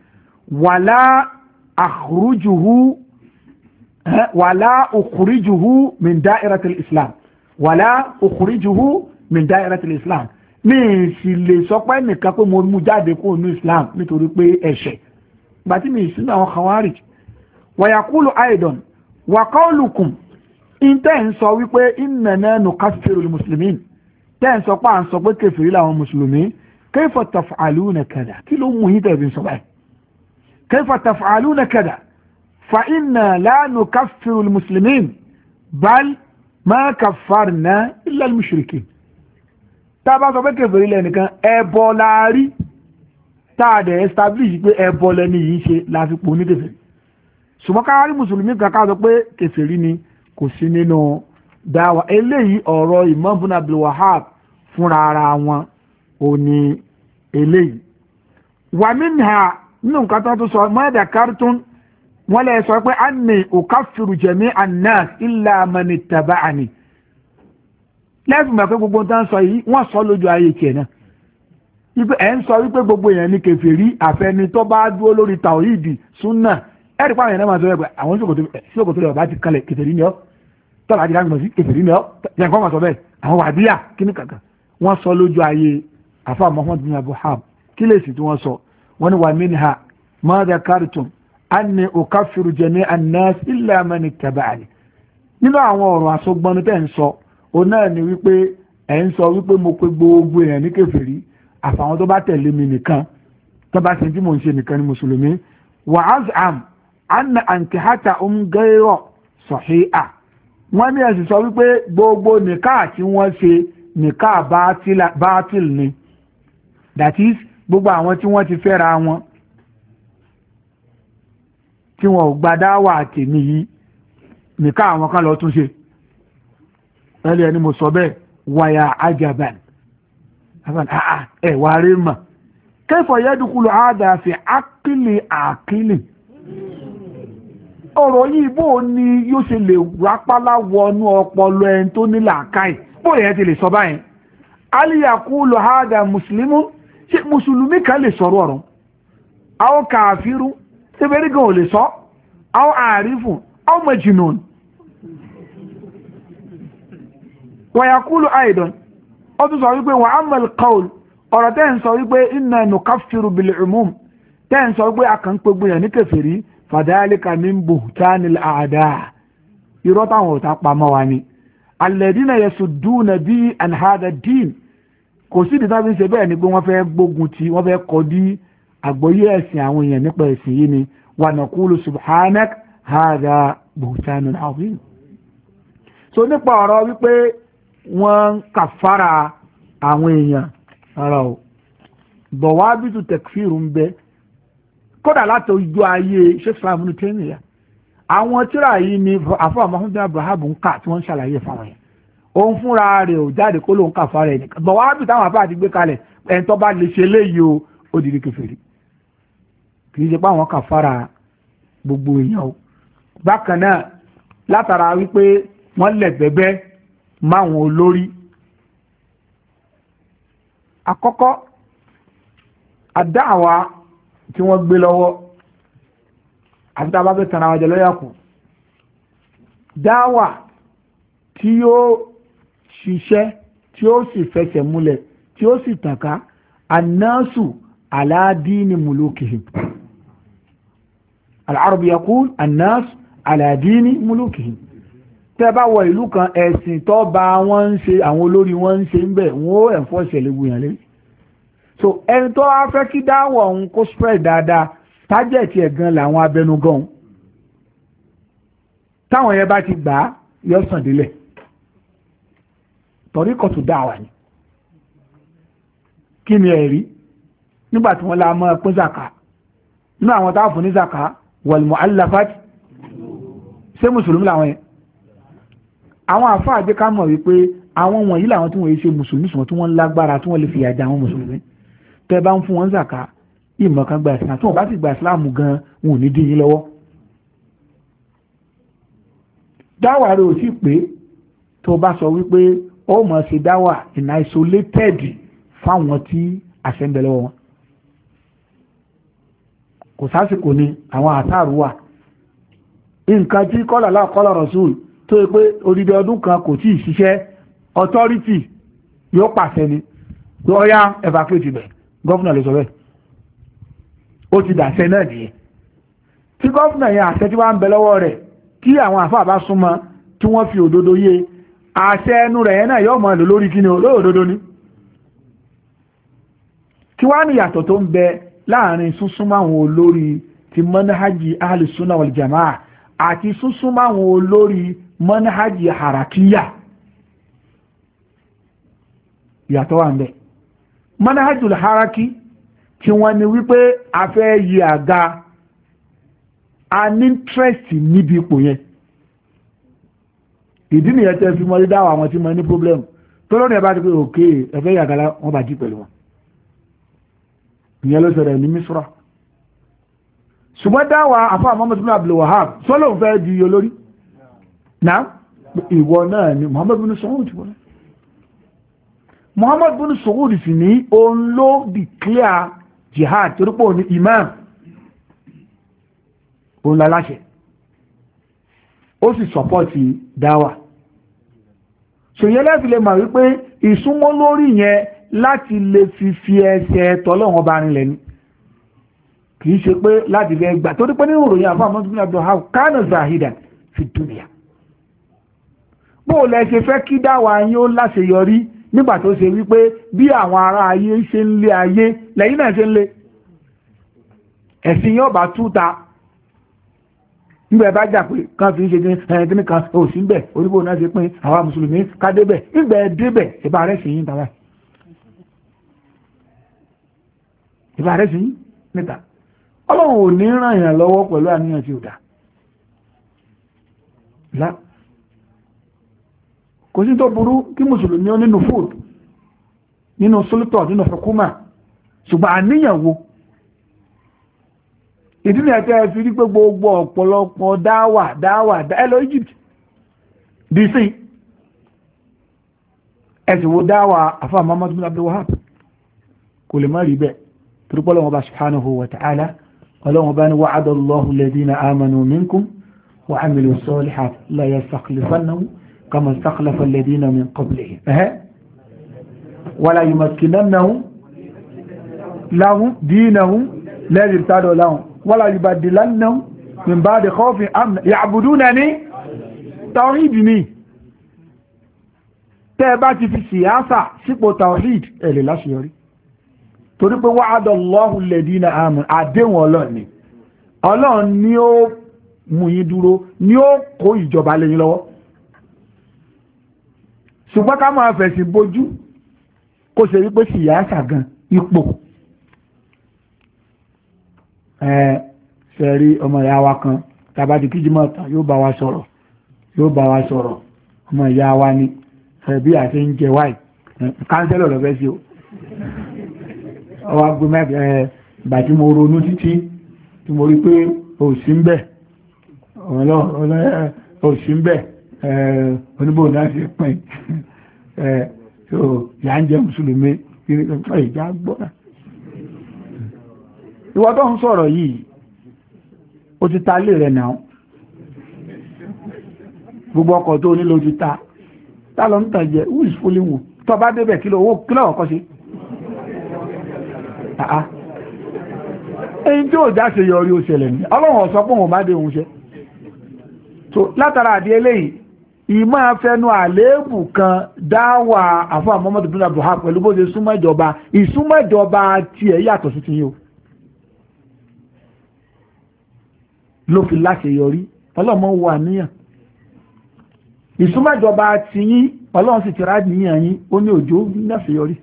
wàlá ukhrijuhu min da'iratil islam wàlá ukhrijuhu min da'iratil islam mi sì lè sọ pé nìkan pé mo mú jáde kó ní islam nítorí pé ẹ̀ṣẹ̀ gbàtí mi sínú àwọn khawarij wa yaqulu aidan wa qawlukum in tẹ́ ń sọ wípé innana nukaffiru al-muslimin tẹ́ ń sọ pé à ń sọ pé kèfèrí làwọn mùsùlùmí kayfa taf'aluna kada kí ló mú yín tẹ̀bí sọ báyìí kayfa taf'aluna kada fa inna la nukaffiru al-muslimin bal ma kaffarna illa al-mushrikin tá a bá sọ pé kèfèrí lẹ́nìkan ẹbọ láàrí tá a dẹ̀ establish pé ẹbọ lẹ́ni yìí ṣe láfipò ní kèfèrí ṣùgbọ́n káwárí mùsùlùmí kankan sọ pé kèfèrí ni kò sí nínú dáwà eléyìí ọ̀rọ̀ Imam Ibn Abdul Wahhab fúnra ara wọn ò ní eléyìí wà minha nínú nǹkan tó sọ ma dhakartum wọ́n lè sọ pé anni ukaffiru jami'an nas illa man ittaba'ani lẹ́fùn mọ̀ pé gbogbo tán sọ yìí wọ́n sọ lójú ayé tiẹ̀ náà wípé ẹ̀ ń sọ wípé gbogbo èèyàn ní kèfèrí àfẹni tó bá dúró lórí tàwíìdì súnà ẹ̀rí pàwọn èèyàn náà máa sọ pé àwọn ṣòkòtò rẹ̀ ọba ti kalẹ̀ kèfèrí ni ọ́ tọ́lá àti dáhùn sí kèfèrí ni ọ́ jẹ́ nǹkan máa sọ bẹ́ẹ̀ àwọn wàdíyà kíní kankan wọ́n sọ lójú ayé àfa Muhammad bin Abu Wahhab kí lè sì tí wọ́n sọ wọ́n ní wà minha ma dhakartum anni ukaffiru jami'an nas illa man ittaba'ani nínú àwọn ọ̀rọ̀ àsọgbọ́n tẹ́ ń sọ òun náà ni wípé ẹ̀ ń sọ wípé mo pe gbogbo èèyàn ní kèfèrí àfàwọn tó bá tẹ̀lé mi nìkan tó bá ṣe tí mò ń ṣe nìkan ní mùsùlùmí wa az'am anna ankihata ghayra sahiha wọ́n ní ẹ̀sìn sọ wípé gbogbo nìka tí wọ́n ṣe nìka bátil ni that is gbogbo àwọn tí wọ́n ti fẹ́ra wọn tí wọ́n ò gba dáwà tèmi yìí nìka àwọn kan lọ tún ṣe ẹlẹ́ ẹni mo sọ bẹ́ẹ̀ wàyà ajaban ẹ̀wà rí mà kayfa yadkhulu hadha fi àkílì ọ̀rọ̀ yìí bó ni yóò ṣe lè rápálá wọnú ọpọlọ ẹni tó ní làákàyè bó yẹn ti lè sọ báyìí aliyakulu hadha muslimun ṣe mùsùlùmí kan lè sọ̀rọ̀ ọ̀rọ̀ àwọn kàfírú ṣẹ́bẹ̀rí gan ò lè sọ àwọn àrífù àwọn majnun wàyàkúlù aidan ó tún sọ wípé wà ámàl qawl ọ̀rọ̀ tẹ́ ń sọ wípé inna nukaffiru bil umum tẹ́ ń sọ wípé akànpégbé yẹn ní kèfèrí fadhalika min buhtanil a'da irọ́ táwọn ọ̀tá pamọ́ wa ni alladhina yasudduna bi an hadha ad-din kò sí ìdí tábí ń ṣe bẹ́ẹ̀ ni pé wọ́n fẹ́ gbógun ti wọ́n fẹ́ kọ́ dí àgbọ́yé ẹ̀sìn àwọn èèyàn nípa ẹ̀sìn yìí ni wa naqulu subhanak hadha buhtanun azim. so nípa ọ̀rọ̀ wípé wọ́n kàfàrà àwọn èèyàn ara ò bọ̀wá bí tu tẹ̀kfíìrù ń bẹ kódà láti ojú ayé Sheikh Islam ní tẹ́nìyà àwọn tíra yìí ni àfọwọ́ Muhammad bin Abu Wahhab ń kà tí wọ́n ń ṣàlàyé fáwọn yẹn òun fúnra rẹ̀ ò jáde kó ló ń kàfàrà ẹ̀ nìkan bọ̀wá bí táwọn afá àti gbé kalẹ̀ ẹni tó bá lè ṣe léyìí o ó di kèfèrí kì í ṣe pé àwọn kàfàrà gbogbo èèyàn o bákan náà látara wípé wọ́n lẹ̀ bẹ́bẹ́ máwọn olórí àkọ́kọ́ àdáàwá tí wọ́n gbé lọ́wọ́ àti tá a bá fẹ́ tàn àwọn jẹlọ́yà kù dáwà tí yóò ṣiṣẹ́ tí ó sì fẹsẹ̀ múlẹ̀ tí ó sì tànká annasu ala dini mulukihim al-arabu yaqul annasu ala dini mulukihim tẹ́ bá wọ ìlú kan ẹ̀sìn tó bá wọ́n ń ṣe àwọn olórí wọ́n ń ṣe ń bẹ̀ wọ́n ó ẹ̀fọ́ ìṣẹ̀lẹ̀ gbìyàn lé so ẹni tó wá fẹ́ kí dáwọ̀ òun kó spread dáadáa tájẹ̀tì ẹ̀ gan làwọn abẹnugan táwọn yẹn bá ti gbà á yọ sàn délẹ̀ torí kò tó dáwà ni kí ni ẹ̀rí nígbà tí wọ́n la mọ́ pín zaka nínú àwọn táwọn fún ní zaka wal mu'allafat ṣé mùsùlùmí làwọn yẹn àwọn àfáà jẹ́ ká mọ̀ wípé àwọn wọ̀nyí làwọn tí wọ́n yìí ṣe mùsùlùmí sùn tí wọ́n lágbára tí wọ́n lè fìyà jẹ àwọn mùsùlùmí tẹ́ bá ń fún wọn zàká ìmọ̀ kan gba ìsìlámù tí wọ́n bá sì gba ìsìlámù gan wọn ò ní dín yín lọ́wọ́ dáwà rẹ̀ ò sì pé tó bá sọ wípé ó mọ̀ ṣe dáwà in isolated fáwọn tí àṣẹ ń bẹ lọ́wọ́ wọn kò sásìkò ni àwọn àtàrù wà nǹkan tí kọ́lá lákọ́lá rasul tó yẹ pé odidi ọdún kan kò tí ì ṣiṣẹ́ authority yóò pàṣẹ ni tó yá evacuate bẹ̀ gọ́fúnà lè sọ bẹ́ẹ̀ ó ti dàṣẹ náà nìyẹn tí gọ́fúnà yẹn àṣẹ tí wàá ń bẹ lọ́wọ́ rẹ̀ kí àwọn àfáà bá súnmọ́ tí wọ́n fi òdodo yé àṣẹ ẹnu rẹ̀ yẹn náà yóò mọ̀ lò lórí kíni olóòdodo ni kí wàá níyàtọ̀ tó ń bẹ láàrin súnsúnmọ́ àwọn olórí ti manhaji ahli sunna wal jamaa àti súnsúnmọ́ àwọn olórí manhaji harakiya yàtọ̀ wà ń bẹ manhajul haraki tí wọ́n ní wípé a fẹ́ yí àga a ní interest níbi ipò yẹn ìdí nìyẹn tẹ́ fi mọ́ dídáwọ̀ àwọn tí mo ní problem tó lónìí ẹ bá ti pé òkè ẹ̀fẹ́ yàgàlá wọ́n bá jí pẹ̀lú wọn ìyẹn ló ṣẹlẹ̀ ní Misra ṣùgbọ́n dáwà àfáà Muhammad bin Abdul Wahhab sọ́lọ́ fẹ́ di olórí náà ìwọ náà ni Muhammad bin Saud wọ́n Muhammad bin Saud sì ní òun ló declare jihad torípò ní imam òun láláṣẹ ó sì sọpọ́tì dáwà ṣòyẹ́ láti lè mọ̀ wípé ìsúnmọ́ lórí yẹn láti lè fi ẹsẹ̀ tọ́lọ́wọ́n bá rinlẹ̀ ni kìí ṣe pé láti fẹ́ gbà torí pé nínú ìròyìn àfáà Muhammad bin Abdul Wahhab kánà zahidan fi dunya bó lẹ ṣe fẹ́ kí dáwà yín ó láṣeyọrí nígbà tó ṣe wípé bí àwọn ará ayé ṣe ń lé ayé lẹ́yìn náà ṣe ń lé ẹ̀sìn yóò bá túta nígbà bá jà pé kan fi ń ṣe kíní kan ò sí bẹ̀ oníbò náà ṣe pín àwa mùsùlùmí ká débẹ̀ nígbà débẹ̀ ìbá rẹ̀ sí yín tàbí ìbá rẹ̀ sí yín níta ọlọ́run ò ní ràn yàn lọ́wọ́ pẹ̀lú àníyàn tí ó dá kò sí tó burú kí mùsùlùmí ó nínú food nínú sultan nínú hukuma ṣùgbọ́n àníyàn wo ìdílé ẹ̀kẹ́ fi rí pé gbogbo ọ̀pọ̀lọpọ̀ dáwà ẹlọ Egypt dc ẹ̀sìn wo dáwà àfáà Muhammad bin Abdul Wahhab kò lè má rí bẹ́ẹ̀ torípọ́lọ́ wọn bá subhanahu wa ta'ala ọlọ́wọ́n bá ní wa'ada Allahu alladhina amanu minkum wa amilu salihat la yastakhlifannahum kama istakhlafa alladhina min qablihim wala yumakkinannahum lahum dinahum alladhi irtada lahum wala yubaddilannahum min ba'di khawfin amna ya'budunani tawhid ni tẹ́ bá ti fi siyasa sípò tawhid ẹ̀lẹ̀ láṣeyọrí torí pé wa'ada Allahu alladhina amanu àdéhùn ọlọ́run ni ó mú yín dúró ni ó kó ìjọba lẹ́yìn lọ́wọ́ ṣùgbọ́n ká máa fẹ̀sìn bójú kó ṣe wípé siyasa gan ipò ṣẹ̀rí ọmọ ìyá wa kan tàbátí kí jímọ̀ tán yóò bá wa sọ̀rọ̀ ọmọ ìyá wa ní ẹ̀bí àti ń jẹ wáì káńsẹ́lọ̀ lọ fẹ́ sí o ọwá gbé mẹ́fẹ́ ìgbà tí mo ronú títí tí mo rí pé òsì ń bẹ̀ òsì ń bẹ̀ oníbò náà ti pín ìyá ń jẹ mùsùlùmí ìjà gbọ́ra ìwọ tó ń sọ̀rọ̀ yìí ó ti ta lé rẹ̀ náà gbogbo ọkọ̀ tó nílò ti ta lọ ń tàn jẹ who is fooling you tó bá débẹ̀ kí lọ́wọ́ kọ́ sí èyí tí ó já ṣe yọrí ó ṣẹlẹ̀ ní ọlọ́run ọ̀sọ́ pọ̀ wọ́n bá dé òun ṣe so látara àdí eléyìí ìmọ̀ afẹnu àléébù kan dáwà àfáà Muhammad bin Abdul Wahhab pẹ̀lú bó ṣe súnmọ́ ìjọba tiẹ̀ yàtọ̀ sí ti yín o ló fi láṣeyọrí ọlọ́mọ wà níyàn ìsúnmọ́jọba ti yín ọlọ́run sì ti rá níyàn yín ó ní òjò láṣeyọrí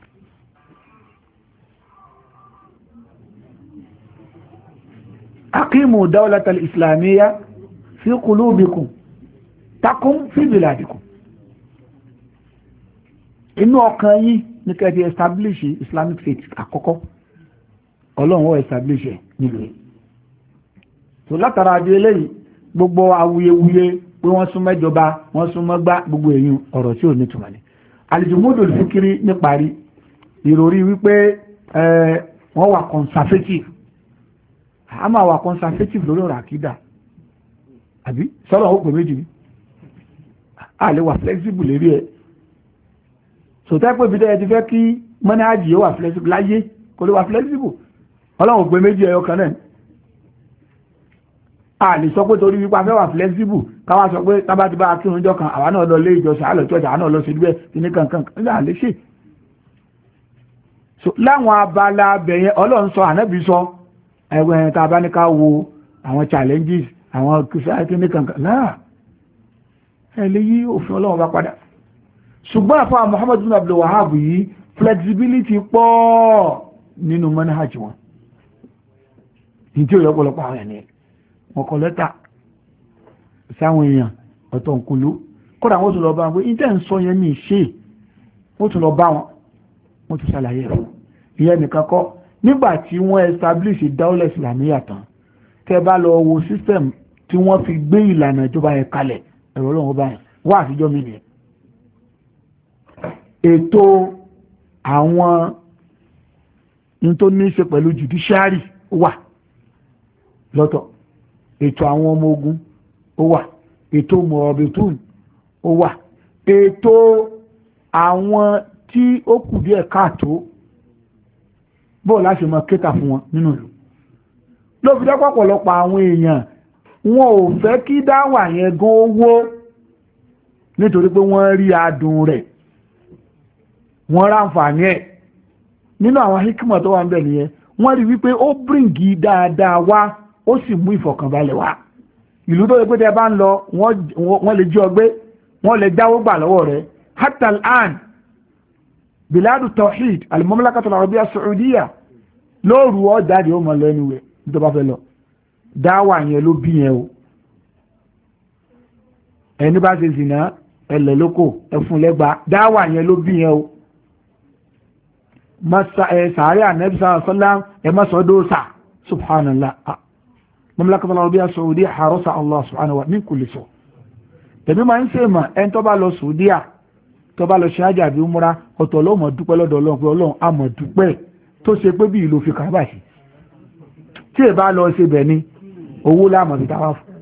aqimu dawlata al-islamiyya fi qulubikum takum fi biladikum inú ọkàn yín ní kẹ́ ti establish Islamic faith àkọ́kọ́ ọlọ́run ó establish nílùú yìí so látara adé eléyìí gbogbo awuyewuye pé wọ́n súnmọ́ ìjọba wọ́n súnmọ́ gbá gbogbo èyàn ọ̀rọ̀ tí ò ní túnmọ̀ ní alìjùmúdò fíkiri níparí ìròrí wípé wọ́n wà conservative a máa wà conservative lórí ọ̀rọ̀ àkídà àbí sọ́rọ̀ ó pè méjì ní a lè wà flexible lérí ẹ̀ so tẹ́pẹ́ bí dẹ́ ti fẹ́ kí mọ́nájì ó wà flexible láyé kò lè wà flexible ọlọ́run pè méjì ẹyọ kan náà a lè sọ pé torí wípa fẹ́ wà flexible káwà sọ pé tábà ti bá akírun jọ kan àwa náà lọ lé ìjọsìn àlọ́ ìjọsìn àwa náà lọ sí ibẹ̀ ní kankan nígbà lè ṣe so láwọn abala bẹ̀yẹn ọlọ́run sọ ànábì sọ ẹgbẹ́ tá a bá ní ká wo àwọn challenges àwọn kìsáàkì ní kankan láà ẹ lè yí òfin ọlọ́run bá padà ṣùgbọ́n àfáà Muhammad bin Abdul Wahhab yìí flexibility pọ̀ nínú manhaj wọn ní tí ó yọ ọ̀pọ̀lọpọ̀ àwọn ẹni wọn kọ lẹ́tà sáwọn èèyàn ọ̀tọ̀ nkúlú kódà wọ́n tún lọ bá wọn pé ìtẹ́ ń sọ yẹn ní ìṣe wọ́n tún lọ bá wọn wọ́n tún ṣàlàyé rẹ̀ ìyẹn nìkan kọ́ nígbà tí wọ́n establish dáúlẹ̀ islamiyya tán tẹ́ bá lọ wo system tí wọ́n fi gbé ìlànà ìjọba yẹn kalẹ̀ ẹ̀rọ ọlọ́run báyìí wá àtijọ́ mi nìyẹn. ètò àwọn ní tó ní í ṣe pẹ̀lú judiciary wà lọ́tọ̀, ètò àwọn ọmọ ogun ó wà, ètò mọ̀ọ́bẹ̀tún ó wà, ètò àwọn tí ó kù díẹ̀ káàtó bó láti mọ kéta fún wọn nínú ìlú. ló fi dẹ́pọ̀ pọ̀lọpọ̀ àwọn èèyàn wọn ò fẹ́ kí dáwà yẹn gan owó nítorí pé wọ́n rí adùn rẹ̀, wọ́n ráǹfààní ẹ̀. nínú àwọn hikima tó wà ń bẹ̀ nìyẹn, wọ́n rí wípé ó bríǹgì dáadáa wá, ó sì mú ìfọ̀kànbalẹ̀ wá. ìlú tó yẹ pé tẹ bá ń lọ wọ́n lè jí ọgbé, wọ́n lè jáwó gbà lọ́wọ́ rẹ̀. hatta al-an biladu tawhid al-mamlakatu al-arabiyya saudiya lóòrù ọjáde ó mọ̀ lẹ́nu rẹ̀ tó bá fẹ́ lọ. dáwà yẹn ló bí yẹn o. ẹni bá ṣe zìnà ẹlẹ̀ lóko ẹfun lẹ́gba, dáwà yẹn ló bí yẹn o. sàárẹ̀ ànẹ́bí sàlám ẹ má sọ dóòsà subhanallah. mamlakatu al-arabiyya saudiya harasa allah subhanahu wa min kulli su. tẹ̀mí máa ń ṣe mà ẹni tó bá lọ saudiya tó bá lọ ṣe ájà bí múra ọ̀tọ̀ ló mọ̀ dúpẹ́ lọ́dọ̀ ọlọ́run pé ọlọ́run á mọ̀ dúpẹ́ tó ṣe pé bí ìlú fi kàábà sí. tí ẹ bá lọ ṣe bẹ̀ ni owó láàmọ̀ fi táwà fún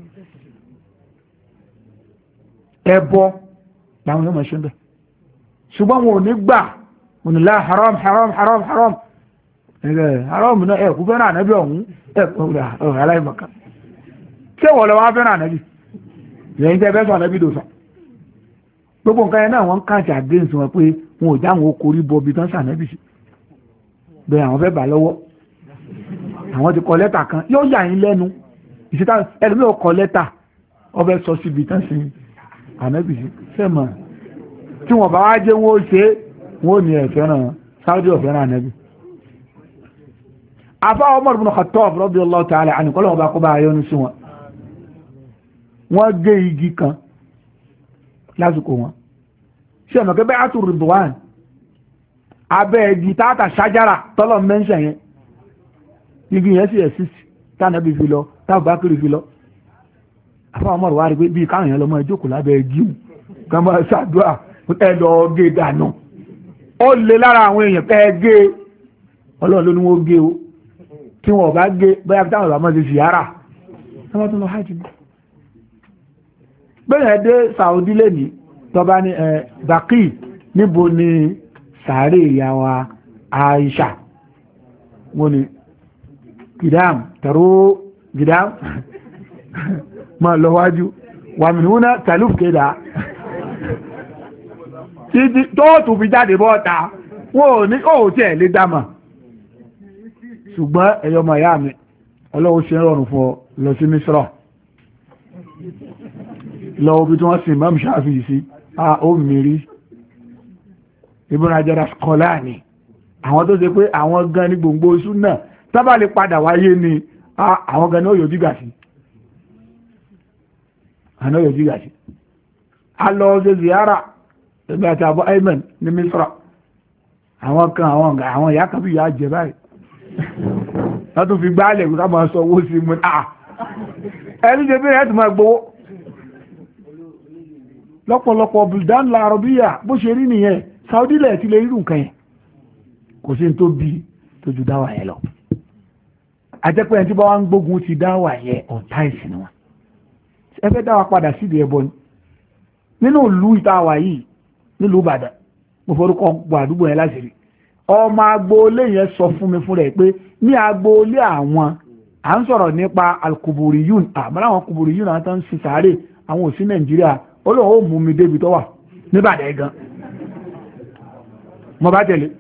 ẹbọ láwọn yóò mọ̀ ṣe ń bẹ̀. ṣùgbọ́n wọn ò ní gbà wọn ni lá haram haram haram haram haram náà ẹ̀kú fẹ́ràn ànábì ọ̀hún ẹ̀kú aláìmọ̀kan. ṣé wọ́n lọ wá fẹ́ràn ànábì ìyẹn tẹ́ fẹ́ sọ ànábì dòsà. gbogbo nǹkan yẹn náà wọ́n ń káàkiri àdéhùn wọn pé wọn ò dáhùn okòrí bọ bí tán sànábì sí. bẹ́ẹ̀ àwọn fẹ́ bà lọ́wọ́, àwọn ti kọ lẹ́tà kan yóò yà yín lẹ́nu ìṣẹ́ta ẹlòmíì ò kọ lẹ́tà ọbẹ̀ sọ síbi tán sí ànábì sí sẹ́mọ̀ tí wọ́n bá wá jẹ́ wọ́n ó ṣe wọ́n ò ní ẹ̀fẹ́ràn Saudi ọ̀fẹ́ràn ànábì. àfá Umar ibn Khattab radiyallahu ta'ala anhu kọ́lọ̀ ọba kó bá ayọ́nu sí wọn. wọ́n gé igi kan lásìkò wọn ṣe ọ̀nà kẹ́bẹ́ àtúrò Ridwan abẹ́ igi tààtà ṣájára tọ́lọ̀ mẹ́ńṣẹ̀ yẹn igi yẹn sì exist tánàbí fi lọ tábàkiri fi lọ. àfáwọn ọmọ rẹ̀ wá rí pé bí káwọn yẹn lọ mọ́ ẹjọ́kù lábẹ́ igi hù kán máa ṣàdúrà ẹ lọ gé dànù. ó lè lára àwọn èèyàn pẹ́ gé ọlọ́run ló ní wọ́n gé o tí wọ́n bá gé bóyá táwọn ọ̀rọ̀ máa ṣe ṣìyára wọ́n tún lọ hajj ní. bẹ́ẹ̀ dé Saudi lẹ́ni tọ́ba ní Baqi níbo ni sàárè ìyá wa Aisha wọ́n ni gidam taro gidam ma lọ wájú wà mìíràn tàlúf kéda títí tóòtù fi jáde bọ́ta wọ́n ò ní ó tí ẹ̀ lé dámà. ṣùgbọ́n ẹ̀yọ́ ma yá mi ọlọ́wọ́ ṣe ń rọrùn fún ọ lọ sí Misra lọ́wọ́ bí tí wọ́n sin Imam Shafi'i sí ó mìírí Ibn Hajar Asqalani àwọn tó ṣe pé àwọn gan ní gbòǹgbò oṣù náà sábà lè padà wáyé ni àwọn gan ní ó yọjú gà sí àná yọjú gà sí. a lọ ṣe ziyara ẹgbẹ́ àti Abu Ayman ní Misra àwọn kan àwọn ìyá kan bí ìyá jẹ báyìí wọ́n tún fi gbálẹ̀ kí ká máa sọ owó sí mu ẹni ṣe bí ẹ̀ tún máa gbowó lọ́pọ̀lọpọ̀ buldan la Arabiya bó ṣe rí nìyẹn. Saudi lẹ̀ ti lè rí nǹkan yẹn kò sí tó bí tó ju dáwà yẹn lọ. àjẹpẹ́ ẹni tí bá wá ń gbógun ti dáwà yẹn ọ̀tá ìsìn wọn ẹ fẹ́ dáwà padà sídìí ẹbọ ni. nínú ìlú ìtawà yìí nílùú Ìbàdàn mo forúkọ gbọ́ àdúgbò yẹn láti rí ọmọ agboolé yẹn sọ fún mi fún rẹ̀ pé ní agboolé àwọn à ń sọ̀rọ̀ nípa alkuburiyun àmọ́ àwọn kuburiyun àwọn tó ń sin sàárè àwọn òsín Nàìjíríà Ọlọ́run ó mú mi débi tó wà níbàdàn gan mo bá tẹ̀lé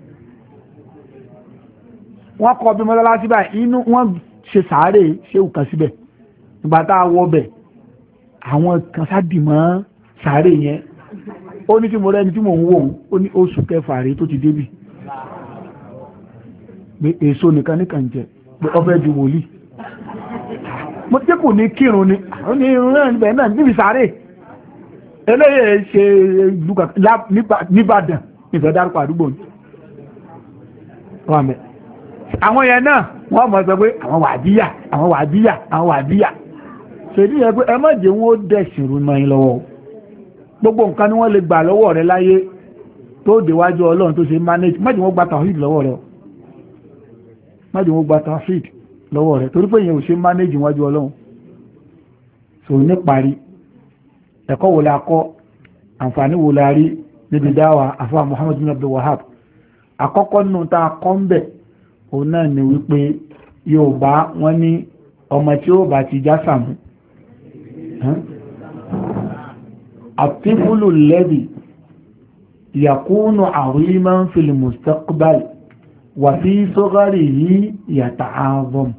wọ́n kọ́ bí mọ́lá síbà inú wọ́n ṣe sàárè ṣe òkàn síbẹ̀ nígbà tá a wọ́ bẹ̀ àwọn kan sádìmọ́ sàárè yẹn ó ní tí mo rẹ́ni tí mò ń wò ó ní oṣù kẹfà rèé tó ti débì pé èso nìkan nìkan jẹ pé ọfẹ́ ju wòlíì mo tí kò ní kírun ni ó ní irun náà níbẹ̀ náà níbi sàárè eléyè ṣe níbàdàn ìfẹ́ dárúkọ àdúgbò ní wà mẹ́ àwọn yẹn náà wọ́n mọ̀ sọ pé àwọn wàhábíyà ṣèdí yẹn pé ẹ má jẹ́ wọn ó dẹ̀sìn rú mọ́ yín lọ́wọ́ gbogbo nǹkan ni wọ́n lè gbà lọ́wọ́ rẹ láyé tó déwájú ọlọ́run tó ṣe manage má jẹ́ wọ́n gba tawhid lọ́wọ́ rẹ torí pé yẹn ò ṣe manage wájú ọlọ́run so níparí ẹ̀kọ́ wo la kọ́ àǹfààní wo la rí níbi dáwà àfáà Muhammad bin Abdul Wahhab àkọ́kọ́ nínú tá a kọ́ ń bẹ̀ òun náà ni wípé Yorùbá wọ́n ní ọmọ tí ó bá ti já sàmú àtífúlù lẹ́bì yakunu àríman fil mustaqbal wà fi sọ́gárì yìí yata'azam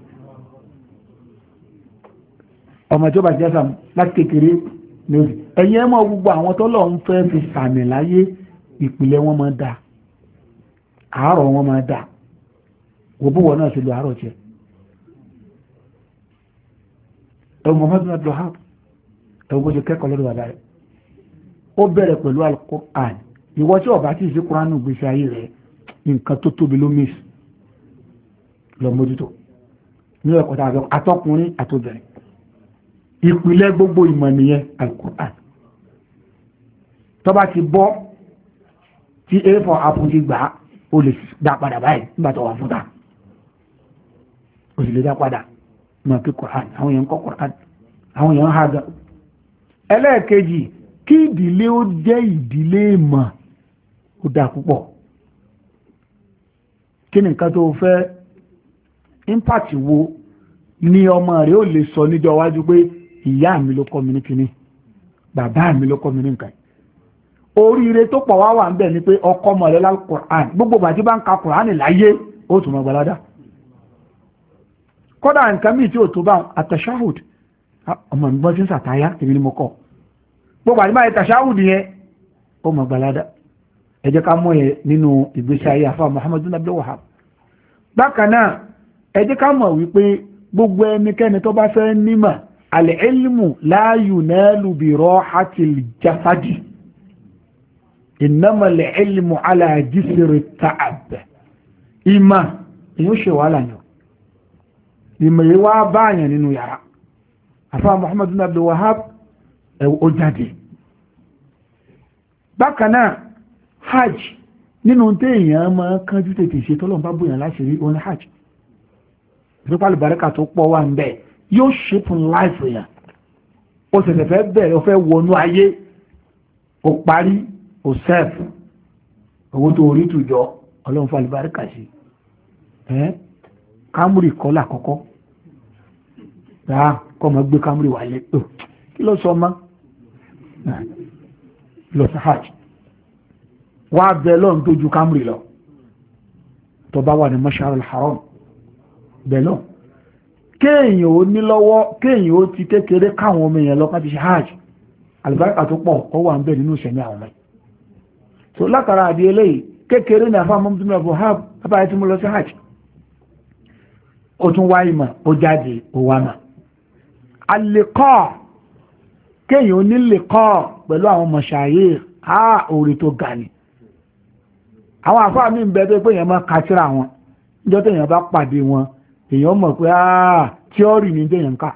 ọmọ tí ó bá ti já sàmú láti kékeré ní orí ẹ̀yìn ẹmọ gbogbo àwọn tọ́lọ̀ ń fẹ́ fi sàmì láyé ìpìlẹ̀ wọn máa dá àárọ̀ wọn máa dá gbogbo náà sí lo àárọ̀ jẹ́ ẹwọ Muhammad bin Abdul Wahhab ẹwọ bó ṣe kẹ́kọ̀ọ́ lọ́dọ̀ bàbá rẹ̀ ó bẹ̀rẹ̀ pẹ̀lú al-Qur'an ìwọ tí ọba tí ìṣe Qur'an gbèsè ayé rẹ̀ nǹkan tó tóbi ló mìs lọ mójútó ní ẹ̀kọ́ tàbí atọ́kùnrin àtobìnrin ìpìlẹ̀ gbogbo ìmọ̀ nìyẹn al-Qur'an tó bá ti bọ́ tí a for apple ti gbà ó lè dá padà báyìí nígbà tó wà fún ta ó sì lè dá padà mọ̀ pé Qur'an àwọn èèyàn kọ́ Qur'an àwọn èèyàn ha gan ẹlẹ́ẹ̀kejì kí ìdílé ó jẹ́ ìdílé ìmọ̀ ó dá púpọ̀ kí ni nǹkan tó fẹ́ impact wo ni ọmọ rẹ̀ ó lè sọ níjọ́ iwájú pé ìyá mi ló kọ́ mi ní kíní bàbá mi ló kọ́ mi ní nǹkan oríire tó pọ̀ wá wà ń bẹ̀ ni pé ọkọ mọ̀ rẹ̀ Qur'an gbogbo bàtí bá ń ka Qur'an láyé ó tún mọ̀ gbalada kódà nǹkan míì tí ò tó bá àtàṣáhùd ọmọ mi gbọ́n tí ń sàtáyá èmi ni mo kọ́ gbogbo àti báyìí tàṣáhùd yẹn ó mọ̀ gbalada ẹ jẹ́ ká mọ̀ yẹn nínú ìgbésí ayé àfáà Muhammad bin Abdul Wahhab bákan náà ẹ jẹ́ ká mọ̀ wípé gbogbo ẹnikẹ́ni tó bá fẹ́ nímọ̀ al-ilmu la yunalu bi rahatil jasadi innama al-ilmu ala jisri ta'ab ìmọ̀ èyí ó ṣe wàhálà yàn ìmọ̀ yìí wá báyàn nínú yàrá àfáà Muhammad bin Abdul Wahhab ó jáde bákan náà hajj nínú tí èèyàn máa kánjú tètè ṣe tọ́lọ́n bá bóyàn láṣìírí oní hajj ìfipá àlùbáríkà tó pọ̀ wà ń bẹ̀ yóò shape life yẹn ó ṣẹ̀ṣẹ̀ fẹ́ bẹ̀rẹ̀ ó fẹ́ wọnú ayé ó parí ó sẹ́ẹ̀f owó tó orí tùjọ ọlọ́run fún àlùbáríkà sí kámúrì kọ́ làkọ́kọ́ kọ́ mọ́ gbé kámúrì wálé kí ló sọ mọ́ lọ sí hajj wá bẹ lọ́n tó ju kámúrì lọ tó bá wà ní Mash'ar al-Haram bẹ̀ lọ kéèyàn ó ní lọ́wọ́ kéèyàn ó ti kékeré káwọn ọmọ èèyàn lọ́kàn ti ṣe hajj àlùbáríkà tó pọ̀ ó wà ń bẹ nínú ìṣẹ̀mí àwọn ọmọ so látara àdí eléyìí kékeré ní àfáà Muhammad bin Abdul Wahhab abáyé tí mo lọ sí hajj ó tún wá ìmọ̀ ó jáde ó wá mà al-liqa kéèyàn ó ní liqa pẹ̀lú àwọn mashayikh orí tó ga ni àwọn àfáà mi ń bẹ tó pé èèyàn máa kàtírà wọn níjọ́ tó èèyàn bá pàdé wọn èèyàn mọ̀ pé tíọ́rì ní téèyàn ká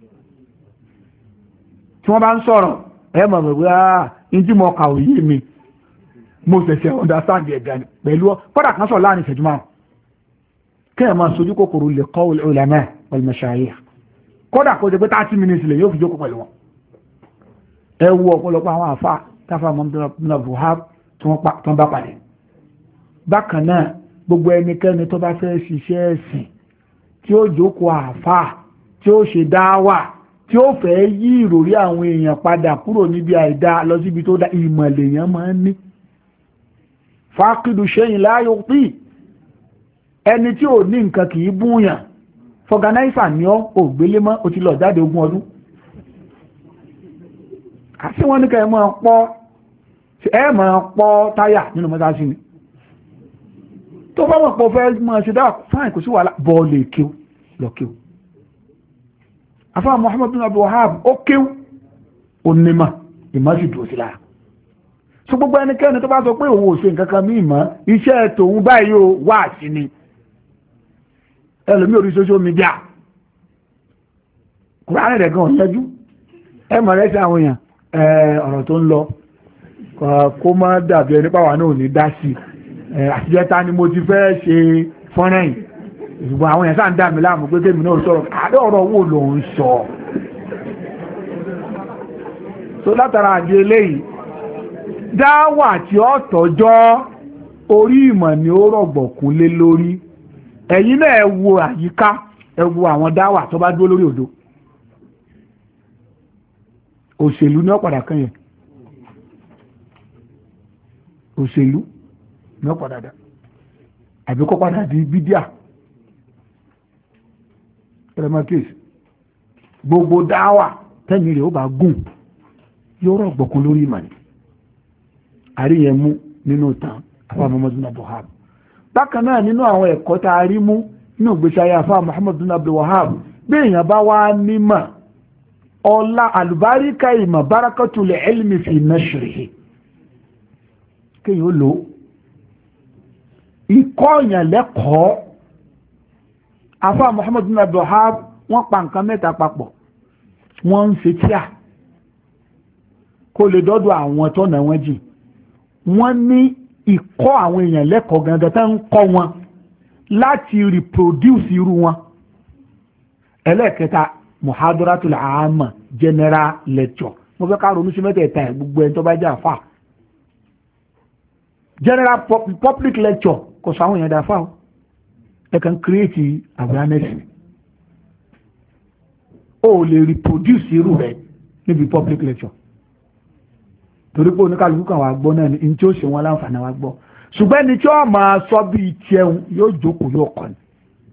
tí wọ́n bá ń sọ̀rọ̀ ẹ mọ̀ pé ní tí mo kà òye mi mo ṣẹ̀ṣẹ̀ understand ẹ̀gá ni pẹ̀lú kọ́dà kan sọ láàrin ìṣẹ́jú márùn kéèyàn máa sojú kòkòrò lè kọ́ ulama wal mashayikh kọ́dà kó jẹ́ pé 30 minutes lè yóò fi jókòó pẹ̀lú wọn ẹ wo ọ̀pọ̀lọpọ̀ àwọn àfáà táfà Muhammad bin Abdul Wahhab tí wọ́n bá pàdé bákan náà gbogbo ẹnikẹ́ni tó bá fẹ́ ṣiṣẹ́ ẹ̀sìn tí ó jókòó àfáà tí ó ṣe dáwà tí ó fẹ́ yí ìròrí àwọn èèyàn padà kúrò níbi àìdá lọ síbi tó dá ìmọ̀lẹ̀ èèyàn máa ń ní fákìdù ṣẹ́yìn láyò pí ẹni tí ò ní nǹkan kìí búyàn fọganáísà ní ògbélé mọ́ ó ti lọ jáde 20 ọdún àti wọ́n ní kẹ́ máa pọ́ táyà nínú mọ́sáàsì ni tó bá wọ́n pọ̀ fẹ́ mọ́ ṣe dáwà fáìn kò sí wà bọ́ọ̀lù èkéw lọ́kéw afá Muhammad bin Abdul Wahhab ó kéw onímọ̀ ìmọ̀sí dùn sí lára so gbogbo ẹnikẹ́ni tó bá sọ pé òun ò ṣe nǹkan kan mí ìmọ̀ iṣẹ́ tòun báyìí ó wà sí ni ẹlòmí orí social media kùránì rẹ̀ gan ọ̀yẹ́jú ẹ mọ̀ rẹ́ sí àwọn èèyàn ọ̀rọ̀ tó ń lọ kó má dàbí ẹni pàwọn náà ò ní dá sí àtijẹ́ta ni mo ti fẹ́ ṣe fọ́nrán yìí ṣùgbọ́n àwọn èèyàn sáà ń dà mí láàmú pé kémi náà sọ̀rọ̀ àdé ọ̀rọ̀ wo ló ń sọ so látara àjẹ eléyìí dáwà tí ó tọ́jọ́ orí ìmọ̀ ni ó rọ̀gbọ̀kún lé lórí ẹ̀yin náà ẹ wo àyíká ẹ wo àwọn dáwà tó bá dúró lórí òdo òṣèlú ní ọ̀padà kan yẹn òṣèlú ní ọ̀padà dá àbí kó padà di bídíà ẹlẹ́mọ̀kéèsì gbogbo dáwà tẹ́yìn rẹ̀ ó bá gùn yóò rọ̀gbọ̀kún lórí ìmọ̀ ni àríyẹn mú nínú ìtàn àfáà Muhammad bin Abdul Wahhab bákan náà nínú àwọn ẹ̀kọ́ tá a rí mú nínú ìgbésí ayé àfáà Muhammad bin Abdul Wahhab bí èèyàn bá wá nímọ̀ ọlá àlùbáríkà ìmọ̀ barakatul ilmi fi nashrihi kéèyàn ó lò ó ikọ́ èèyàn lẹ́kọ̀ọ́ àfáà Muhammad bin Abdul Wahhab wọ́n pa nǹkan mẹ́ta papọ̀ wọ́n ń ṣe tíà kó lè dọ́dọ̀ àwọn tọ́nà wọn jìn wọ́n ní ìkọ́ àwọn èèyàn lẹ́kọ̀ọ́ gangan tó ń kọ́ wọn láti reproduce irú wọn ẹlẹ́ẹ̀kẹta muhadaratul aama general lecture mo fẹ́ ká ronú sí mẹ́tẹ̀ẹ̀ta ẹ̀ gbogbo ẹni tó bá jẹ́ àfà general public lecture kò sọ àwọn èèyàn dáfà o ẹ kàn create awareness o lè reproduce irú rẹ̀ níbi public lecture torí pé oníkàlùkù kan wà gbọ́ náà ní tí ó ṣe wọn láǹfààní wà gbọ́ ṣùgbọ́n ẹni tí ó máa sọ bí tiẹun yóò jókòó yóò kọ́ ni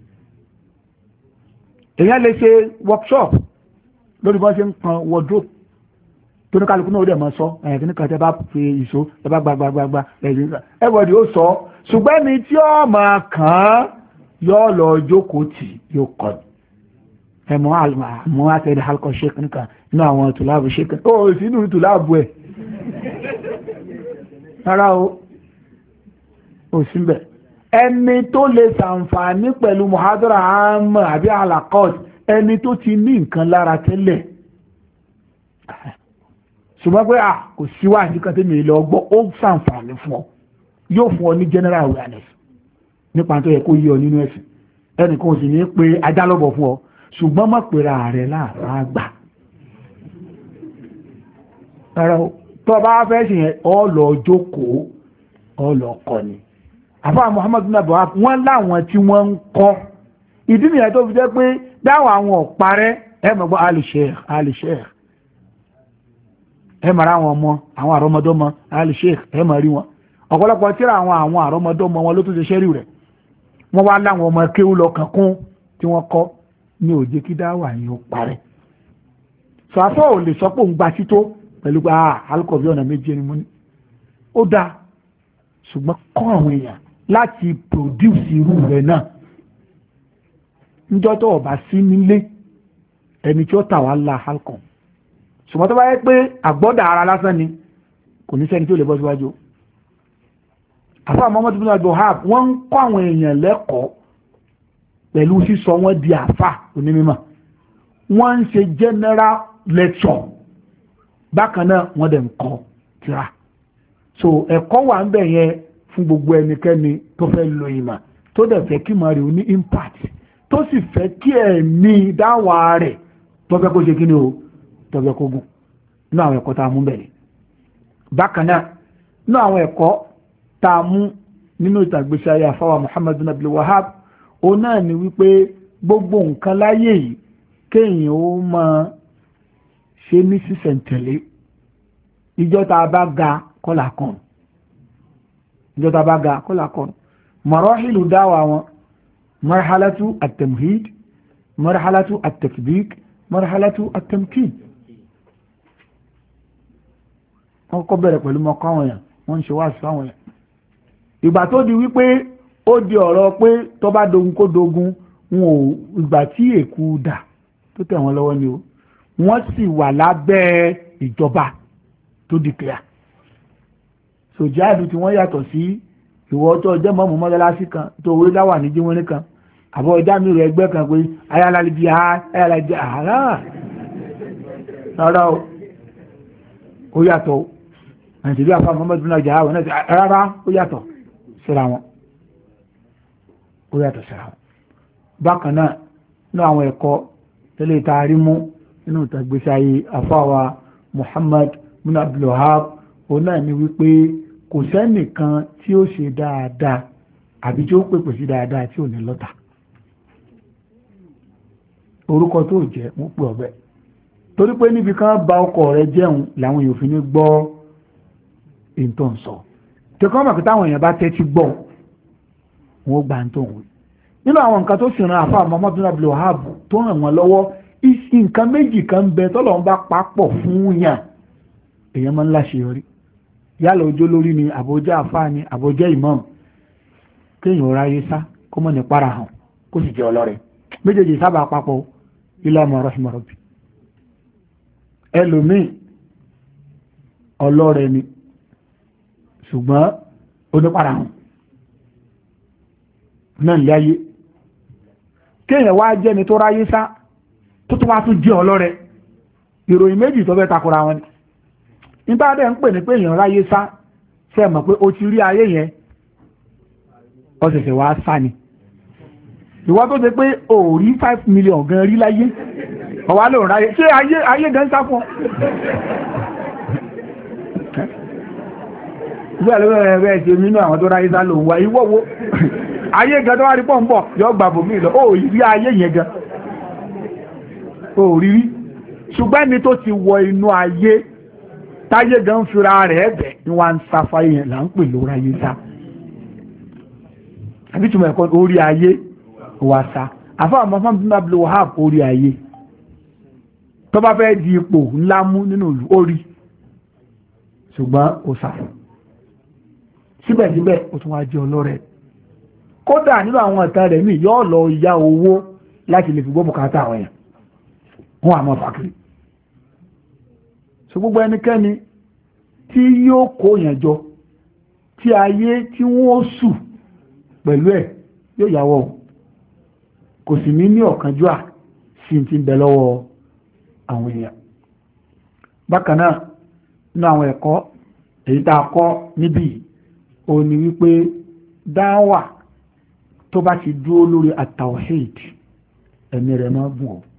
èèyàn lè ṣe workshop lórí bọ́n ṣe ń kan wardrobe tó oníkàlùkù náà ó dẹ̀ máa sọ ẹ̀yìn kìíní kan tẹ́ bá fi ìṣó tẹ́ bá gbagbagba ẹ̀yìn everybody ó sọ ṣùgbọ́n ẹni tí ó máa kàn án yóò lọ jókòó tì yóò kọ́ ni ẹ̀mọ́ àtẹ̀dẹ̀ halkọ̀ ṣe kìíní nínú àwọn tùláàbù ṣe kìíní ó sì nínú tùláàbù ẹ̀ rárá o síbẹ̀ ẹni tó lè ṣàǹfààní pẹ̀lú muhadara àmà àbí alakọ́t ẹni tó ti ní nǹkan lára tẹ́lẹ̀ ṣùgbọ́n pé kò síwájú kan tí mi lọ gbọ́ ó ṣàǹfààní fún ọ yóò fún ọ ní general awareness nípa tó yẹ kó yí ọ nínú ẹ̀sìn ẹnì kan ò sì ní pé ajálọ́bọ̀ fún ọ ṣùgbọ́n má pèrà rẹ̀ láàárọ̀ àgbà rárá o tó bá fẹ́ ṣe yẹn ọlọ jókòó ọlọ kọ́ ni àfáà Muhammad bin Abdul Wahhab wọ́n láwọn tí wọ́n ń kọ́ ìdí nìyẹn tó fi jẹ́ pé dáwọ̀ àwọn ọ̀parẹ́ ẹ mọ̀ gbọ́ alìṣẹ́ẹ̀ ẹ mọ̀ ra àwọn ọmọ àwọn àrọ́mọdọ́mọ alìṣẹ́ẹ̀ ẹ mọ̀ rí wọn ọ̀pọ̀lọpọ̀ tíra àwọn àrọ́mọdọ́mọ wọn ló tún ṣe ṣẹ́rí rẹ̀ wọ́n wá láwọn ọmọ kéwú lọ kankún tí wọ́n kọ́ ní òjé kí dáwọ̀ àyìn ó parẹ́ sọ afọ́ ò lè sọ pé òun gba tító pẹ̀lú pé alukọ̀bí ọ̀nà méje ni mo ní ó dá ṣùgbọ́n kọ́ àwọn èèyàn láti produce irú rẹ̀ náà níjọ́ tó ọ̀bá sí nílé ẹni tí ó tà wá la alukọ̀ ṣùgbọ́n tó bá yẹ pé àgbọ́dà ara lásán ni kò ní sẹ́ni tí ó lè bọ́ síwájú àfáà Muhammad bin Abdul Wahhab wọ́n ń kọ́ àwọn èèyàn lẹ́kọ̀ọ́ pẹ̀lú sísọ wọn di àfáà onímọ̀ wọ́n ń ṣe general lecture bákan náà wọ́n dẹ̀ ń kọ́ tírà so ẹ̀kọ́ wà ń bẹ̀ yẹn fún gbogbo ẹnikẹ́ni tó fẹ́ lo ìmọ̀ tó dẹ̀ fẹ́ kí màá rí o ní impact tó sì fẹ́ kí ẹ̀mí dáwà rẹ̀ tó fẹ́ kó ṣe kí ni o tó fẹ́ kó gùn nínú àwọn ẹ̀kọ́ tá a mú bẹ̀rẹ̀ bákan náà nínú àwọn ẹ̀kọ́ tá a mú nínú ìtàgbésí ayé àfáwà Muhammad bin Abdul Wahhab ó náà ni wípé gbogbo nǹkan láyé yìí kéèyàn ó máa ṣe ní sísẹ̀ntẹ̀lé ìjọ tá a bá ga kọ́là kan ìjọ tá a bá ga kọ́là kan marahilu dáwà wọn marhalatu at-tamhid marhalatu at-tatbiq marhalatu at-tamkin wọ́n kọ́ bẹ̀rẹ̀ pẹ̀lú mọ́kọ́ àwọn èèyàn wọ́n ń ṣe wá sí àwọn èèyàn ìgbà tó di wípé ó di ọ̀rọ̀ pé tó bá dogun kó dogun wọn ò ìgbà tí èkú dà tó tẹ̀ wọ́n lọ́wọ́ ni o wọ́n sì wà lábẹ́ ìjọba tó declare so jihadu tí wọ́n yàtọ̀ sí ìwọ tó jẹ́ mọ́mú mọ́sálásí kan tó orí láwà ní jíwọ́n nìkan àbọ̀ ọjà mi rẹ̀ ẹgbẹ́ kan pé ayálàlejì àárá rárá ó yàtọ̀ nàìjíríà fún Muhammadu náà jà àwọn náà rárá ó yàtọ̀ síra wọn bákan náà ní àwọn ẹ̀kọ́ tẹ́lẹ̀ ìtaari mú nínú ìtàgbésí ayé àfáwà Muhammad bin Abdul Wahab òun náà ni wípé kò sẹ́nìkan tí ó ṣe dáadáa àbí tí ó pèpè sí dáadáa tí ò ní lọ́tà orúkọ tó jẹ́ mú pé ọ̀bẹ torí pé níbi kan bá ọkọ̀ rẹ jẹun làwọn èèyàn fi ní gbọ́ ìntàn sọ tẹkọ́ mọ̀ pé táwọn èèyàn bá tẹ́tí gbọ́ wọn ó gba ìntàn wí nínú àwọn nǹkan tó sì ran àfáà Muhammad bin Abdul Wahab tó ràn wọ́n lọ́wọ́ nǹkan méjì kan bẹ tọ́lọ́run bá papọ̀ fún yàn èèyàn máa ń láṣeyọrí yálà ọjọ́ lórí ni àbójá àfáà ni àbójá imam kéèyàn ráyé sá kó mọ̀ ní para hàn kó sì jẹ́ ọlọ́rẹ̀ méjèèjì sábà papọ̀ ilé ọmọ rahimah rabbi ẹlòmíì ọlọ́rẹ̀ ni ṣùgbọ́n onípara hàn náà lé ayé kéèyàn wá jẹ́ni tó ráyé sá tó tó wá tún jẹ́ ọlọ́rẹ̀ ìròyìn méjì tó fẹ́ takora wọn ni nígbà dẹ̀ ń pè ní pé èèyàn ráyé sá ṣe mọ̀ pé o ti rí ayé yẹn ọ̀sẹ̀sẹ̀ wá sá ni ìwọ́n tó ṣe pé o rí 5 million gan rí láyé ọ̀wá ló ráyé ṣé ayé gan sá fún ọ ìgbà ló rẹ̀ ṣe nínú àwọn tó ráyé sá lòun wá ìwọ́wọ́ ayé gan tó wá rí pọ̀npọ̀ yọ gbàbò mí lọ ó rí ayé yẹn gan ó rí rí ṣùgbọ́n ní tó ti wọ inú ayé táyé gan fira rẹ̀ ẹ̀bẹ̀ ní wọ́n ń sáfá yẹn là ń pè lóra ayé sá àbí túnmọ̀ ẹ̀kọ́ orí ayé wà sá àfáà Muhammad bin Abdul Wahab orí ayé tó bá fẹ́ di ipò ńlá mú nínú ìlú orí ṣùgbọ́n ó sá síbẹ̀síbẹ̀ ó tún wá jẹ́ ọlọ́rẹ̀ kódà nínú àwọn ọ̀tá rẹ̀ mí yóò lọ ya owó láti lè fi gbọ́ bùkátà àwọn èèyàn wọn àmọ́ fàkiri so gbogbo ẹnikẹ́ni tí yóò kó yẹn jọ tí ayé tí wọ́n sù pẹ̀lú ẹ̀ yóò yàwọ̀ kò sì ní ọ̀kánjúà sí ti ń bẹ lọ́wọ́ àwọn èèyàn bákan náà nínú àwọn ẹ̀kọ́ èyí tá a kọ́ níbí ó ní wípé dáwà tó bá ti dúró lórí at-tawhid ẹ̀mí rẹ̀ máa gùn ọ́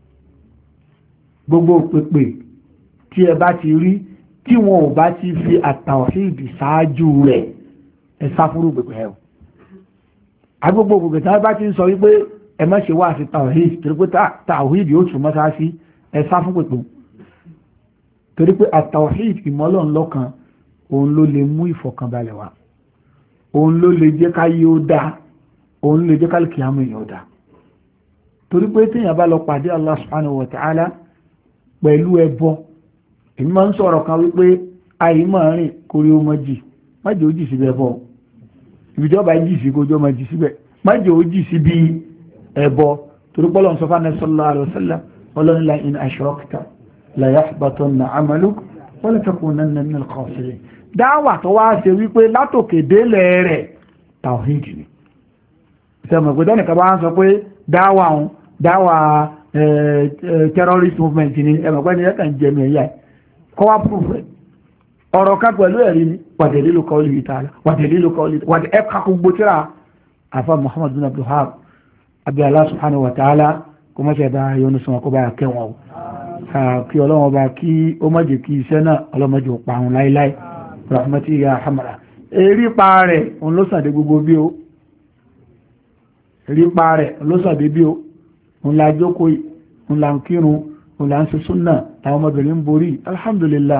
gbogbo pèpè tí ẹ bá ti rí tí wọn ò bá ti fi at-tawhid ṣáájú rẹ̀ ẹ sáfúrú pèpè ẹ̀ o agbogbo pèpè tí wọ́n bá ti ń sọ wípé ẹ má ṣe wá sí tawhid torí pé tawhid yóò tún mọ́sá sí ẹ sáfún pèpè torí pé at-tawhid ìmọ́lọ́n lọ́kan òun ló lè mú ìfọ̀kànbalẹ̀ wá òun ló lè jẹ́ káyé ó dáa òun ló lè jẹ́ kálùkì àmì èèyàn ó dáa torí pé téèyàn bá lọ pàdé Allah subhanahu wa ta'ala pẹ̀lú ẹbọ èmi máa ń sọ̀rọ̀ kan wípé ayé máa rìn kórí ó mọ́jì májè ó jì síbẹ̀ bọ́ ìbìjọba jì sí kójọ́ máa jì síbẹ̀ májè ó jì sí bí ẹbọ torí pé Ọlọ́run sọ fún Ànábì sallallahu alaihi wasallam Ọlọ́run la in ashrakta la yahbatanna 'amaluka wa la takunanna minal khasirin dáwà tó wá ṣe wípé látòkè délẹ̀ rẹ̀ tawhid ni sẹ́mọ̀ pé dẹ́nìkan bá ń sọ pé dáwà terrorist movement ni ẹmọ̀ pẹ́ ni ẹ̀kàn jẹ́mi ẹ̀yà kọ́wá proof rẹ̀ ọ̀rọ̀ ká pẹ̀lú ẹ̀rí ni wàdẹ̀lílò qawlihi ta'ala wàdẹ̀lílò qawlihi wàdẹ̀ ẹ̀ka gbogbo tíra àfà Muhammad bin Abdul Wahab abi Allah subhanahu wa ta'ala kó mọ́ ṣe bá yọnu sọ kó bá kẹwọn kí ọlọ́wọ́n bá kí ó mọ́jẹ̀ kí iṣẹ́ náà ọlọ́mọdé ò parun láíláí rahmati ya hamara èrí pa rẹ̀ òun ló sàdé gbogbo bí ó èrí pa rẹ̀ ló sàdé bí ó òun la jókòó òun la ń kírun òun la ń ṣe súnà àwọn ọmọbìnrin ń borí alhamdulillah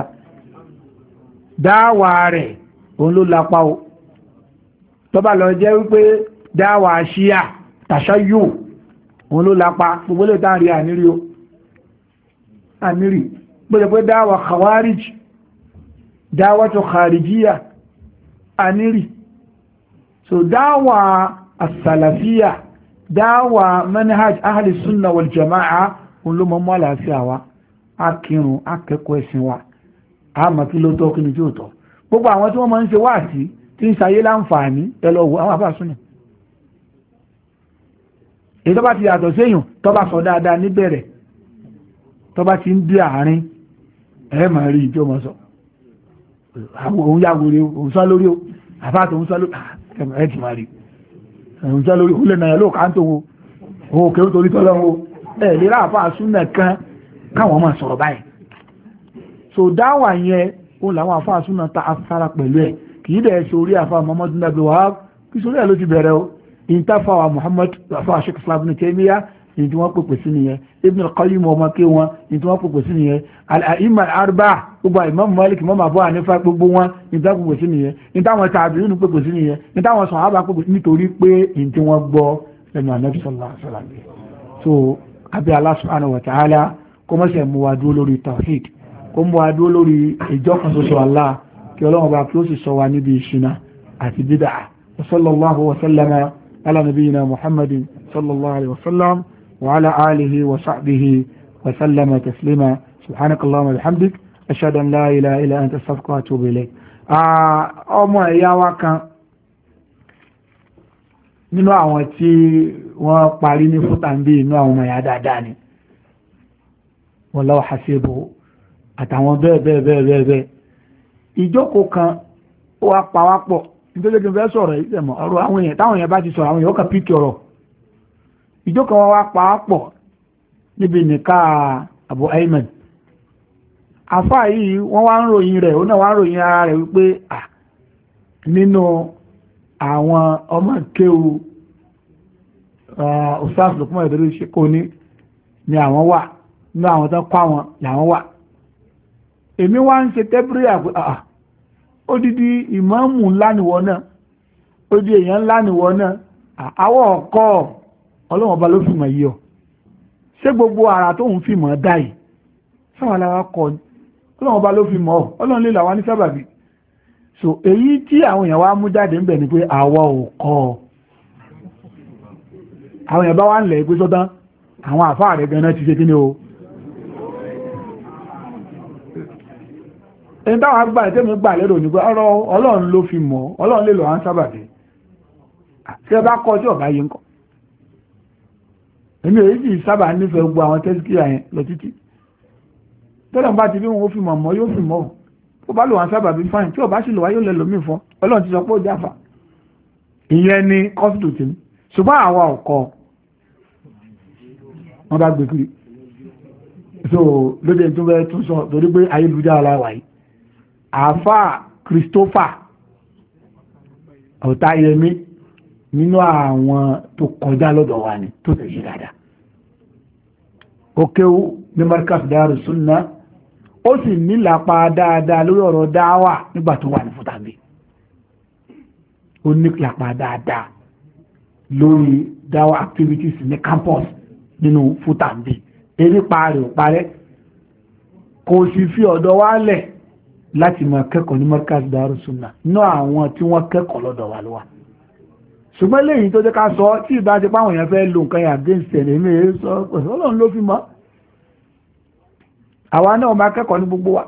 dáwà rẹ̀ òun ló lápá o tó bá lọ jẹ́ wípé dáwà ṣíà tàṣáyò òun ló lápá gbogbo lè tá rí ànírí o ànírí gbọ́dọ̀ pé dáwà khawarij dáwà tó kharijiyya ànírí so dáwà as-salafiyya dáwà manhaj ahli sunna wal jama'a òun ló mọ́ àlàáfíà wa akírun akẹ́kọ̀ọ́ ẹ̀sìn wa àmọ́ kí ló tọ́ kí ni tí ó tọ́ gbogbo àwọn tí wọ́n máa ń ṣe wáàsí tí ń ṣayé láǹfààní ẹlọ́wọ́ àwọn àbá súnà èyí tó bá ti yàtọ̀ séyùn tó bá sọ dáadáa níbẹ̀rẹ̀ tó bá ti ń dé àárín ẹ máa rí ìjọ mọ́ sọ àwọn òun yàgòrè òun sọ lórí o àfáàtò òun sọ lórí ẹ ti máa rí òun sọ lórí òun lè nàyà ló kà ń tó wo òun kèrè torí tọ́lọ́ wo ẹ lè rà àfáà súnà kan káwọn máa sọ̀rọ̀ báyìí so dáwà yẹn ó làwọn àfáà súnà ta afárá pẹ̀lú ẹ̀ kì í dẹ̀ sórí àfáà Muhammad nabi wahab kì í sórí ẹ̀ ló ti bẹ̀rẹ̀ o ìntàfàwà Muhammad àfáà Sheikh Islam Ibn Taymiyyah ní tí wọ́n pèpè sí nìyẹn Ibn al-Qayyim ọmọ kí wọn ní tí wọ́n pèpè sí nìyẹn al-a'imma al-arba'a gbogbo Imam Malik Imam Abu Hanifa gbogbo wọn ní tí wọ́n pèpè sí nìyẹn ní táwọn tabi'in pèpè sí nìyẹn ní táwọn sàhábà pèpè nítorí pé ní tí wọ́n gbọ́ lẹ́nu Ànábì sallallahu alaihi wasallam so abi Allah subhanahu wa ta'ala kó mọ́ sẹ́ mú wa dúró lórí tawhid kó mú wa dúró lórí ìjọkan ṣoṣo Allah kí Ọlọ́run bá kí ó sì sọ wa níbi ìṣìnà àti bídà wa sallallahu wa sallama ala nabiyyina Muhammadin sallallahu alaihi wa sallam وعلى آله وصحبه وسلم تسليما سبحانك اللهم وبحمدك أشهد أن لا إله إلا أنت أستغفرك وأتوب إليك ọmọ ẹ̀yà wa kan nínú àwọn tí wọ́n parí ní fútàndé inú àwọn ọmọ ẹ̀yà dáadáa ni wallahu hasibuhu àtàwọn bẹ́ẹ̀ ìjókòó kan ó wá pàwápọ̀ nítorí kí n fẹ́ sọ̀rọ̀ ìṣẹ̀mọ̀ ọ̀rọ̀ àwọn èèyàn táwọn èèyàn bá ti sọ̀rọ̀ àwọn èèyàn ó kàn píkì ọ̀rọ̀ ìjókòó wọn wá pàápọ̀ níbi nìka Abu Ayman afá yìí wọ́n wá ń ròyìn rẹ̀ ó náà wá ń ròyìn ara rẹ̀ wípé nínú àwọn ọmọ kéwu Ustaz Lukman Idris Shekoni ni àwọn wà nínú àwọn tó kọ́ àwọn làwọn wà èmi wá ń ṣe tẹ́bírí àpò odidi ìmáàmù ńlá nìwọ náà odidi èèyàn ńlá nìwọ náà àwọ̀ ọ̀kọ́ ọlọ́run ọba ló fi mọ̀ yí ọ ṣé gbogbo ara tó ń fi mọ̀ dá yìí sáwọn aláwa kọ ni ọlọ́run ọba ló fi mọ̀ ọ ọlọ́run lè làwọn ní sábàbí so èyí tí àwọn èèyàn wá mú jáde ń bẹ̀ ni pé àwa ò kọ́ ọ àwọn èèyàn bá wá ń lẹ̀ pé sọ́tán àwọn àfáà rẹ̀ gan-an ti ṣe kí ni o ẹni táwọn agbá ẹ̀tẹ́mi gbà lérò ní pé ọlọ́run ló fi mọ̀ ọlọ́run lè lọ àwọn sábàbí ṣé ẹ bá kọ́ tí ọ̀gá yìí ń kọ́ èmi èyí sì sábà nífẹ̀ẹ́ gbogbo àwọn tẹ́síkìá yẹn lọ títí tọ́lọ̀ bá ti bí wọn ó fi mọ̀ yóò fi mọ̀ ó bá lò wọn sábà bí fáìn tí ò bá sì lò wá yóò lẹ lómi fún ọlọ́run ti sọ pé ó jáfa ìyẹn ni kọ́sìtò tèmi ṣùgbọ́n àwa ò kọ́ wọn bá gbé kiri so lóde tó bẹ́ẹ̀ tún sọ torí pé ayélujára wà yìí àáfà Christopher Ọ̀tayẹmí nínú àwọn tó kọjá lọ́dọ̀ wa ni tó tẹ̀sí dáadáa ó kéwú ní Markaz Darus Sunnah ó sì nílàpá dáadáa lórí ọ̀rọ̀ dáwà nígbà tó wà ní fútàbí ó nílàpá dáadáa lórí dáwà activities ní campus nínú fútàbí eré parí ò parẹ́ kò sì fi ọ̀dọ̀ wa lẹ̀ láti máa kẹ́kọ̀ọ́ ní Markaz Darus Sunnah nínú àwọn tí wọ́n kẹ́kọ̀ọ́ lọ́dọ̀ wa ló wà ṣùgbọ́n lẹ́yìn tó jẹ́ ká sọ tí ìbá ti páwọn èèyàn fẹ́ lò nǹkan yà against ẹ̀ lèmi èé sọ pẹ̀lú ọlọ́run ló fi mọ́ àwa náà máa kẹ́kọ̀ọ́ ní gbogbo wa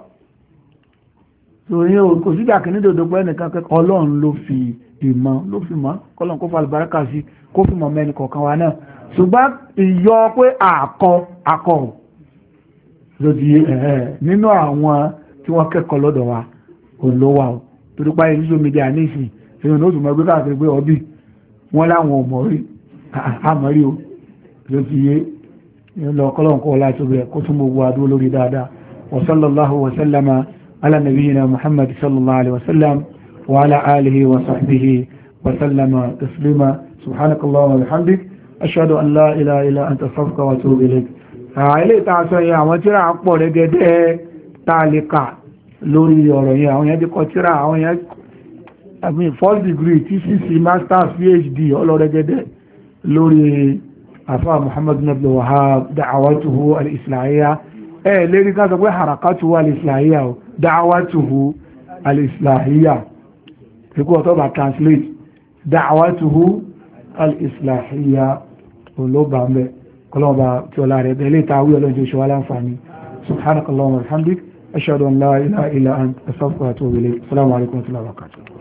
tòyìn kò sígbà kìíní dòdò pé ẹnìkan kẹ́kọ̀ọ́ ọlọ́run ló fi ìmọ̀ ló fi mọ́ kọ́lọ́n kó fa àlùbáríkà sí kó fi mọ̀ mẹ́ni kọ̀ọ̀kan wa náà ṣùgbọ́n ìyọ pé akọ lòdì nínú àwọn tí wọ́n kẹ́kọ̀ọ́ lọ́dọ̀ wa kò ló wà ó torí pa ẹni social media ní ìsìn èèyàn ló tún mọ̀ gbé káàkiri pé ọbí wọ́n láwọn ọmọrí àmọ́rí o ló ti yé lọ kọ́lọ̀kọ́ láti rẹ̀ kó tún gbogbo adó lórí dáadáa wa sallallahu wa sallama ala nabiyyina Muhammad sallallahu alaihi wa sallam wa ala alihi wa sahbihi wa sallama taslima subhanakallahumma wa bihamdik ashhadu an la ilaha illa anta astaghfiruka wa atubu ilayk ilé ìta sọ yẹn àwọn tíra pọ̀ rẹ́gẹ́dẹ́ tààlìkà lórí ọ̀rọ̀ yẹn àwọn yẹn ti kọ tíra àwọn yẹn first degree TCC masters PhD ọlọ́rẹ́gẹ́dẹ́ lórí àfáà Muhammad ibn Abdul Wahhab da'awatuhu al-islahiyya lérí ká sọ pé harakatuhu al-islahiyya da'awatuhu al-islahiyya ikú ọ̀tọ́ bá translate da'awatuhu al-islahiyya olóba mẹ́ kọlọ́ọ̀bá tí ọlá rẹ̀ bẹ̀lẹ́ ìtawí ọlọ́jọ́ ṣe wá láǹfààní subhanakallahumma wa bihamdik ashhadu an la ilaha illa anta astaghfiruka wa atubu ilayk assalamu alaikum wa rahmatullahi wa barakatuh